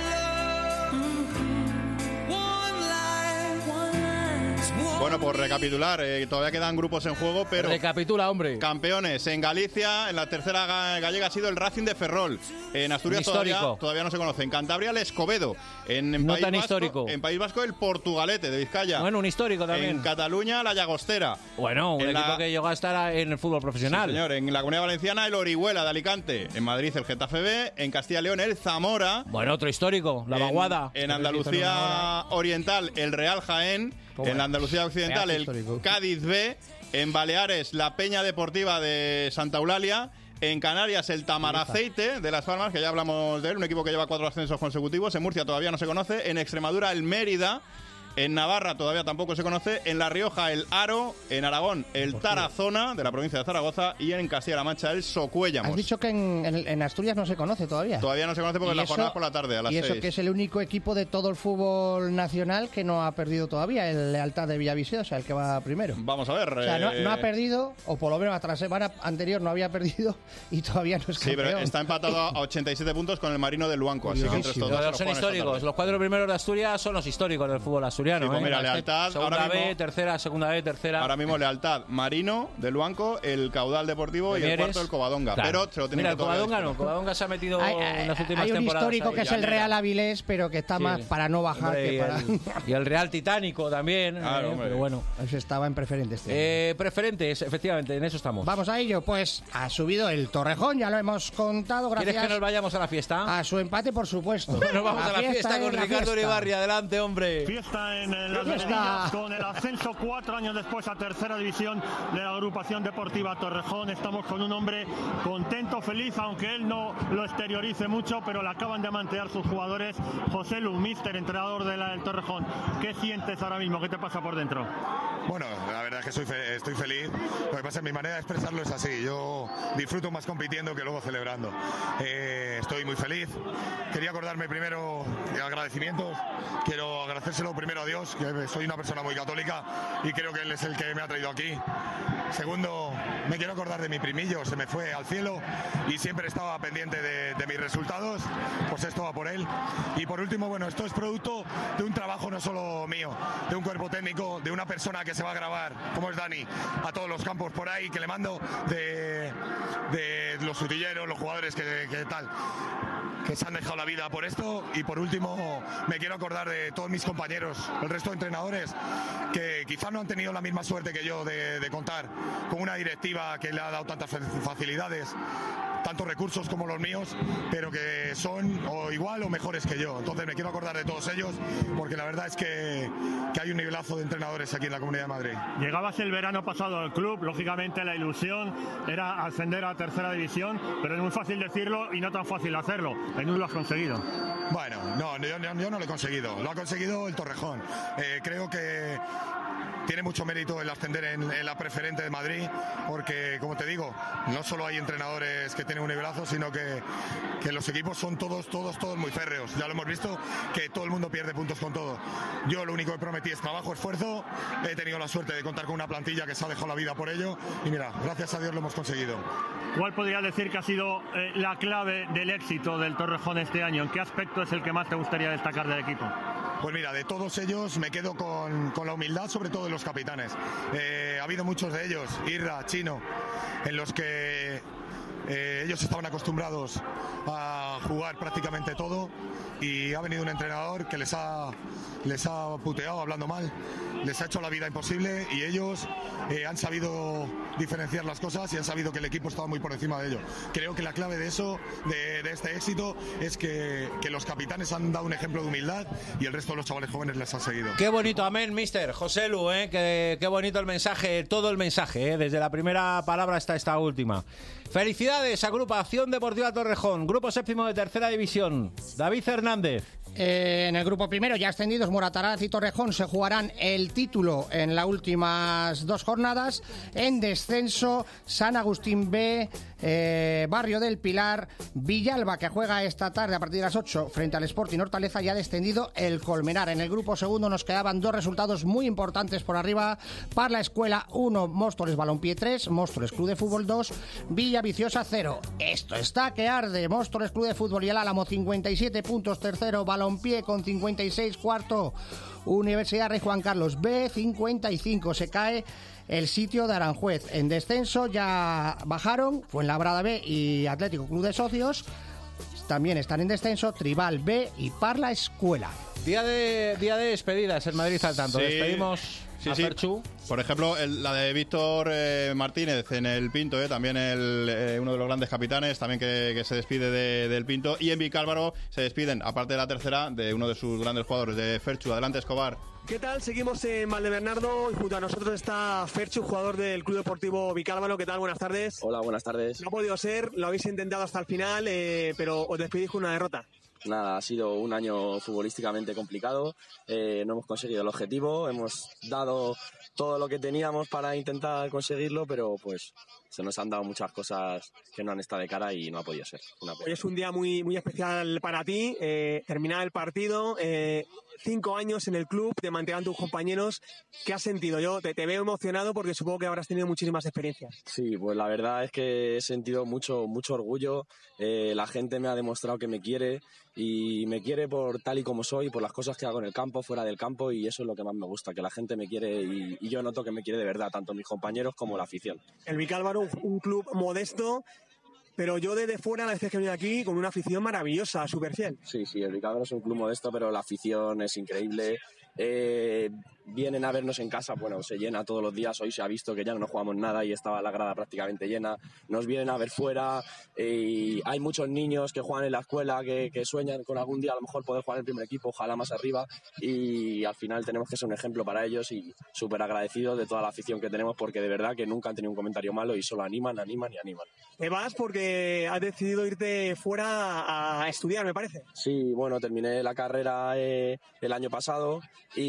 Speaker 10: Bueno, por recapitular, eh, todavía quedan grupos en juego, pero...
Speaker 3: Recapitula, hombre.
Speaker 10: Campeones en Galicia, en la tercera ga- gallega ha sido el Racing de Ferrol. En Asturias todavía, todavía no se conoce. En Cantabria, el Escobedo. En, en
Speaker 3: No
Speaker 10: País
Speaker 3: tan
Speaker 10: Vasco,
Speaker 3: histórico.
Speaker 10: En País Vasco, el Portugalete de Vizcaya.
Speaker 3: Bueno, un histórico también.
Speaker 10: En Cataluña, la Llagostera.
Speaker 3: Bueno, un
Speaker 10: En
Speaker 3: equipo
Speaker 10: la-
Speaker 3: que llegó a estar en el fútbol profesional.
Speaker 10: Sí, señor. En la Comunidad Valenciana, el Orihuela de Alicante. En Madrid, el Getafe B. En Castilla y León, el Zamora.
Speaker 3: Bueno, otro histórico, la
Speaker 10: En-
Speaker 3: Vaguada.
Speaker 10: En Andalucía Oriental, el Real Jaén.
Speaker 3: Bueno,
Speaker 10: En la Andalucía Occidental,
Speaker 3: pedazo
Speaker 10: el
Speaker 3: histórico.
Speaker 10: Cádiz B. En Baleares, la Peña Deportiva de Santa Eulalia. En Canarias, el Tamaraceite de Las Palmas, que ya hablamos de él, un equipo que lleva cuatro ascensos consecutivos. En Murcia todavía no se conoce. En Extremadura, el Mérida. En Navarra todavía tampoco se conoce. En La Rioja, el Aro. En Aragón, el Tarazona, de la provincia de Zaragoza. Y en Castilla-La Mancha, el Socuéllamos.
Speaker 5: Has dicho que en, en- en Asturias no se conoce todavía.
Speaker 10: Todavía no se conoce porque
Speaker 5: Y
Speaker 10: la
Speaker 5: eso-
Speaker 10: jornada es por la tarde, a las
Speaker 5: Y eso
Speaker 10: seis.
Speaker 5: que es el único equipo de todo el fútbol nacional que no ha perdido todavía, el Lealtad de Villavicencio, o sea, el que va primero.
Speaker 10: Vamos a ver.
Speaker 5: O sea, no,
Speaker 10: eh,
Speaker 5: no ha perdido, o por lo menos hasta la semana anterior no había perdido, y todavía no es
Speaker 10: Sí,
Speaker 5: campeón.
Speaker 10: pero está empatado a ochenta y siete puntos con el Marino del Luanco. Así que entre estos dos se
Speaker 3: Los
Speaker 10: lo
Speaker 3: son
Speaker 10: juegan esta
Speaker 3: históricos.
Speaker 10: tarde.
Speaker 3: Los cuatro primeros de Asturias son los históricos del fútbol asturiano.
Speaker 10: Sí, pues
Speaker 3: ¿eh?
Speaker 10: mira, Lealtad,
Speaker 3: Segunda
Speaker 10: ahora
Speaker 3: B,
Speaker 10: mismo-
Speaker 3: tercera, segunda B, tercera.
Speaker 10: Ahora mismo Lealtad, Marino del Luanco, el Caudal Deportivo y el
Speaker 3: Mieres.
Speaker 10: cuarto el Covadonga.
Speaker 3: Claro.
Speaker 10: Pero se lo tiene
Speaker 3: Mira,
Speaker 10: que
Speaker 3: el
Speaker 10: todavía
Speaker 3: Covadonga no.
Speaker 10: disputar.
Speaker 3: Covadonga se ha metido
Speaker 5: Hay,
Speaker 3: en las últimas
Speaker 5: hay un
Speaker 3: temporadas.
Speaker 5: histórico
Speaker 3: ahí.
Speaker 5: que es el
Speaker 3: Llanera.
Speaker 5: Real Avilés, pero que está
Speaker 3: Sí.
Speaker 5: más para no bajar
Speaker 3: Hombre,
Speaker 5: que
Speaker 3: y,
Speaker 5: para...
Speaker 3: el, y el Real Titánico también.
Speaker 10: Claro,
Speaker 3: eh,
Speaker 10: hombre.
Speaker 3: pero bueno.
Speaker 5: Ese estaba en preferente este año.
Speaker 3: Eh, preferentes, efectivamente, en eso estamos.
Speaker 5: Vamos a ello, pues ha subido el Torrejón, ya lo hemos contado, gracias
Speaker 3: ¿Quieres que nos vayamos a la fiesta?
Speaker 5: a su empate, por supuesto.
Speaker 3: Nos vamos a la fiesta,
Speaker 5: es
Speaker 3: con
Speaker 5: la
Speaker 3: Ricardo
Speaker 5: fiesta.
Speaker 3: Uribarri. Adelante, hombre.
Speaker 12: Fiesta en eh, las
Speaker 5: Fiesta.
Speaker 12: Veredillas con el ascenso cuatro años después a tercera división de la agrupación deportiva Torrejón. Estamos con un hombre contento, feliz, aunque él no lo exteriorice mucho, pero le acaban de mantear sus jugadores. José Lu, míster, entrenador de la- del Torrejón. ¿Qué sientes ahora mismo? ¿Qué te pasa por dentro?
Speaker 16: Bueno, la verdad es que soy fe- estoy feliz. Lo que pasa es que mi manera de expresarlo es así. Yo disfruto más compitiendo que luego celebrando. Eh, estoy muy feliz. Quería acordarme primero de agradecimientos. Quiero agradecérselo primero a Dios, que soy una persona muy católica y creo que Él es el que me ha traído aquí. Segundo, me quiero acordar de mi primillo, se me fue al cielo y siempre estaba pendiente de, de mis resultados, pues esto va por él. Y por último, bueno, esto es producto de un trabajo no solo mío, de un cuerpo técnico, de una persona que se va a grabar, como es Dani, a todos los campos por ahí, que le mando de, de los utilleros, los jugadores que, que tal, que se han dejado la vida por esto. Y por último, me quiero acordar de todos mis compañeros, el resto de entrenadores, que quizás no han tenido la misma suerte que yo de, de contar con una directiva que le ha dado tantas facilidades, tantos recursos como los míos, pero que son o igual o mejores que yo. Entonces me quiero acordar de todos ellos, porque la verdad es que, que hay un nivelazo de entrenadores aquí en la Comunidad de Madrid.
Speaker 12: Llegabas el verano pasado al club, lógicamente la ilusión era ascender a tercera división, pero es muy fácil decirlo y no tan fácil hacerlo. En un lo has conseguido.
Speaker 16: Bueno, no, yo, yo- yo no lo he conseguido, lo ha conseguido el Torrejón. Eh, creo que tiene mucho mérito el ascender en, en la preferente de Madrid, porque, como te digo, no solo hay entrenadores que tienen un nivelazo, sino que, que los equipos son todos, todos, todos muy férreos. Ya lo hemos visto, que todo el mundo pierde puntos con todo. Yo lo único que prometí es trabajo, esfuerzo. He tenido la suerte de contar con una plantilla que se ha dejado la vida por ello, y mira, gracias a Dios lo hemos conseguido.
Speaker 12: ¿Cuál podría decir que ha sido eh, la clave del éxito del Torrejón este año? ¿En qué aspecto es el que más te gustaría destacar del equipo?
Speaker 16: Pues mira, de todos ellos me quedo con, con la humildad, sobre todo de los capitanes. Eh, ha habido muchos de ellos, Irra, Chino, en los que eh, ellos estaban acostumbrados a jugar prácticamente todo, y ha venido un entrenador que les ha, les ha puteado hablando mal, les ha hecho la vida imposible, y ellos eh, han sabido diferenciar las cosas y han sabido que el equipo estaba muy por encima de ello. Creo que la clave de eso, de, de este éxito, es que, que los capitanes han dado un ejemplo de humildad y el resto de los chavales jóvenes les han seguido.
Speaker 1: Qué bonito, amén, mister José Lu, ¿eh? qué, qué bonito el mensaje, todo el mensaje, ¿eh? Desde la primera palabra hasta esta última. Felicidades, Agrupación Deportiva Torrejón, grupo séptimo de tercera división. David Hernández.
Speaker 5: Eh, en el grupo primero, ya ascendidos, Morataraz y Torrejón se jugarán el título en las últimas dos jornadas. En descenso, San Agustín B, eh, Barrio del Pilar, Villalba, que juega esta tarde a partir de las ocho frente al Sporting Hortaleza, y ha descendido el Colmenar. En el grupo segundo nos quedaban dos resultados muy importantes por arriba. Parla Escuela uno, Móstoles Balompié tres, Móstoles Club de Fútbol dos, Villa Viciosa cero. Esto está que arde. Móstoles Club de Fútbol y el Álamo cincuenta y siete puntos, tercero Balompié con cincuenta y seis, cuarto Universidad Rey Juan Carlos B cincuenta y cinco. Se cae el sitio de Aranjuez. En descenso ya bajaron Fuenlabrada B y Atlético Club de Socios. También están en descenso Tribal B y Parla Escuela.
Speaker 1: Día de, día de despedidas en Madrid al tanto.
Speaker 10: Sí.
Speaker 1: Despedimos
Speaker 10: Sí,
Speaker 1: a
Speaker 10: sí.
Speaker 1: Ferchu.
Speaker 10: Por ejemplo, el- la de Víctor eh, Martínez en el Pinto, eh, también el, eh, uno de los grandes capitanes, también que, que se despide de- del Pinto. Y en Vicálvaro se despiden, aparte de la tercera, de uno de sus grandes jugadores, de Ferchu. Adelante, Escobar.
Speaker 8: ¿Qué tal? Seguimos en Valdebernardo y junto a nosotros está Ferchu, jugador del Club Deportivo Vicálvaro. ¿Qué tal? Buenas tardes.
Speaker 15: Hola, buenas tardes.
Speaker 8: No ha podido ser, lo habéis intentado hasta el final, eh, pero os despedís con una derrota.
Speaker 15: Nada, ha sido un año futbolísticamente complicado, eh, no hemos conseguido el objetivo, hemos dado todo lo que teníamos para intentar conseguirlo, pero pues se nos han dado muchas cosas que no han estado de cara y no ha podido ser. Una pena.
Speaker 8: Hoy es un día muy, muy especial para ti, eh, terminar el partido, eh, cinco años en el club, te mantenían tus compañeros. ¿Qué has sentido? Yo te, te veo emocionado porque supongo que habrás tenido muchísimas experiencias.
Speaker 15: Sí, pues la verdad es que he sentido mucho, mucho orgullo, eh, la gente me ha demostrado que me quiere y me quiere por tal y como soy, por las cosas que hago en el campo, fuera del campo, y eso es lo que más me gusta, que la gente me quiere y, y yo noto que me quiere de verdad, tanto mis compañeros como la afición.
Speaker 8: El Vicálvaro, un, un club modesto, pero yo desde fuera, las veces que he venido aquí, con una afición maravillosa, súper fiel.
Speaker 15: Sí, sí, el Vicálvaro es un club modesto, pero la afición es increíble. Eh, vienen a vernos en casa, bueno, se llena todos los días. Hoy se ha visto que ya no jugamos nada y estaba la grada prácticamente llena. Nos vienen a ver fuera, eh, y hay muchos niños que juegan en la escuela, que, que sueñan con algún día a lo mejor poder jugar en el primer equipo, ojalá más arriba, y al final tenemos que ser un ejemplo para ellos y súper agradecidos de toda la afición que tenemos, porque de verdad que nunca han tenido un comentario malo y solo animan, animan y animan.
Speaker 8: Te vas porque has decidido irte fuera a estudiar, me parece.
Speaker 15: Sí, bueno, terminé la carrera eh, el año pasado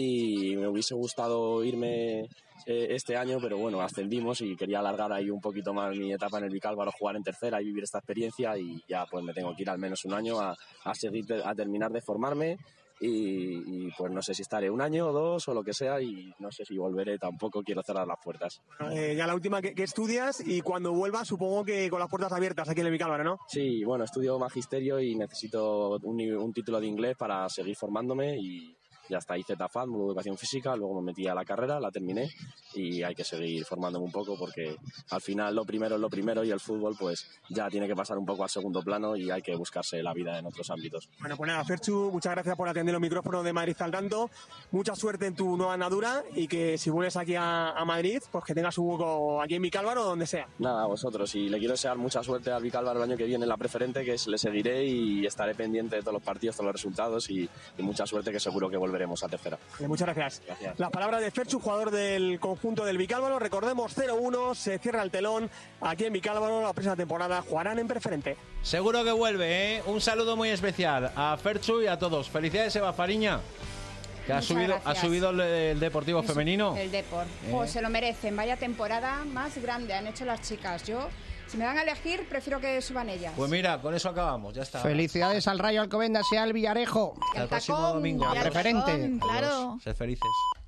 Speaker 15: y me hubiese gustado irme eh, este año, pero bueno, ascendimos y quería alargar ahí un poquito más mi etapa en el Vicálvaro, jugar en tercera y vivir esta experiencia, y ya pues me tengo que ir al menos un año a, a seguir, a terminar de formarme. Y, y pues no sé si estaré un año o dos o lo que sea, y no sé si volveré, tampoco quiero cerrar las puertas.
Speaker 8: Eh, ya la última, que, que estudias, y cuando vuelvas supongo que con las puertas abiertas aquí en el Vicálvaro, ¿no?
Speaker 15: Sí, bueno, estudio magisterio y necesito un, ni- un título de inglés para seguir formándome, y ya está, hice TAFAD, módulo de educación física, luego me metí a la carrera, la terminé, y hay que seguir formándome un poco porque al final lo primero es lo primero, y el fútbol pues ya tiene que pasar un poco al segundo plano y hay que buscarse la vida en otros ámbitos.
Speaker 8: Bueno, pues nada, Ferchu, muchas gracias por atender los micrófonos de Madrid al tanto. Mucha suerte en tu nueva andadura, y que si vuelves aquí a, a Madrid, pues que tengas un hueco aquí en Vicálvaro o donde sea.
Speaker 15: Nada, a vosotros, y le quiero desear mucha suerte al Vicálvaro el año que viene en la preferente, que es- le seguiré y estaré pendiente de todos los partidos, todos los resultados, y, y mucha suerte, que seguro que volveremos a tercera.
Speaker 8: Eh, muchas gracias.
Speaker 15: Gracias.
Speaker 8: Las palabras de Ferchu, jugador del conjunto del Vicálvaro. Recordemos, cero uno, se cierra el telón aquí en Vicálvaro. La próxima temporada jugarán en preferente.
Speaker 1: Seguro que vuelve, ¿eh? Un saludo muy especial a Ferchu y a todos. Felicidades, Eva Fariña. Que ha
Speaker 7: Muchas
Speaker 1: subido, ha
Speaker 7: gracias.
Speaker 1: subido el, el Deportivo
Speaker 7: Eso,
Speaker 1: Femenino.
Speaker 7: El Depor.
Speaker 1: Eh.
Speaker 7: Pues se lo merecen. Vaya temporada más grande han hecho las chicas. Yo, si me dan a elegir, prefiero que suban ellas.
Speaker 1: Pues mira, con eso acabamos, ya está.
Speaker 5: Felicidades al Rayo Alcobendas y al Villarejo.
Speaker 1: Hasta el próximo
Speaker 7: tacón,
Speaker 1: domingo.
Speaker 7: y al
Speaker 5: Referente.
Speaker 7: tacón,
Speaker 1: Adiós.
Speaker 7: claro.
Speaker 1: Sed felices.